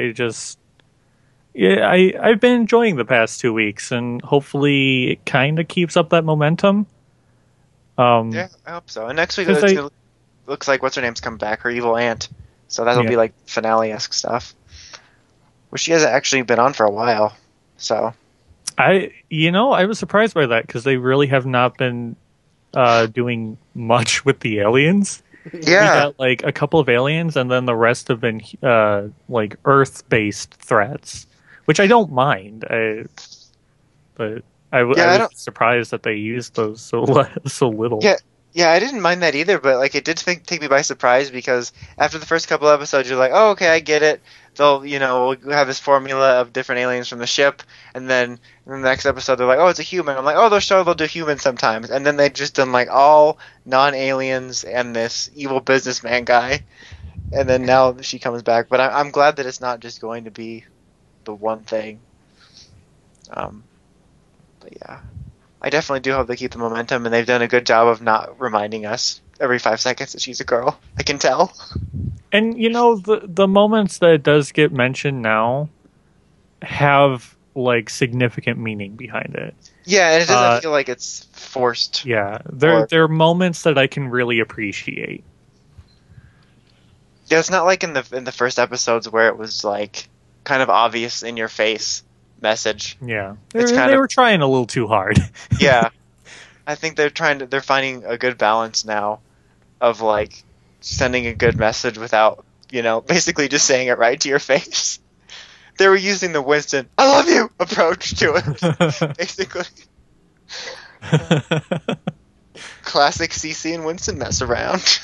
I've been enjoying the past 2 weeks, and hopefully it kind of keeps up that momentum. Yeah, I hope so. And next week looks like what's her name's coming back, her evil aunt. So that'll be like finale-esque stuff. Which she hasn't actually been on for a while. So I was surprised by that because they really have not been doing much with the aliens. yeah, We got like a couple of aliens, and then the rest have been like Earth-based threats, which I don't mind. But I was surprised that they used those so little. Yeah, I didn't mind that either, but like it did take me by surprise because after the first couple episodes, you're like, oh, okay, I get it. They'll, we'll have this formula of different aliens from the ship, and then in the next episode, they're like, oh, it's a human. I'm like, oh, they'll do humans sometimes, and then they just done like all non-aliens and this evil businessman guy, and then now she comes back. But I'm glad that it's not just going to be the one thing. But yeah. I definitely do hope they keep the momentum, and they've done a good job of not reminding us every 5 seconds that she's a girl. I can tell. And, the moments that it does get mentioned now have, like, significant meaning behind it. Yeah, and it doesn't feel like it's forced. Yeah, there are moments that I can really appreciate. Yeah, it's not like in the first episodes where it was, like, kind of obvious in your face message. Yeah, they were trying a little too hard. Yeah, I think they're finding a good balance now of like sending a good message without basically just saying it right to your face. They were using the Winston "I love you" approach to it, basically. Classic CC and Winston mess around.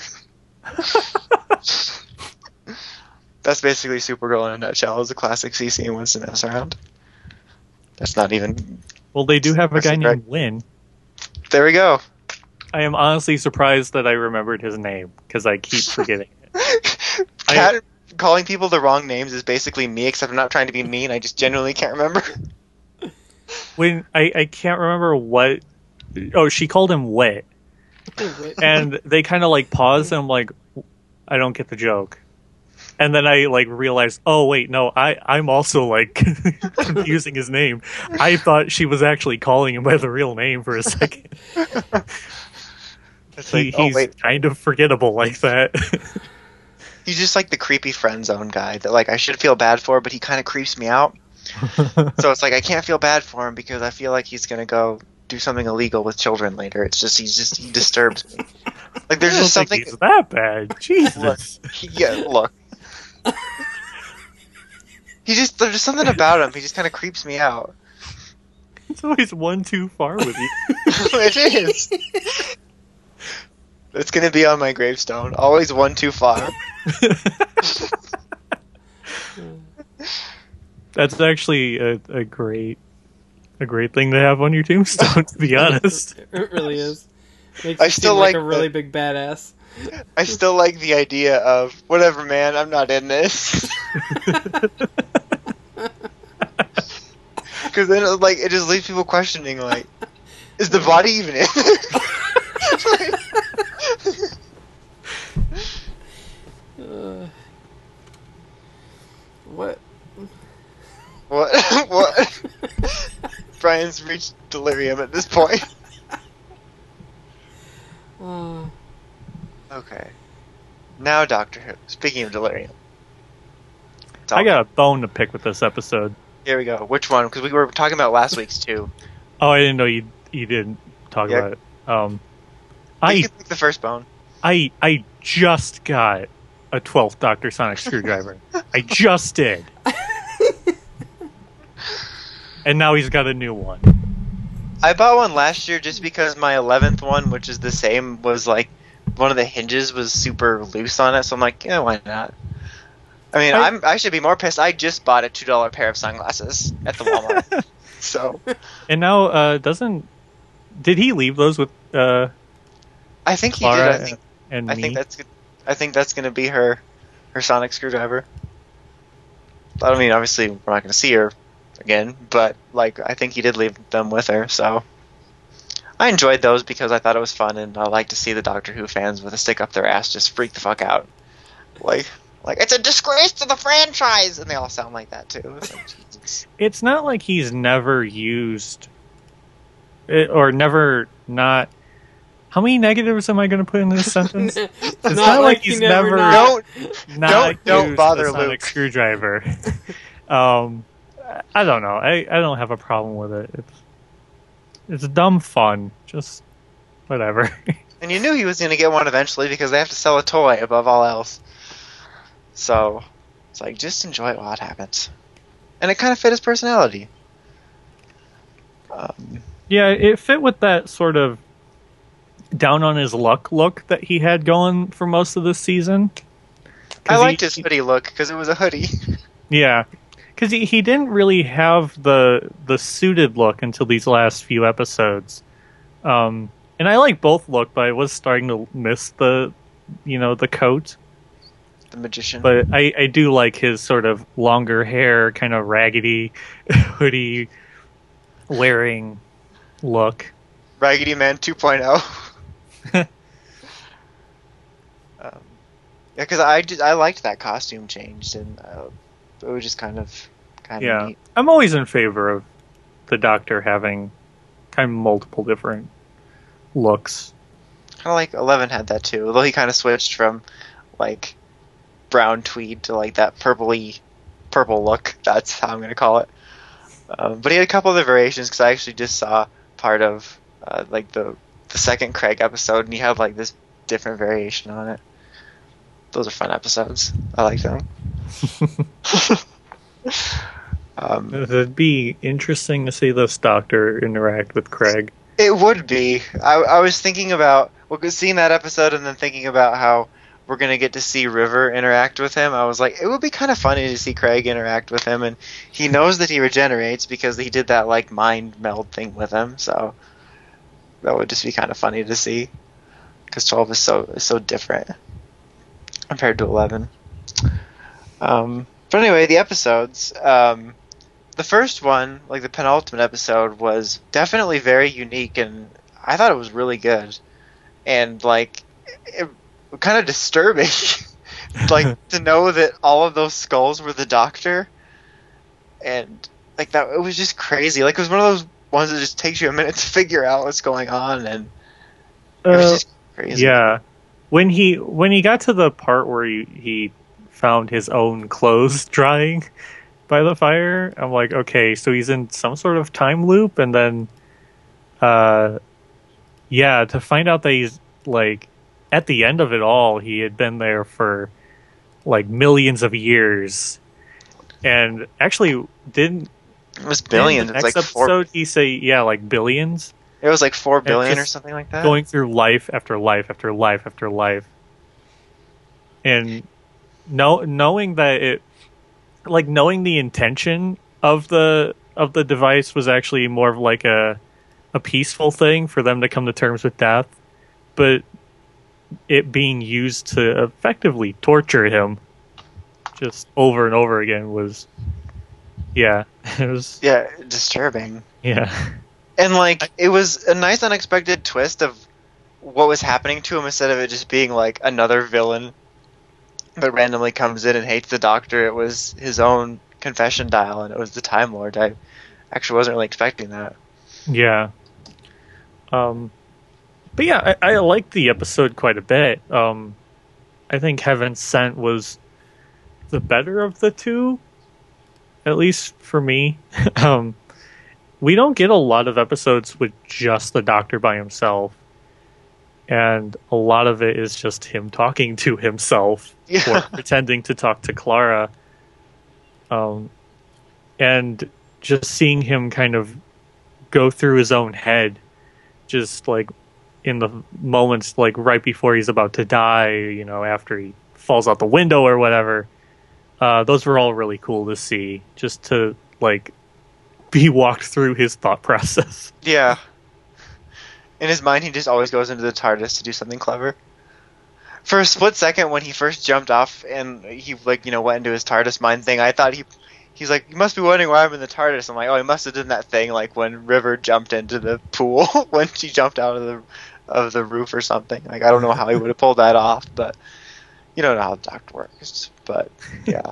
That's basically Supergirl in a nutshell. Is a classic CC and Winston mess around. That's not even... Well, they do have a guy named Win. There we go. I am honestly surprised that I remembered his name, because I keep forgetting it. Calling people the wrong names is basically me, except I'm not trying to be mean. I just genuinely can't remember. When I can't remember what... Oh, she called him Wit. And they kind of like paused, and I'm like, I don't get the joke. And then I like realized, oh wait, no, I'm also like confusing his name. I thought she was actually calling him by the real name for a second. He's kind of forgettable like that. He's just like the creepy friend zone guy that like I should feel bad for, but he kind of creeps me out. So it's like I can't feel bad for him because I feel like he's gonna go do something illegal with children later. It's just he disturbs me. Like there's I don't just something. think he's that bad. Jesus. Look. There's just something about him. He just kind of creeps me out. It's always one too far with you. It is. It's gonna be on my gravestone. Always one too far. That's actually a great thing to have on your tombstone, to be honest. It really is. Makes I you still seem like like a really big badass. I still like the idea of whatever, man. I'm not in this. Because then it just leaves people questioning, like, is the body even in there? What? What? Brian's reached delirium at this point. Okay. Now Doctor Who. Speaking of delirium. I got a bone to pick with this episode. Here we go. Which one? Because we were talking about last week's too. Oh, I didn't know you didn't talk about it. You can pick the first bone. I just got a 12th Dr. Sonic screwdriver. I just did. And now he's got a new one. I bought one last year just because my 11th one, which is the same, was like one of the hinges was super loose on it, so I'm like, yeah, why not? I mean, I should be more pissed. I just bought a $2 pair of sunglasses at the Walmart. So. And now, did he leave those with I think Clara he did. I think that's good. I think that's going to be her sonic screwdriver. I mean, obviously we're not going to see her again, but like I think he did leave them with her. So I enjoyed those because I thought it was fun, and I like to see the Doctor Who fans with a stick up their ass just freak the fuck out. Like it's a disgrace to the franchise, and they all sound like that too. It's like, Jesus. It's not like he's never used it, or never not. How many negatives am I going to put in this sentence? It's not like he's never don't used bother a sonic Luke. screwdriver. I don't know. I don't have a problem with it. It's dumb fun. Just whatever. And you knew he was going to get one eventually because they have to sell a toy above all else. So it's like, just enjoy it while it happens. And it kind of fit his personality. Yeah, it fit with that sort of down on his luck look that he had going for most of this season. I liked his hoodie look because it was a hoodie. Yeah, because he didn't really have the suited look until these last few episodes. And I like both look, but I was starting to miss the coat. The magician. But I do like his sort of longer hair, kind of raggedy hoodie wearing look. Raggedy Man 2.0. Yeah, because I liked that costume change, and it was just kind of neat. I'm always in favor of the Doctor having kind of multiple different looks. Kind of like 11 had that too, although he kind of switched from like brown tweed to like that purple look. That's how I'm going to call it. But he had a couple other variations because I actually just saw part of like the second Craig episode, and you have like this different variation on it. Those are fun episodes. I like them. It'd be interesting to see this Doctor interact with Craig. It would be. I was thinking about seeing that episode and then thinking about how we're going to get to see River interact with him. I was like, it would be kind of funny to see Craig interact with him, and he knows that he regenerates because he did that like mind meld thing with him, so that would just be kind of funny to see because 12 is so different compared to 11. But anyway, the episodes. The first one, like the penultimate episode, was definitely very unique, and I thought it was really good. And like, it kind of disturbing, like to know that all of those skulls were the Doctor, and like that it was just crazy. Like it was one of those ones that just takes you a minute to figure out what's going on, and it was just crazy. Yeah, when he got to the part where he found his own clothes drying, by the fire. I'm like, okay, so he's in some sort of time loop, and then, to find out that he's like, at the end of it all, he had been there for like millions of years, and actually didn't. It was billions. In the It's next like episode, he say like billions. It was like 4 billion or just something like that. Going through life after life after life after life, and knowing that it, like knowing the intention of the device was actually more of like a peaceful thing for them to come to terms with death, but it being used to effectively torture him just over and over again was, it was disturbing. Yeah. And like it was a nice unexpected twist of what was happening to him, instead of it just being like another villain that randomly comes in and hates the Doctor. It was his own confession dial, and it was the Time Lord. I actually wasn't really expecting that. Yeah. But yeah, I liked the episode quite a bit. I think Heaven Sent was the better of the two, at least for me. We don't get a lot of episodes with just the Doctor by himself, and a lot of it is just him talking to himself or pretending to talk to Clara, and just seeing him kind of go through his own head, just like in the moments like right before he's about to die, after he falls out the window or whatever. Those were all really cool to see, just to like be walked through his thought process. Yeah. In his mind, he just always goes into the TARDIS to do something clever. For a split second, when he first jumped off and he went into his TARDIS mind thing, I thought he's like, you must be wondering why I'm in the TARDIS. I'm like, oh, he must have done that thing like when River jumped into the pool when she jumped out of the roof or something. Like, I don't know how he would have pulled that off, but you don't know how the Doctor works. But yeah.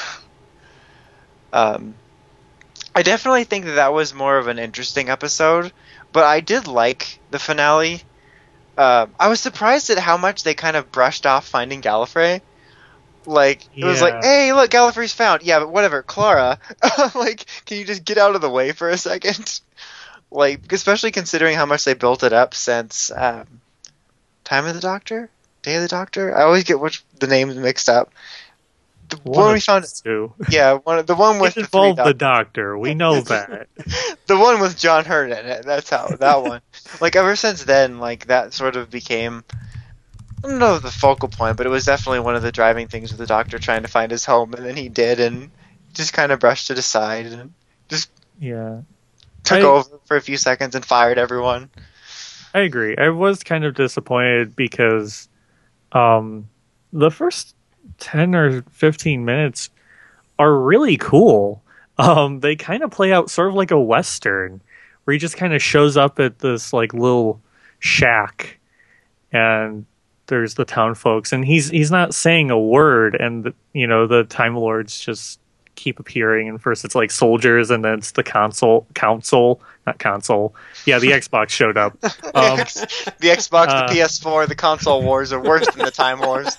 I definitely think that was more of an interesting episode, but I did like the finale. I was surprised at how much they kind of brushed off finding Gallifrey. Like, it was like, hey, look, Gallifrey's found. Yeah, but whatever, Clara. Like, can you just get out of the way for a second? Like, especially considering how much they built it up since Time of the Doctor? Day of the Doctor? I always get the names mixed up. The one we found, yeah, the one with the Doctor. We know that. The one with John Hurt in it. That's how that one. Like, ever since then, like, that sort of became, I don't know the focal point, but it was definitely one of the driving things with the Doctor trying to find his home, and then he did, and just kind of brushed it aside and just took over for a few seconds and fired everyone. I agree. I was kind of disappointed because the first 10 or 15 minutes are really cool. They kind of play out sort of like a Western, where he just kind of shows up at this like little shack, and there's the town folks, and he's not saying a word, and the Time Lords just keep appearing, and first it's like soldiers, and then it's the council, not console. Yeah, the Xbox showed up. The Xbox, the PS4, the console wars are worse than the Time Wars.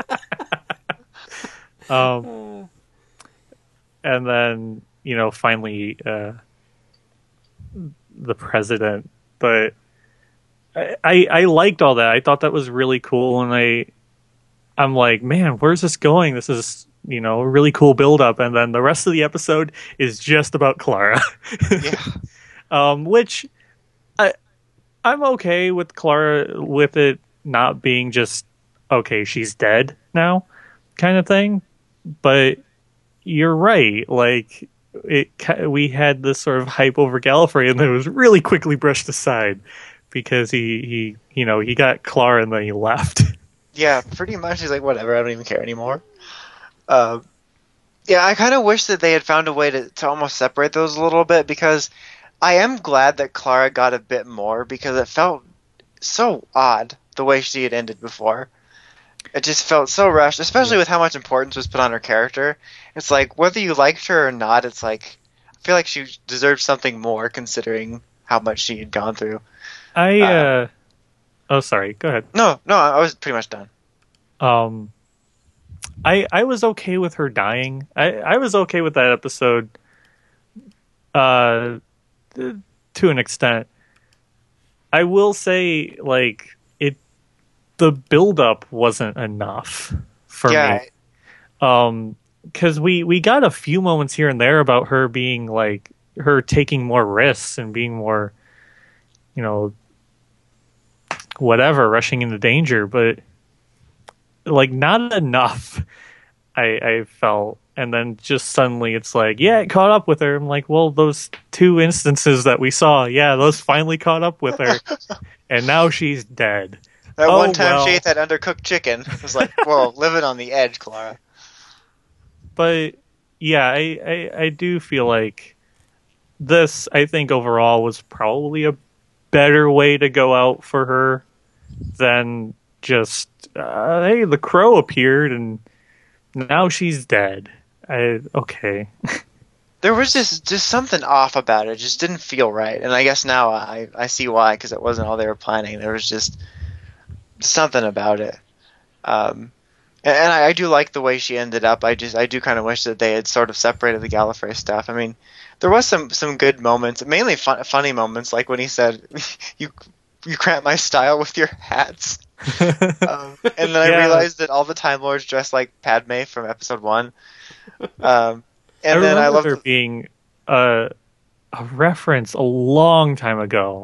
And then, finally, the president. But I liked all that. I thought that was really cool, and I'm like, man, where's this going? This is, a really cool build-up, and then the rest of the episode is just about Clara. Yeah. Which I'm okay with Clara, with it not being just, okay, she's dead now kind of thing. But you're right. Like, we had this sort of hype over Gallifrey, and then it was really quickly brushed aside because he got Clara and then he left. Yeah, pretty much. He's like, whatever, I don't even care anymore. Yeah, I kind of wish that they had found a way to almost separate those a little bit, because I am glad that Clara got a bit more, because it felt so odd the way she had ended before. It just felt so rushed, especially with how much importance was put on her character. It's like, whether you liked her or not, it's like, I feel like she deserved something more, considering how much she had gone through. Oh, sorry. Go ahead. No, I was pretty much done. I was okay with her dying. I was okay with that episode To an extent. I will say, like, the build-up wasn't enough for me. Because we got a few moments here and there about her being, like, her taking more risks and being more, whatever, rushing into danger, but, like, not enough, I felt. And then just suddenly it's like, yeah, it caught up with her. I'm like, well, those 2 instances that we saw, yeah, those finally caught up with her. And now she's dead. That one time she ate that undercooked chicken. It was like, whoa, living on the edge, Clara. But, yeah, I do feel like this, I think, overall was probably a better way to go out for her than just, hey, the crow appeared and now she's dead. Okay. There was just something off about it. It just didn't feel right. And I guess now I see why, because it wasn't all they were planning. There was just something about it. And I do like the way she ended up. I do kind of wish that they had sort of separated the Gallifrey stuff. I mean, there was some good moments, mainly funny moments, like when he said, you cramp my style with your hats. And then I realized that all the Time Lords dress like Padme from episode 1. And then I love there being a reference a long time ago.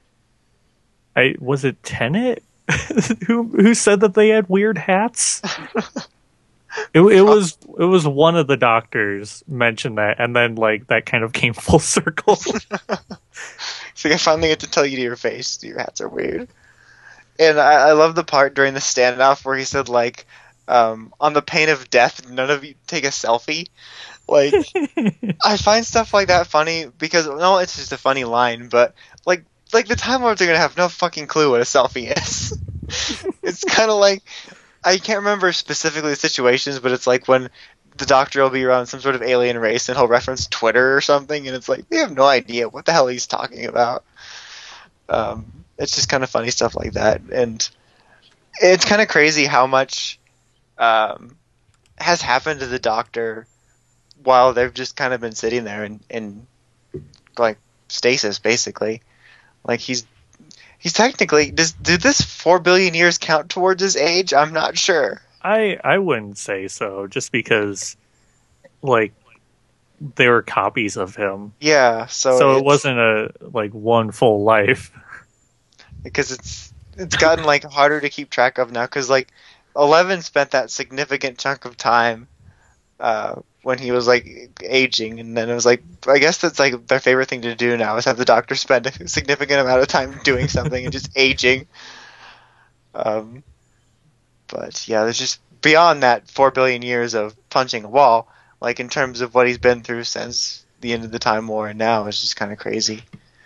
Was it Tenet who said that they had weird hats? It was one of the doctors mentioned that, and then like that kind of came full circle. So I finally get to tell you to your face, your hats are weird. And I love the part during the standoff where he said, like, on the pain of death, none of you take a selfie. Like, I find stuff like that funny because, no, it's just a funny line, but, like the Time Lords are going to have no fucking clue what a selfie is. It's kind of like, I can't remember specifically the situations, but it's like when the Doctor will be around some sort of alien race and he'll reference Twitter or something, and it's like, they have no idea what the hell he's talking about. It's just kind of funny stuff like that, and it's kind of crazy how much has happened to the Doctor while they've just kind of been sitting there in like stasis, basically. Like he's technically, did this 4 billion years count towards his age? I'm not sure. I wouldn't say so, just because like they were copies of him. Yeah, so it wasn't a like one full life. Because it's gotten like harder to keep track of now, because like 11 spent that significant chunk of time when he was like aging, and then it was like, I guess that's like their favorite thing to do now is have the Doctor spend a significant amount of time doing something and just aging. But yeah, there's just beyond that 4 billion years of punching a wall, like in terms of what he's been through since the end of the Time War and now, it's just kind of crazy.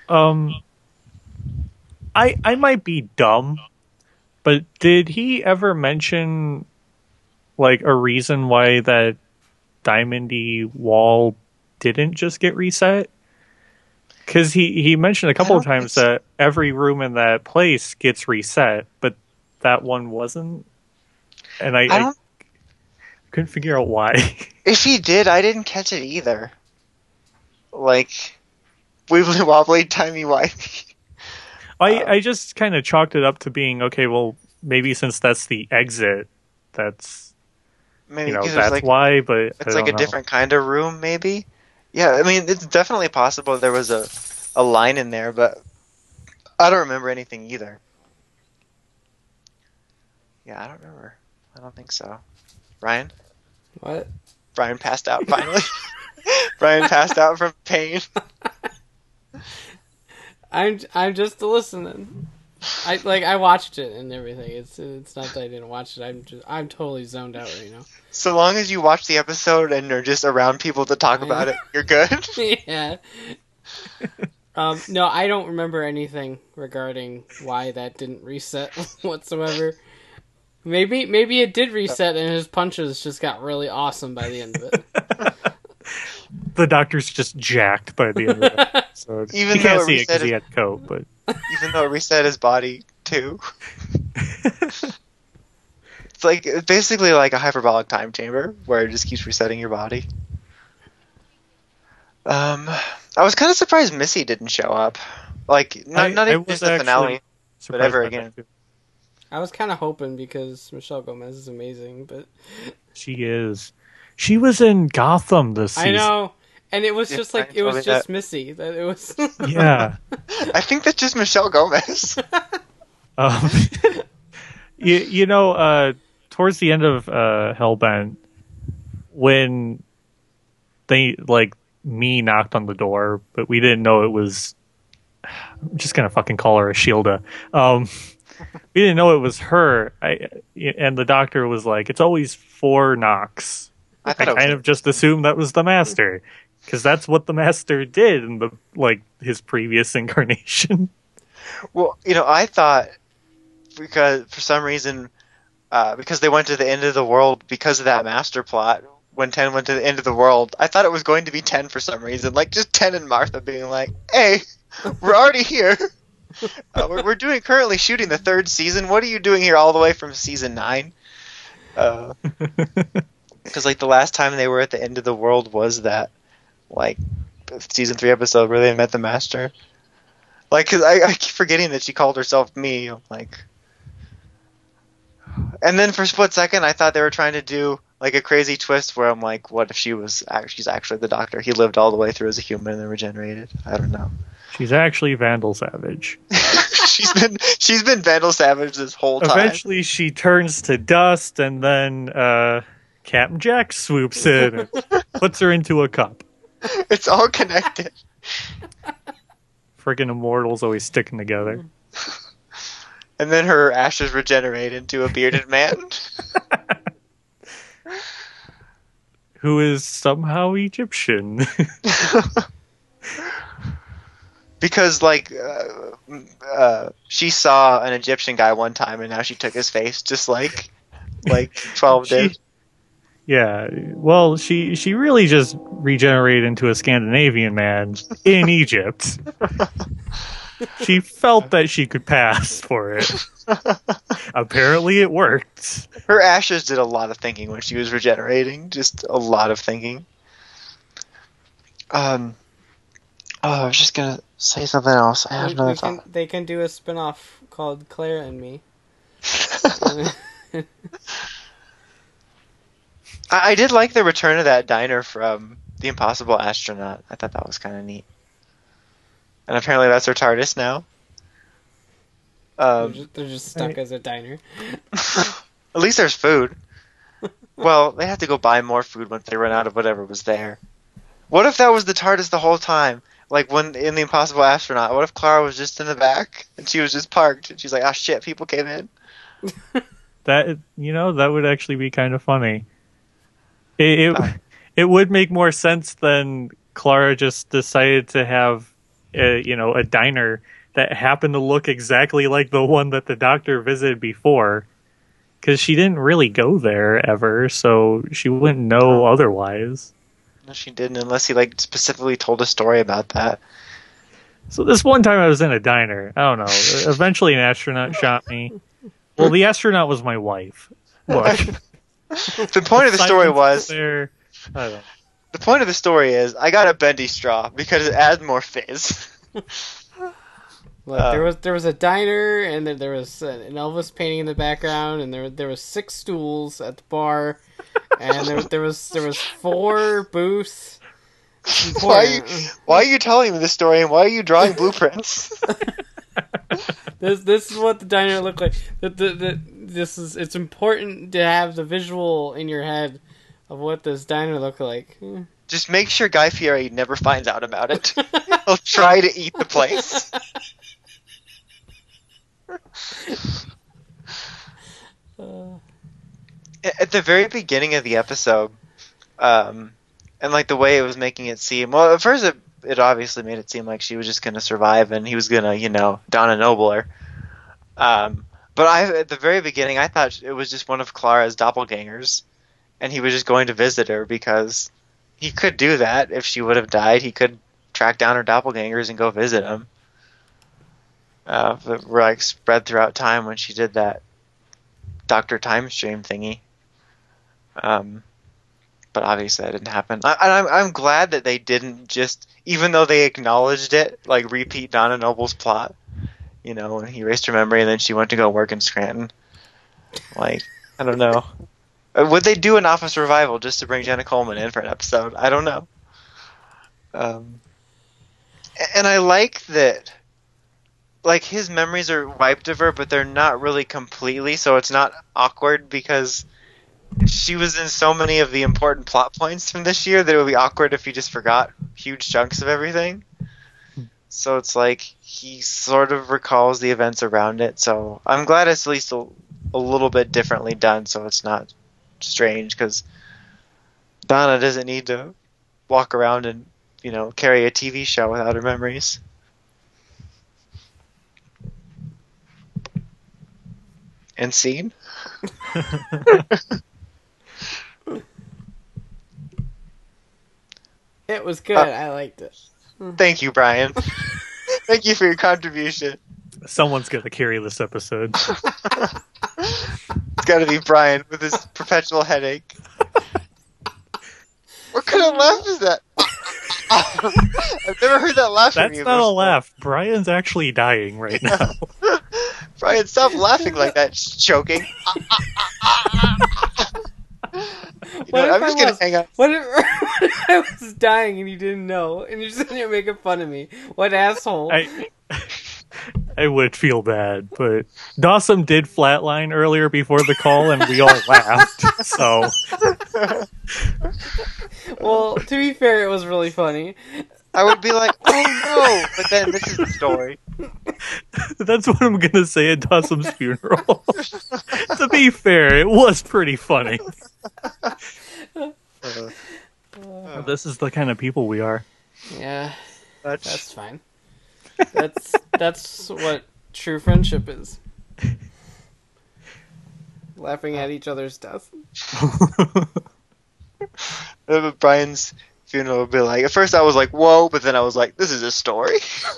I might be dumb, but did he ever mention like a reason why that diamondy wall didn't just get reset? Because he mentioned a couple of times that every room in that place gets reset, but that one wasn't. And I couldn't figure out why. If he did, I didn't catch it either. Like, wibbly wobbly, timey-wimey. I just kind of chalked it up to being, okay, well, maybe since that's the exit, that's, maybe that's like, why, but it's like a different kind of room, maybe? Yeah, I mean, it's definitely possible there was a line in there, but I don't remember anything either. Yeah, I don't remember. I don't think so. Brian? What? Brian passed out, finally. Brian passed out from pain. I'm just listening. I watched it and everything. It's not that I didn't watch it. I'm totally zoned out right now. So long as you watch the episode and are just around people to talk about it, you're good. Yeah. No, I don't remember anything regarding why that didn't reset whatsoever. Maybe it did reset and his punches just got really awesome by the end of it. The Doctor's just jacked by the end of the episode. Even you though can't see it because he had coat, but even though it reset his body too. It's basically like a hyperbolic time chamber where it just keeps resetting your body. I was kind of surprised Missy didn't show up. Like, not even just the finale, but ever again. I was kind of hoping because Michelle Gomez is amazing, but she is. She was in Gotham this season. I know, and it was just like it was just Missy. That it was. Yeah, I think that's just Michelle Gomez. You know, towards the end of Hellbent, when they me knocked on the door, but we didn't know it was. I'm just gonna fucking call her Ashilda. We didn't know it was her. And the doctor was like, "It's always 4 knocks." I kind of just assumed that was the Master, because that's what the Master did in his previous incarnation. Well, I thought because for some reason, because they went to the end of the world because of that Master plot. When 10 went to the end of the world, I thought it was going to be 10 for some reason, like just 10 and Martha being like, "Hey, we're already here. We're currently shooting the 3rd season. What are you doing here all the way from season 9?" Because the last time they were at the end of the world was that season 3 episode where they met the Master. Because I keep forgetting that she called herself me. And then for a split second, I thought they were trying to do a crazy twist where I'm like, what if she's actually the Doctor? He lived all the way through as a human and then regenerated. I don't know. She's actually Vandal Savage. she's been Vandal Savage this whole time. Eventually, she turns to dust, and then Captain Jack swoops in and puts her into a cup. It's all connected. Friggin' immortals always sticking together. And then her ashes regenerate into a bearded man. Who is somehow Egyptian. Because, she saw an Egyptian guy one time, and now she took his face, just like 12 did. Yeah, well, she really just regenerated into a Scandinavian man in Egypt. She felt that she could pass for it. Apparently it worked. Her ashes did a lot of thinking when she was regenerating. Just a lot of thinking. I was just gonna say something else. I have another thought. They can do a spin-off called Claire and Me. I did like the return of that diner from The Impossible Astronaut. I thought that was kind of neat. And apparently that's her TARDIS now. They're just stuck as a diner. At least there's food. Well, they have to go buy more food once they run out of whatever was there. What if that was the TARDIS the whole time? When in The Impossible Astronaut, what if Clara was just in the back and she was just parked and she's like, "Ah, shit, people came in." That would actually be kind of funny. It would make more sense than Clara just decided to have a diner that happened to look exactly like the one that the Doctor visited before, because she didn't really go there ever, so she wouldn't know otherwise. No, she didn't, unless he specifically told a story about that. So this one time I was in a diner. I don't know. Eventually an astronaut shot me. Well, the astronaut was my wife. Look. The point of the story was... There. I don't know. The point of the story is, I got a bendy straw because it adds more fizz. Look, there was a diner, and then there was an Elvis painting in the background, and there was 6 stools at the bar, and there was 4 booths. Why are you telling me this story, and why are you drawing blueprints? This is what the diner looked like. It's important to have the visual in your head of what this diner looked like. Just make sure Guy Fieri never finds out about it. He'll try to eat the place. At the very beginning of the episode, and the way it was making it seem, well, at first it obviously made it seem like she was just going to survive and he was going to, Donna Noble her. But at the very beginning, I thought it was just one of Clara's doppelgangers, and he was just going to visit her because he could do that. If she would have died, he could track down her doppelgangers and go visit them. But were spread throughout time when she did that Dr. Time Stream thingy. but obviously that didn't happen. I'm glad that they didn't just, even though they acknowledged it, like repeat Donna Noble's plot. You know, when he erased her memory and then she went to go work in Scranton. Like, I don't know. Would they do an Office revival just to bring Jenna Coleman in for an episode? I don't know. And I like that, like, his memories are wiped of her, but they're not really completely, so it's not awkward because she was in so many of the important plot points from this year that it would be awkward if he just forgot huge chunks of everything. So it's like he sort of recalls the events around it, so I'm glad it's at least a little bit differently done so it's not strange, because Donna doesn't need to walk around and, you know, carry a TV show without her memories. And scene? It was good. I liked it. Thank you, Brian. Thank you for your contribution. Someone's gonna carry this episode. It's gotta be Brian with his perpetual headache. What kind of laugh is that? I've never heard that laugh from That's you not before. a laugh. Brian's actually dying right now. Brian, stop laughing like that. Choking. I'm just gonna hang up. What if I was dying and you didn't know, and you're sitting there making fun of me? What asshole? I would feel bad, but Dawson did flatline earlier before the call, and we all laughed. So, well, to be fair, it was really funny. I would be like, oh no, but then this is the story. that's what I'm gonna say at Dawson's funeral. To be fair, it was pretty funny. This is the kind of people we are. Yeah, That's that's fine. That's what true friendship is. Laughing at each other's death. Brian's funeral would be like, at first I was like, whoa, but then I was like, this is a story.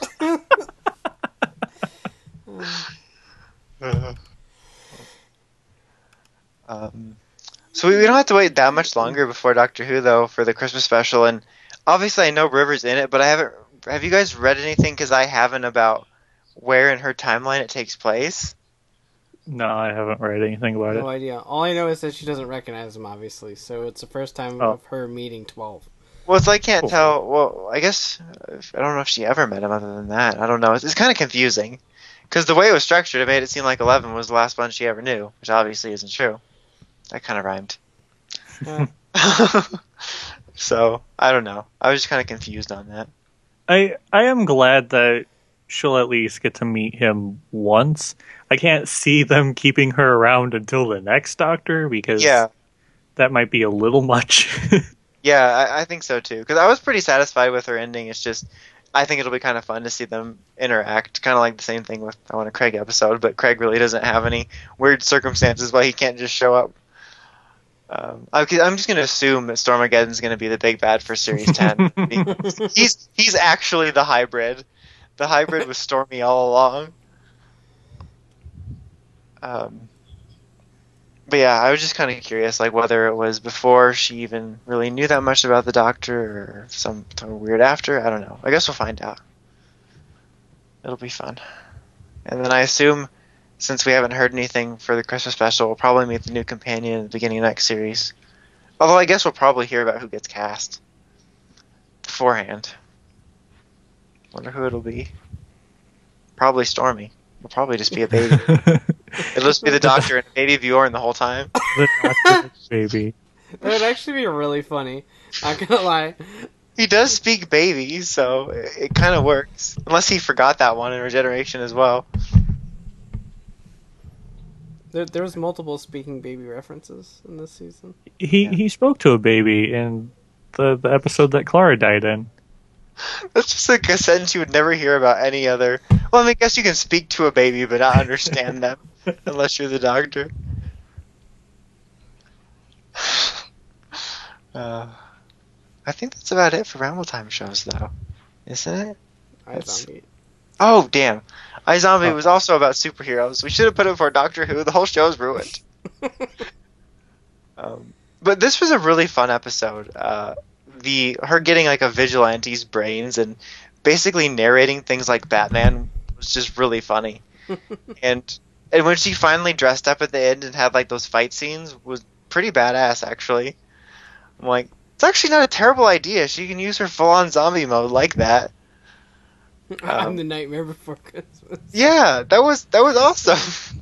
So we don't have to wait that much longer before Doctor Who, though, for the Christmas special. And obviously I know River's in it, but I haven't. Have you guys read anything? Because I haven't, about where in her timeline it takes place. No, I haven't read anything about No it. idea. All I know is that she doesn't recognize him, obviously. So it's the first time of her meeting 12. Well, it's like, I can't Cool. tell. Well, I guess I don't know if she ever met him other than that. I don't know. It's kind of confusing because the way it was structured, it made it seem like 11 was the last one she ever knew, which obviously isn't true. That kind of rhymed. Yeah. So I don't know. I was just kind of confused on that. I am glad that she'll at least get to meet him once. I can't see them keeping her around until the next Doctor because that might be a little much. Yeah, I think so too. Because I was pretty satisfied with her ending. It's just, I think it'll be kind of fun to see them interact. Kind of like the same thing with I Want a Craig episode, but Craig really doesn't have any weird circumstances why he can't just show up. I'm just going to assume that Stormageddon's going to be the big bad for Series 10. he's actually the hybrid. The hybrid was Stormy all along. But yeah, I was just kind of curious, like whether it was before she even really knew that much about the Doctor, or something weird after. I don't know. I guess we'll find out. It'll be fun. And then I assume, since we haven't heard anything for the Christmas special, we'll probably meet the new companion at the beginning of next series. Although I guess we'll probably hear about who gets cast beforehand. Wonder who it'll be. Probably Stormy. It'll probably just be a baby. It'll just be the Doctor and Baby Bjorn the whole time. The Doctor baby. That would actually be really funny. Not gonna lie. He does speak baby, so it kind of works. Unless he forgot that one in Regeneration as well. There was multiple speaking baby references in this season. He spoke to a baby in the episode that Clara died in. That's just like a sentence you would never hear about any other. Well, I mean, I guess you can speak to a baby but not understand them unless you're the Doctor. I think that's about it for Ramble Time shows, though, isn't it? iZombie. Oh, damn. iZombie was also about superheroes. We should have put it for Doctor Who. The whole show's ruined. But But this was a really fun episode. Her getting like a vigilante's brains and basically narrating things like Batman was just really funny. and when she finally dressed up at the end and had like those fight scenes was pretty badass actually. I'm like, it's actually not a terrible idea. She can use her full-on zombie mode like that. I'm the Nightmare Before Christmas. Yeah, that was awesome.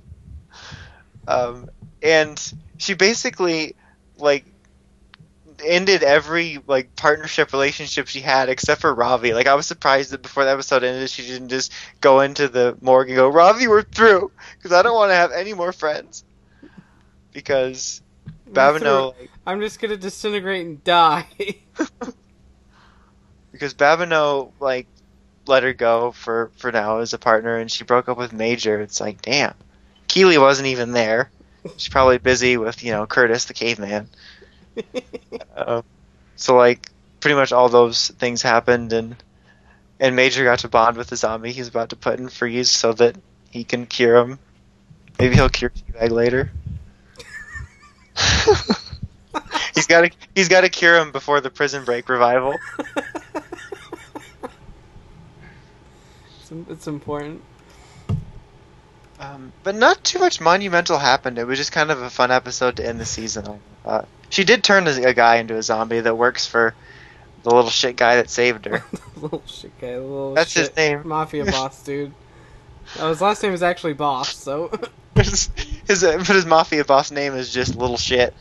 And she basically like ended every like partnership relationship she had except for Ravi. Like I was surprised that before the episode ended, she didn't just go into the morgue and go, "Ravi, we're through," because I don't want to have any more friends. Because Babineau, I'm just gonna disintegrate and die. because Babineau like let her go for now as a partner, and she broke up with Major. It's like, damn, Keeley wasn't even there. She's probably busy with Curtis the caveman. So like pretty much all those things happened, and Major got to bond with the zombie he's about to put in freeze so that he can cure him. Maybe he'll cure Teabag later. He's got to cure him before the Prison Break revival. It's important. But not too much monumental happened. It was just kind of a fun episode to end the season. She did turn a guy into a zombie that works for the little shit guy that saved her. Little shit guy. That's his name. Mafia boss, dude. Oh, his last name is actually Boss, so... But his mafia boss name is just Little Shit.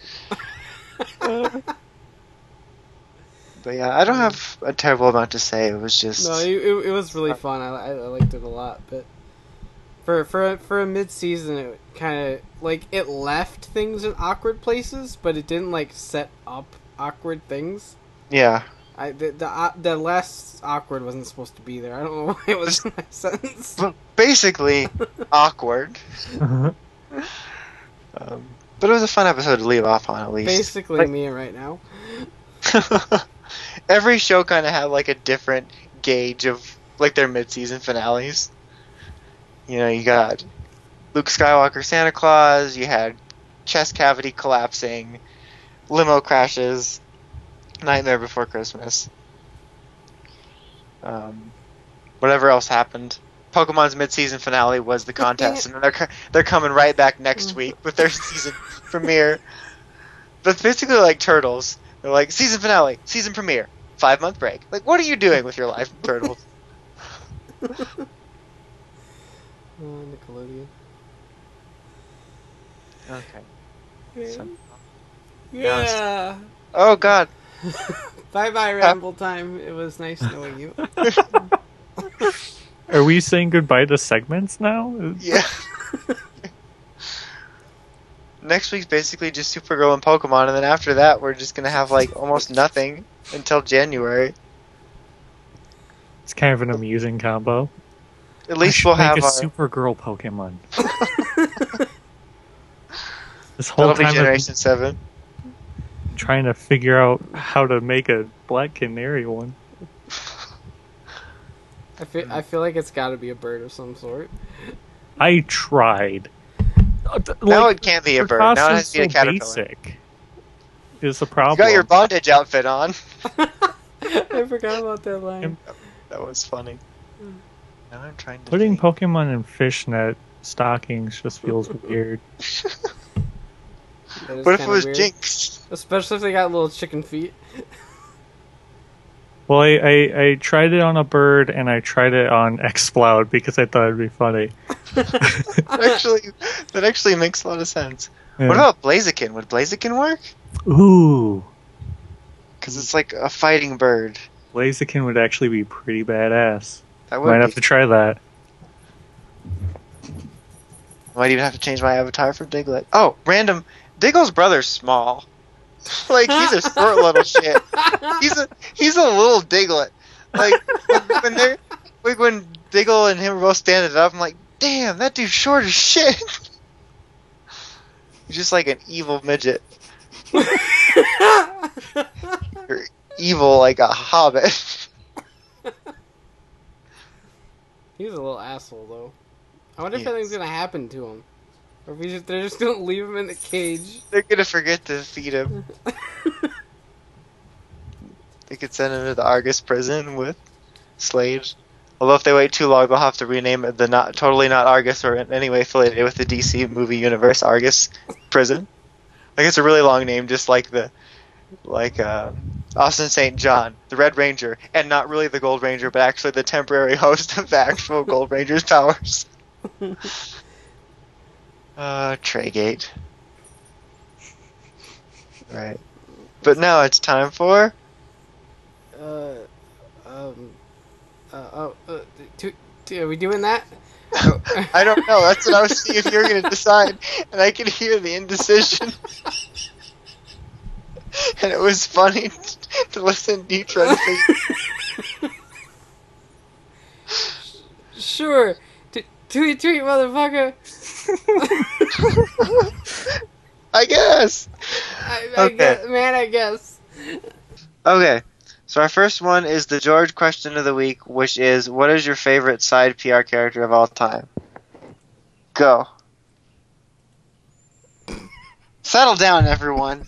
But yeah, I don't have a terrible amount to say. It was just... No, it was really fun. I liked it a lot, but... For a mid-season, it kind of like it left things in awkward places, but it didn't like set up awkward things. Yeah. The last awkward wasn't supposed to be there. I don't know why it was in my sentence. Basically, awkward. But it was a fun episode to leave off on, at least. Basically, me right now. Every show kind of had like a different gauge of like their mid-season finales. You got Luke Skywalker Santa Claus, you had chest cavity collapsing, limo crashes, Nightmare Before Christmas. Whatever else happened. Pokemon's mid-season finale was the contest, and then they're coming right back next week with their season premiere. But it's basically like Turtles. They're like, season finale, season premiere, 5-month break. Like, what are you doing with your life, Turtles? Nickelodeon. Okay. Yeah. Oh God. Bye ramble time. It was nice knowing you. Are we saying goodbye to segments now? Yeah. Next week's basically just Supergirl and Pokemon, and then after that we're just gonna have like almost nothing until January. It's kind of an amusing combo. At least we'll have a our Supergirl Pokemon. This whole that'll be time Generation 7. Trying to figure out how to make a Black Canary one. I feel like it's got to be a bird of some sort. I tried. Now it can't be a bird. Now it has to be a caterpillar. Basic is the problem. You got your bondage outfit on. I forgot about that line. That was funny. Now I'm trying to Putting think. Pokemon in fishnet stockings just feels weird. What if it was weird. Jinx? Especially if they got little chicken feet. Well, I tried it on a bird and I tried it on Exploud because I thought it'd be funny. That actually makes a lot of sense. Yeah. What about Blaziken? Would Blaziken work? Ooh, Because it's like a fighting bird. Blaziken would actually be pretty badass. That would Might be. have to try that. Might even have to change my avatar for Diglett. Oh, random. Diggle's brother's small. Like, he's a short little shit. He's a little Diglett. Like, when Diggle and him were both standing up, I'm like, damn, that dude's short as shit. He's just like an evil midget. You're evil like a hobbit. He's a little asshole, though. I wonder if anything's gonna happen to him. Or they're just gonna leave him in the cage. They're gonna forget to feed him. They could send him to the Argus prison with Slade. Although if they wait too long, they'll have to rename it the Totally Not Argus or in any way affiliated with the DC movie universe Argus prison. Like it's a really long name, just like Austin St. John, the Red Ranger, and not really the Gold Ranger, but actually the temporary host of the actual Gold Ranger's powers. Treygate. Right. But now it's time for... Are we doing that? I don't know, that's what I was seeing if you were going to decide, and I could hear the indecision. And it was funny to listen to you try to figure. Sure. Tweet, motherfucker. I guess. I guess. Okay. So our first one is the George question of the week, which is, what is your favorite side PR character of all time? Go. Settle down, everyone.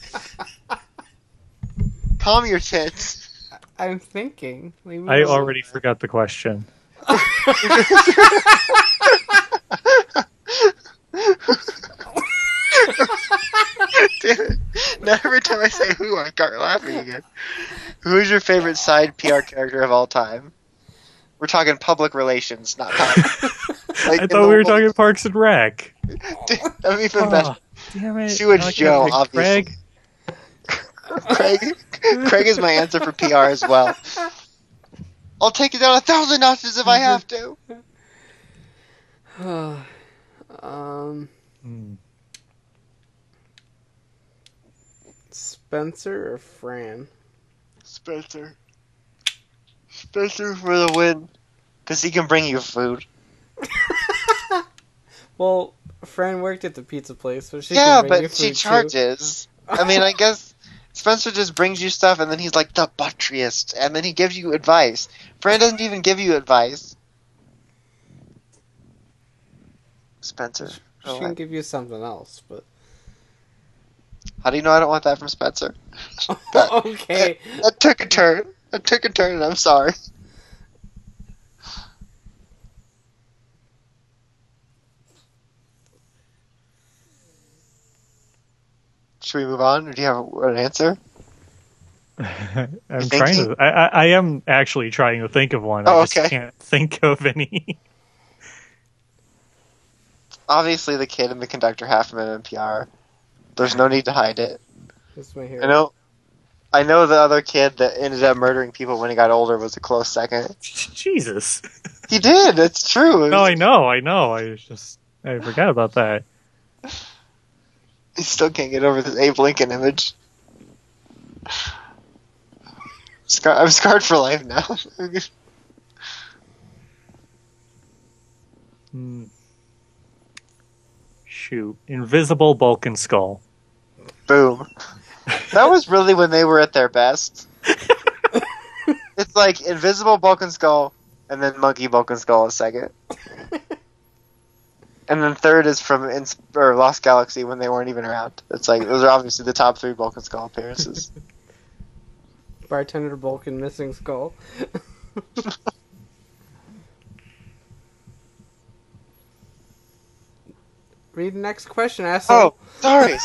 Calm your tits. I'm thinking. I already forgot the question. Damn it. Now every time I say who, I start laughing again. Who is your favorite side PR character of all time? We're talking public relations, not comic. I thought we were talking Parks and Rec. That would be even better. Damn it. Sewage Joe, obviously. Craig is my answer for PR as well. I'll take it down 1,000 notches if I have to. Spencer or Fran? Spencer. Spencer for the win. Because he can bring you food. Well, Fran worked at the pizza place, so she yeah, can bring you but she food charges. Too. I mean, I guess Spencer just brings you stuff, and then he's like the buttriest, and then he gives you advice. Fran doesn't even give you advice. Spencer. She can give you something else, but... How do you know I don't want that from Spencer? Okay. That took a turn. That took a turn, and I'm sorry. Should we move on, or do you have an answer? I'm trying to. I am actually trying to think of one. Oh, I just okay. can't think of any. Obviously, the kid and the conductor have from NPR. There's no need to hide it. That's my hero. I know the other kid that ended up murdering people when he got older was a close second. Jesus. He did. It's true. No, I know. I forgot about that. He still can't get over this Abe Lincoln image. I'm scarred for life now. Shoot. Invisible Bulk and Skull. Boom. That was really when they were at their best. It's like Invisible Bulk and Skull, and then Monkey Bulk and Skull is second. And then third is from Lost Galaxy when they weren't even around. It's like, those are obviously the top 3 Bulk and Skull appearances. Bartender Bulk and Missing Skull. Read the next question, asshole. Oh, sorry.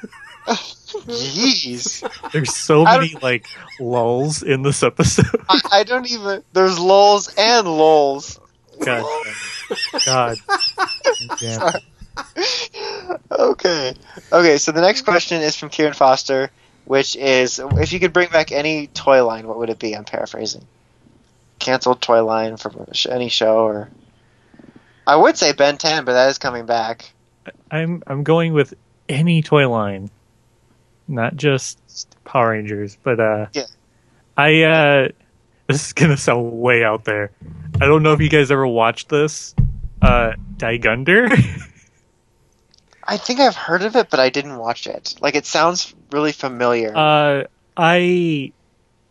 Jeez. There's so many, lulls in this episode. I don't even... There's lulls and lulls. God. Yeah. Okay, so the next question is from Kieran Foster, which is, if you could bring back any toy line, what would it be? I'm paraphrasing. Canceled toy line from any show, or... I would say Ben 10, but that is coming back. I'm going with any toy line. Not just Power Rangers, but yeah. This is gonna sound way out there. I don't know if you guys ever watched this. Daigunder? I think I've heard of it, but I didn't watch it. It sounds really familiar. I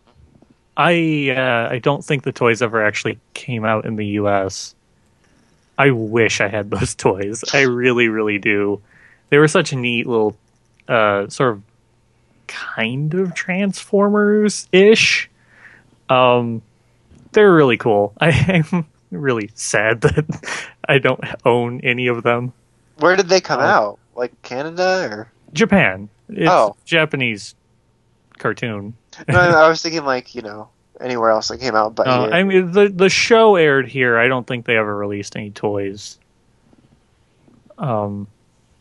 don't think the toys ever actually came out in the US. I wish I had those toys. I really, really do. They were such neat little, sort of, kind of Transformers-ish. They're really cool. I'm really sad that I don't own any of them. Where did they come out? Like Canada or Japan? It's a Japanese cartoon. No, I was thinking like, anywhere else that came out but here. I mean, the show aired here. I don't think they ever released any toys. But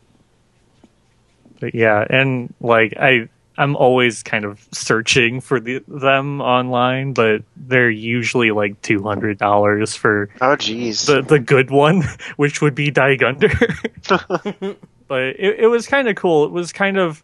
yeah, and like I'm always kind of searching for them online, but they're usually like $200 for the good one, which would be Daigunter. But it was kind of cool. It was kind of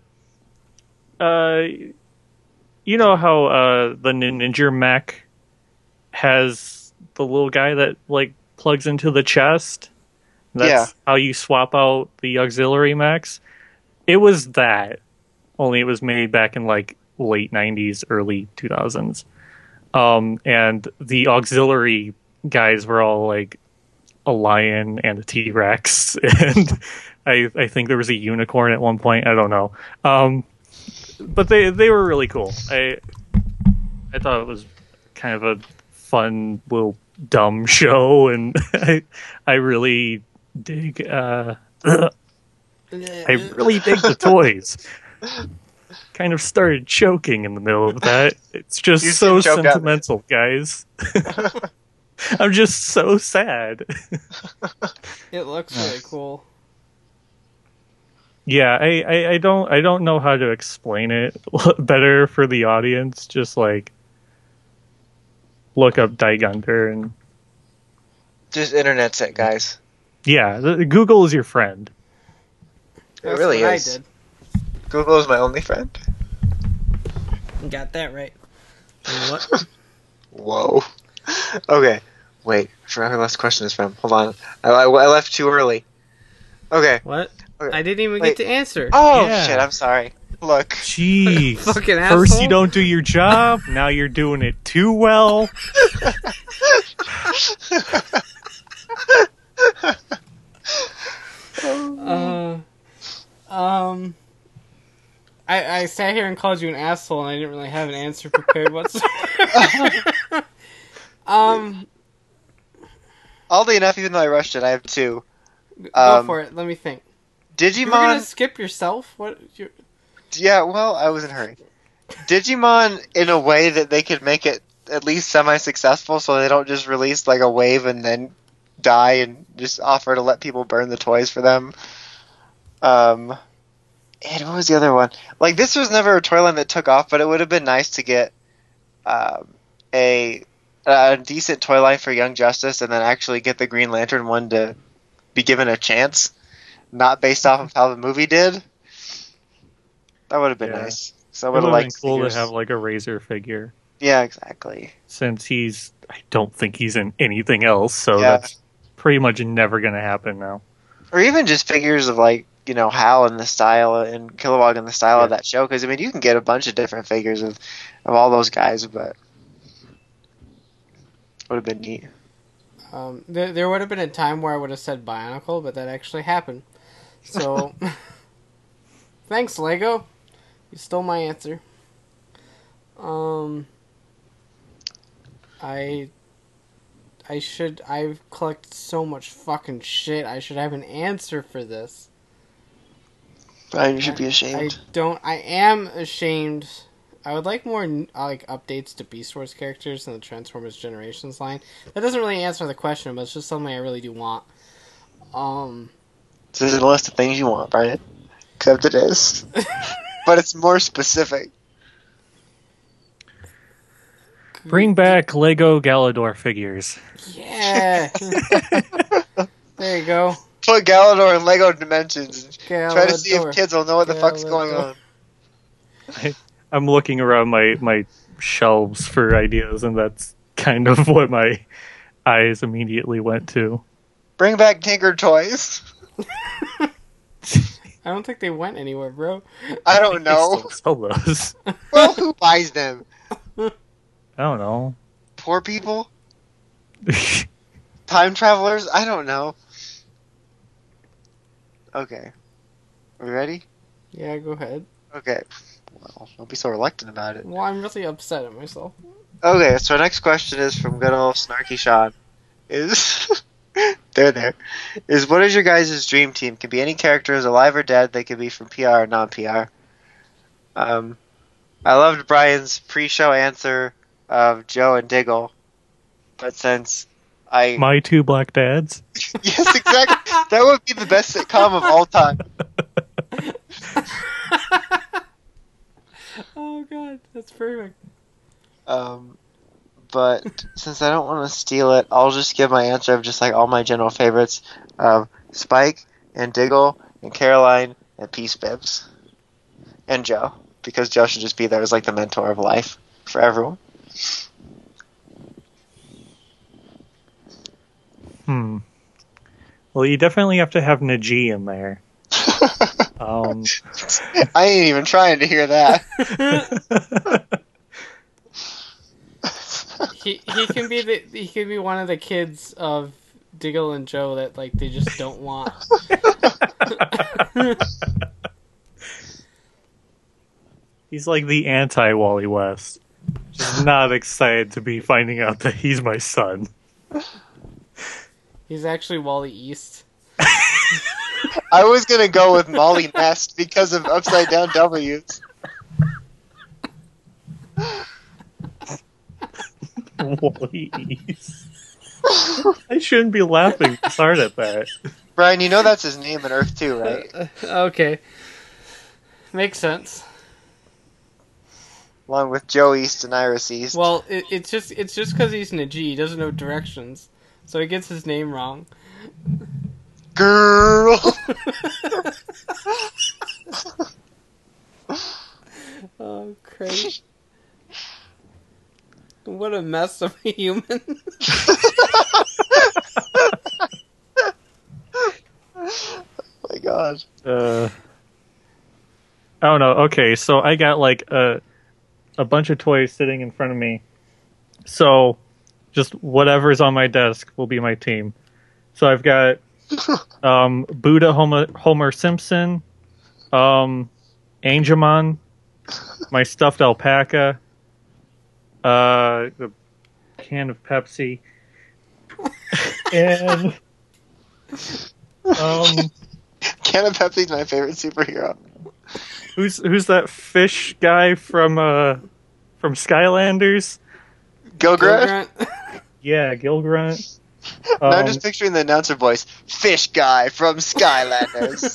you know how the Ninja mech has the little guy that like plugs into the chest? That's how you swap out the auxiliary mechs. It was that. Only it was made back in like late 90s, early 2000s. And the auxiliary guys were all like a lion and a T-Rex. And I think there was a unicorn at one point. I don't know. But they were really cool. I thought it was kind of a fun little dumb show. And I really dig... I really dig the toys. Kind of started choking in the middle of that. It's just so sentimental, guys. I'm just so sad. It looks really cool. Yeah, I don't know how to explain it better for the audience. Just like look up Daigunter and just internet's it, guys. Yeah, Google is your friend. It really is. I did. Google is my only friend. You got that right. What? Whoa. Okay. Wait. I forgot who the last question is from. Hold on. I left too early. Okay. What? Okay. I didn't even get to answer. Oh, shit. I'm sorry. Look. Jeez. Fucking asshole. First you don't do your job. Now you're doing it too well. I sat here and called you an asshole, and I didn't really have an answer prepared whatsoever. Oddly enough, even though I rushed it, I have two. Go for it. Let me think. Digimon. You're gonna skip yourself? What? Yeah. Well, I was in a hurry. Digimon in a way that they could make it at least semi-successful, so they don't just release like a wave and then die and just offer to let people burn the toys for them. And what was the other one? Like, this was never a toy line that took off, but it would have been nice to get a decent toy line for Young Justice and then actually get the Green Lantern one to be given a chance, not based off of how the movie did. That would have been nice. So it would have been cool to have like a Razor figure. Yeah, exactly. Since I don't think he's in anything else, so that's pretty much never going to happen now. Or even just figures of like, Hal in the style and Kilowog in the style of that show. Because, I mean, you can get a bunch of different figures of all those guys, but would have been neat. There would have been a time where I would have said Bionicle, but that actually happened. So, thanks, Lego. You stole my answer. I've collected so much fucking shit. I should have an answer for this. Brian, you should be ashamed. I am ashamed. I would like more like updates to Beast Wars characters in the Transformers Generations line. That doesn't really answer the question, but it's just something I really do want. So there's a list of things you want, Brian. Except it is. But it's more specific. Bring back Lego Galador figures. Yeah. There you go. Put Galador in Lego Dimensions. Galador. Try to see if kids will know what the fuck's going on. I'm looking around my shelves for ideas, and that's kind of what my eyes immediately went to. Bring back Tinker Toys. I don't think they went anywhere, bro. I don't know. They still sell those. Well, who buys them? I don't know. Poor people? Time travelers? I don't know. Okay. Are we ready? Yeah, go ahead. Okay. Well, don't be so reluctant about it. Well, I'm really upset at myself. Okay, so our next question is from good old Snarky Sean. There. What is your guys' dream team? Can be any characters, alive or dead. They can be from PR or non-PR. I loved Brian's pre-show answer of Joe and Diggle, but since My Two Black Dads? Yes, exactly. That would be the best sitcom of all time. Oh god, that's perfect. But since I don't want to steal it, I'll just give my answer of just like all my general favorites. Spike and Diggle and Caroline and Peace Bibbs. And Joe. Because Joe should just be there as like the mentor of life for everyone. Well, you definitely have to have Najee in there. I ain't even trying to hear that. He can be one of the kids of Diggle and Joe that like they just don't want. He's like the anti-Wally West. Just not excited to be finding out that he's my son. He's actually Wally East. I was gonna go with Molly Nest because of upside down W's. Wally East. I shouldn't be laughing this hard at that. Brian, you know that's his name in Earth 2, right? Okay. Makes sense. Along with Joe East and Iris East. Well, it's just because he's Najee. He doesn't know directions, so he gets his name wrong. Girl! Oh, great. What a mess of a human. Oh my god. Oh no, okay, so I got like a bunch of toys sitting in front of me. So just whatever's on my desk will be my team. So I've got Buddha Homer Simpson, Angemon, my stuffed alpaca, the can of Pepsi, and Can of Pepsi's my favorite superhero. who's that fish guy from Skylanders? Gilgrunt? Yeah, Gilgrunt. No, I'm just picturing the announcer voice. Fish guy from Skylanders.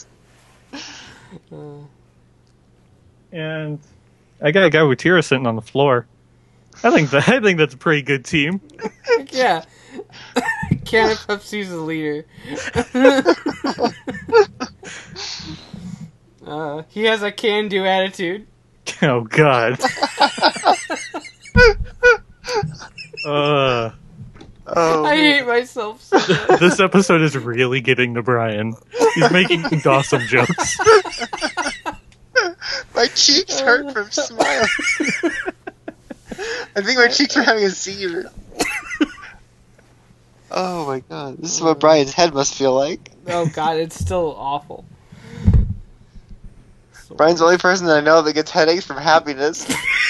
And I got a guy with Tira sitting on the floor. I think that's a pretty good team. Yeah. Can of Pepsi's the leader. He has a can-do attitude. Oh God. I hate myself so much. This episode is really getting to Brian. He's making awesome jokes. My cheeks hurt from smiling. I think my cheeks are having a seizure. Oh my god, this is what Brian's head must feel like. Oh god, it's still awful. Brian's the only person that I know that gets headaches from happiness.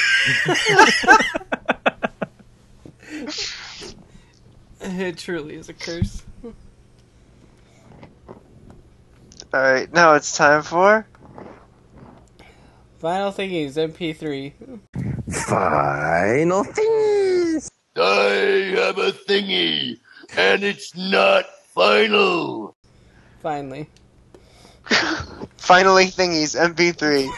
It truly is a curse. Alright, now it's time for... Final Thingies, MP3. Final Thingies! I have a thingy, and it's not final. Finally. Finally Thingies, MP3.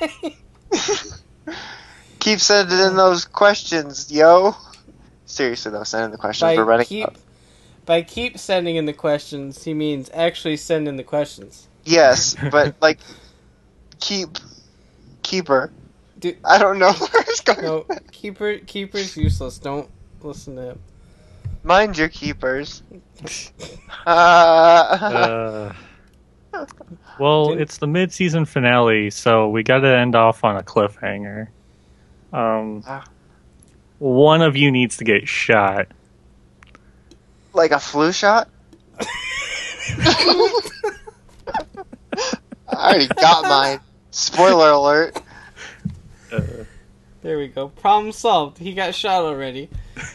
Keep sending in those questions, yo. Seriously though, send in the questions. We're running up. By keep sending in the questions, he means actually send in the questions. Yes, but like, keeper. Dude, I don't know where it's going. no, keeper's useless. Don't listen to him. Mind your keepers. Well, it's the mid-season finale, so we got to end off on a cliffhanger. One of you needs to get shot. Like a flu shot? I already got mine. Spoiler alert. There we go. Problem solved. He got shot already.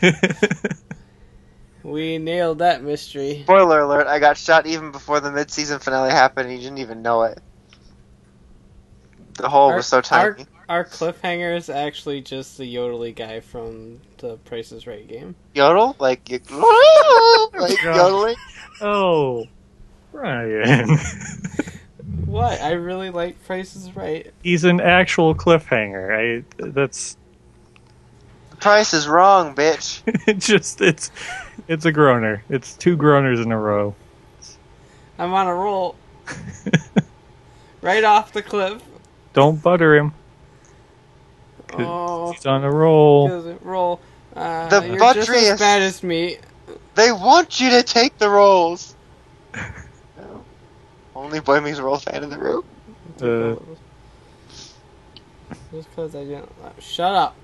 We nailed that mystery. Spoiler alert, I got shot even before the mid-season finale happened and you didn't even know it. The hole was so tiny. Our cliffhanger is actually just the yodely guy from the Price is Right game. Yodel? Like yodeling? Oh, Ryan. What? I really like Price is Right. He's an actual cliffhanger. That's The price is wrong, bitch. it's a groaner. It's 2 groaners in a row. I'm on a roll. Right off the cliff. Don't butter him. Oh, He's on a roll. doesn't roll. The you're just buttress- as bad as me. They want you to take the rolls. No. Only Boy Meets World fan in the room. Just because I didn't. Shut up.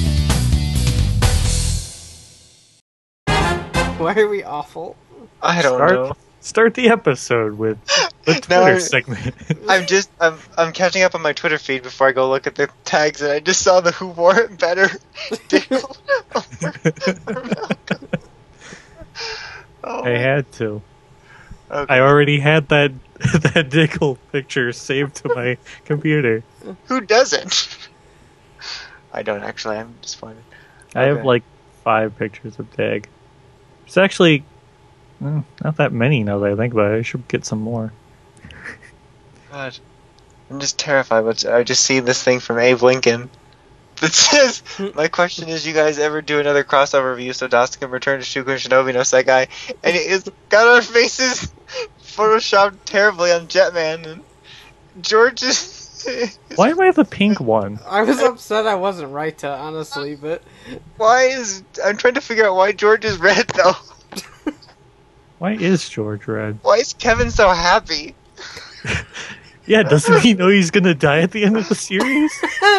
Why are we awful? I don't know. Start the episode with the No, Twitter segment. I'm catching up on my Twitter feed before I go look at the tags, and I just saw the Who Wore It Better deal. Oh, I had to. okay. I already had that Dickel picture saved to my computer. Who doesn't? I don't actually. I'm disappointed. I have Okay. like 5 pictures of Dag. It's actually not that many now that I think about it. I should get some more. God, I'm just terrified. But I just see this thing from Abe Lincoln that says, "My question is, you guys ever do another crossover of Yuso Dasuka Return to Shukun Shinobi no Sekai?" And it's got our faces photoshopped terribly on Jetman, and George is. Why am I the pink one? I was upset I wasn't right, honestly, but I'm trying to figure out why George is red though. Why is George red? Why is Kevin so happy? Yeah, doesn't he know he's gonna die at the end of the series?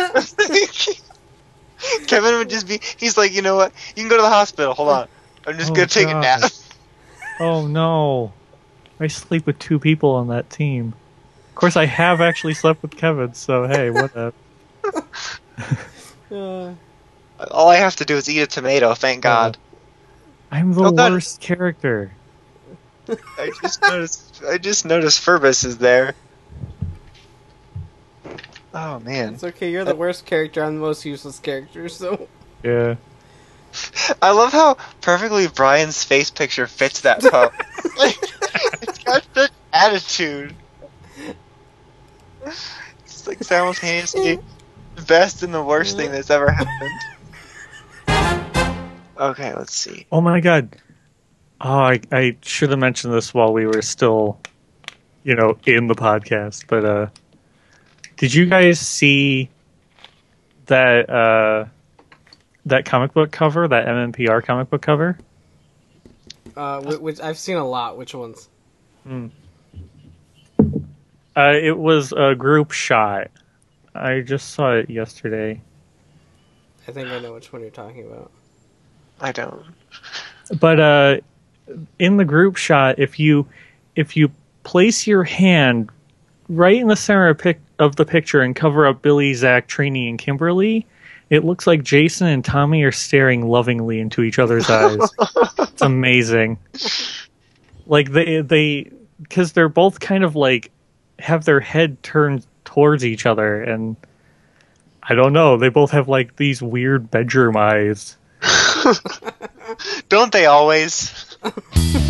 Kevin would just be. He's like, you know what? You can go to the hospital. Hold on. I'm just gonna take a God. nap. Oh no. I sleep with 2 people on that team. Of course, I have actually slept with Kevin, so hey, whatever. All I have to do is eat a tomato. Thank God. I'm the Oh, God. worst character. I just noticed Furbus is there. Oh man. it's okay. You're the worst character. I'm the most useless character, so. Yeah. I love how perfectly Brian's face picture fits that pose. It's got such attitude. It's like simultaneously the best and the worst thing that's ever happened. Okay, let's see. Oh my god. Oh, I should have mentioned this while we were still, in the podcast. But did you guys see that that comic book cover, that MMPR comic book cover? Which I've seen a lot. Which ones? It was a group shot. I just saw it yesterday. I think I know which one you're talking about. I don't. But in the group shot, if you place your hand right in the center of the picture and cover up Billy, Zach, Trini, and Kimberly, it looks like Jason and Tommy are staring lovingly into each other's eyes. It's amazing. Like they because they're both kind of like have their head turned towards each other, and I don't know, they both have like these weird bedroom eyes. Don't they always?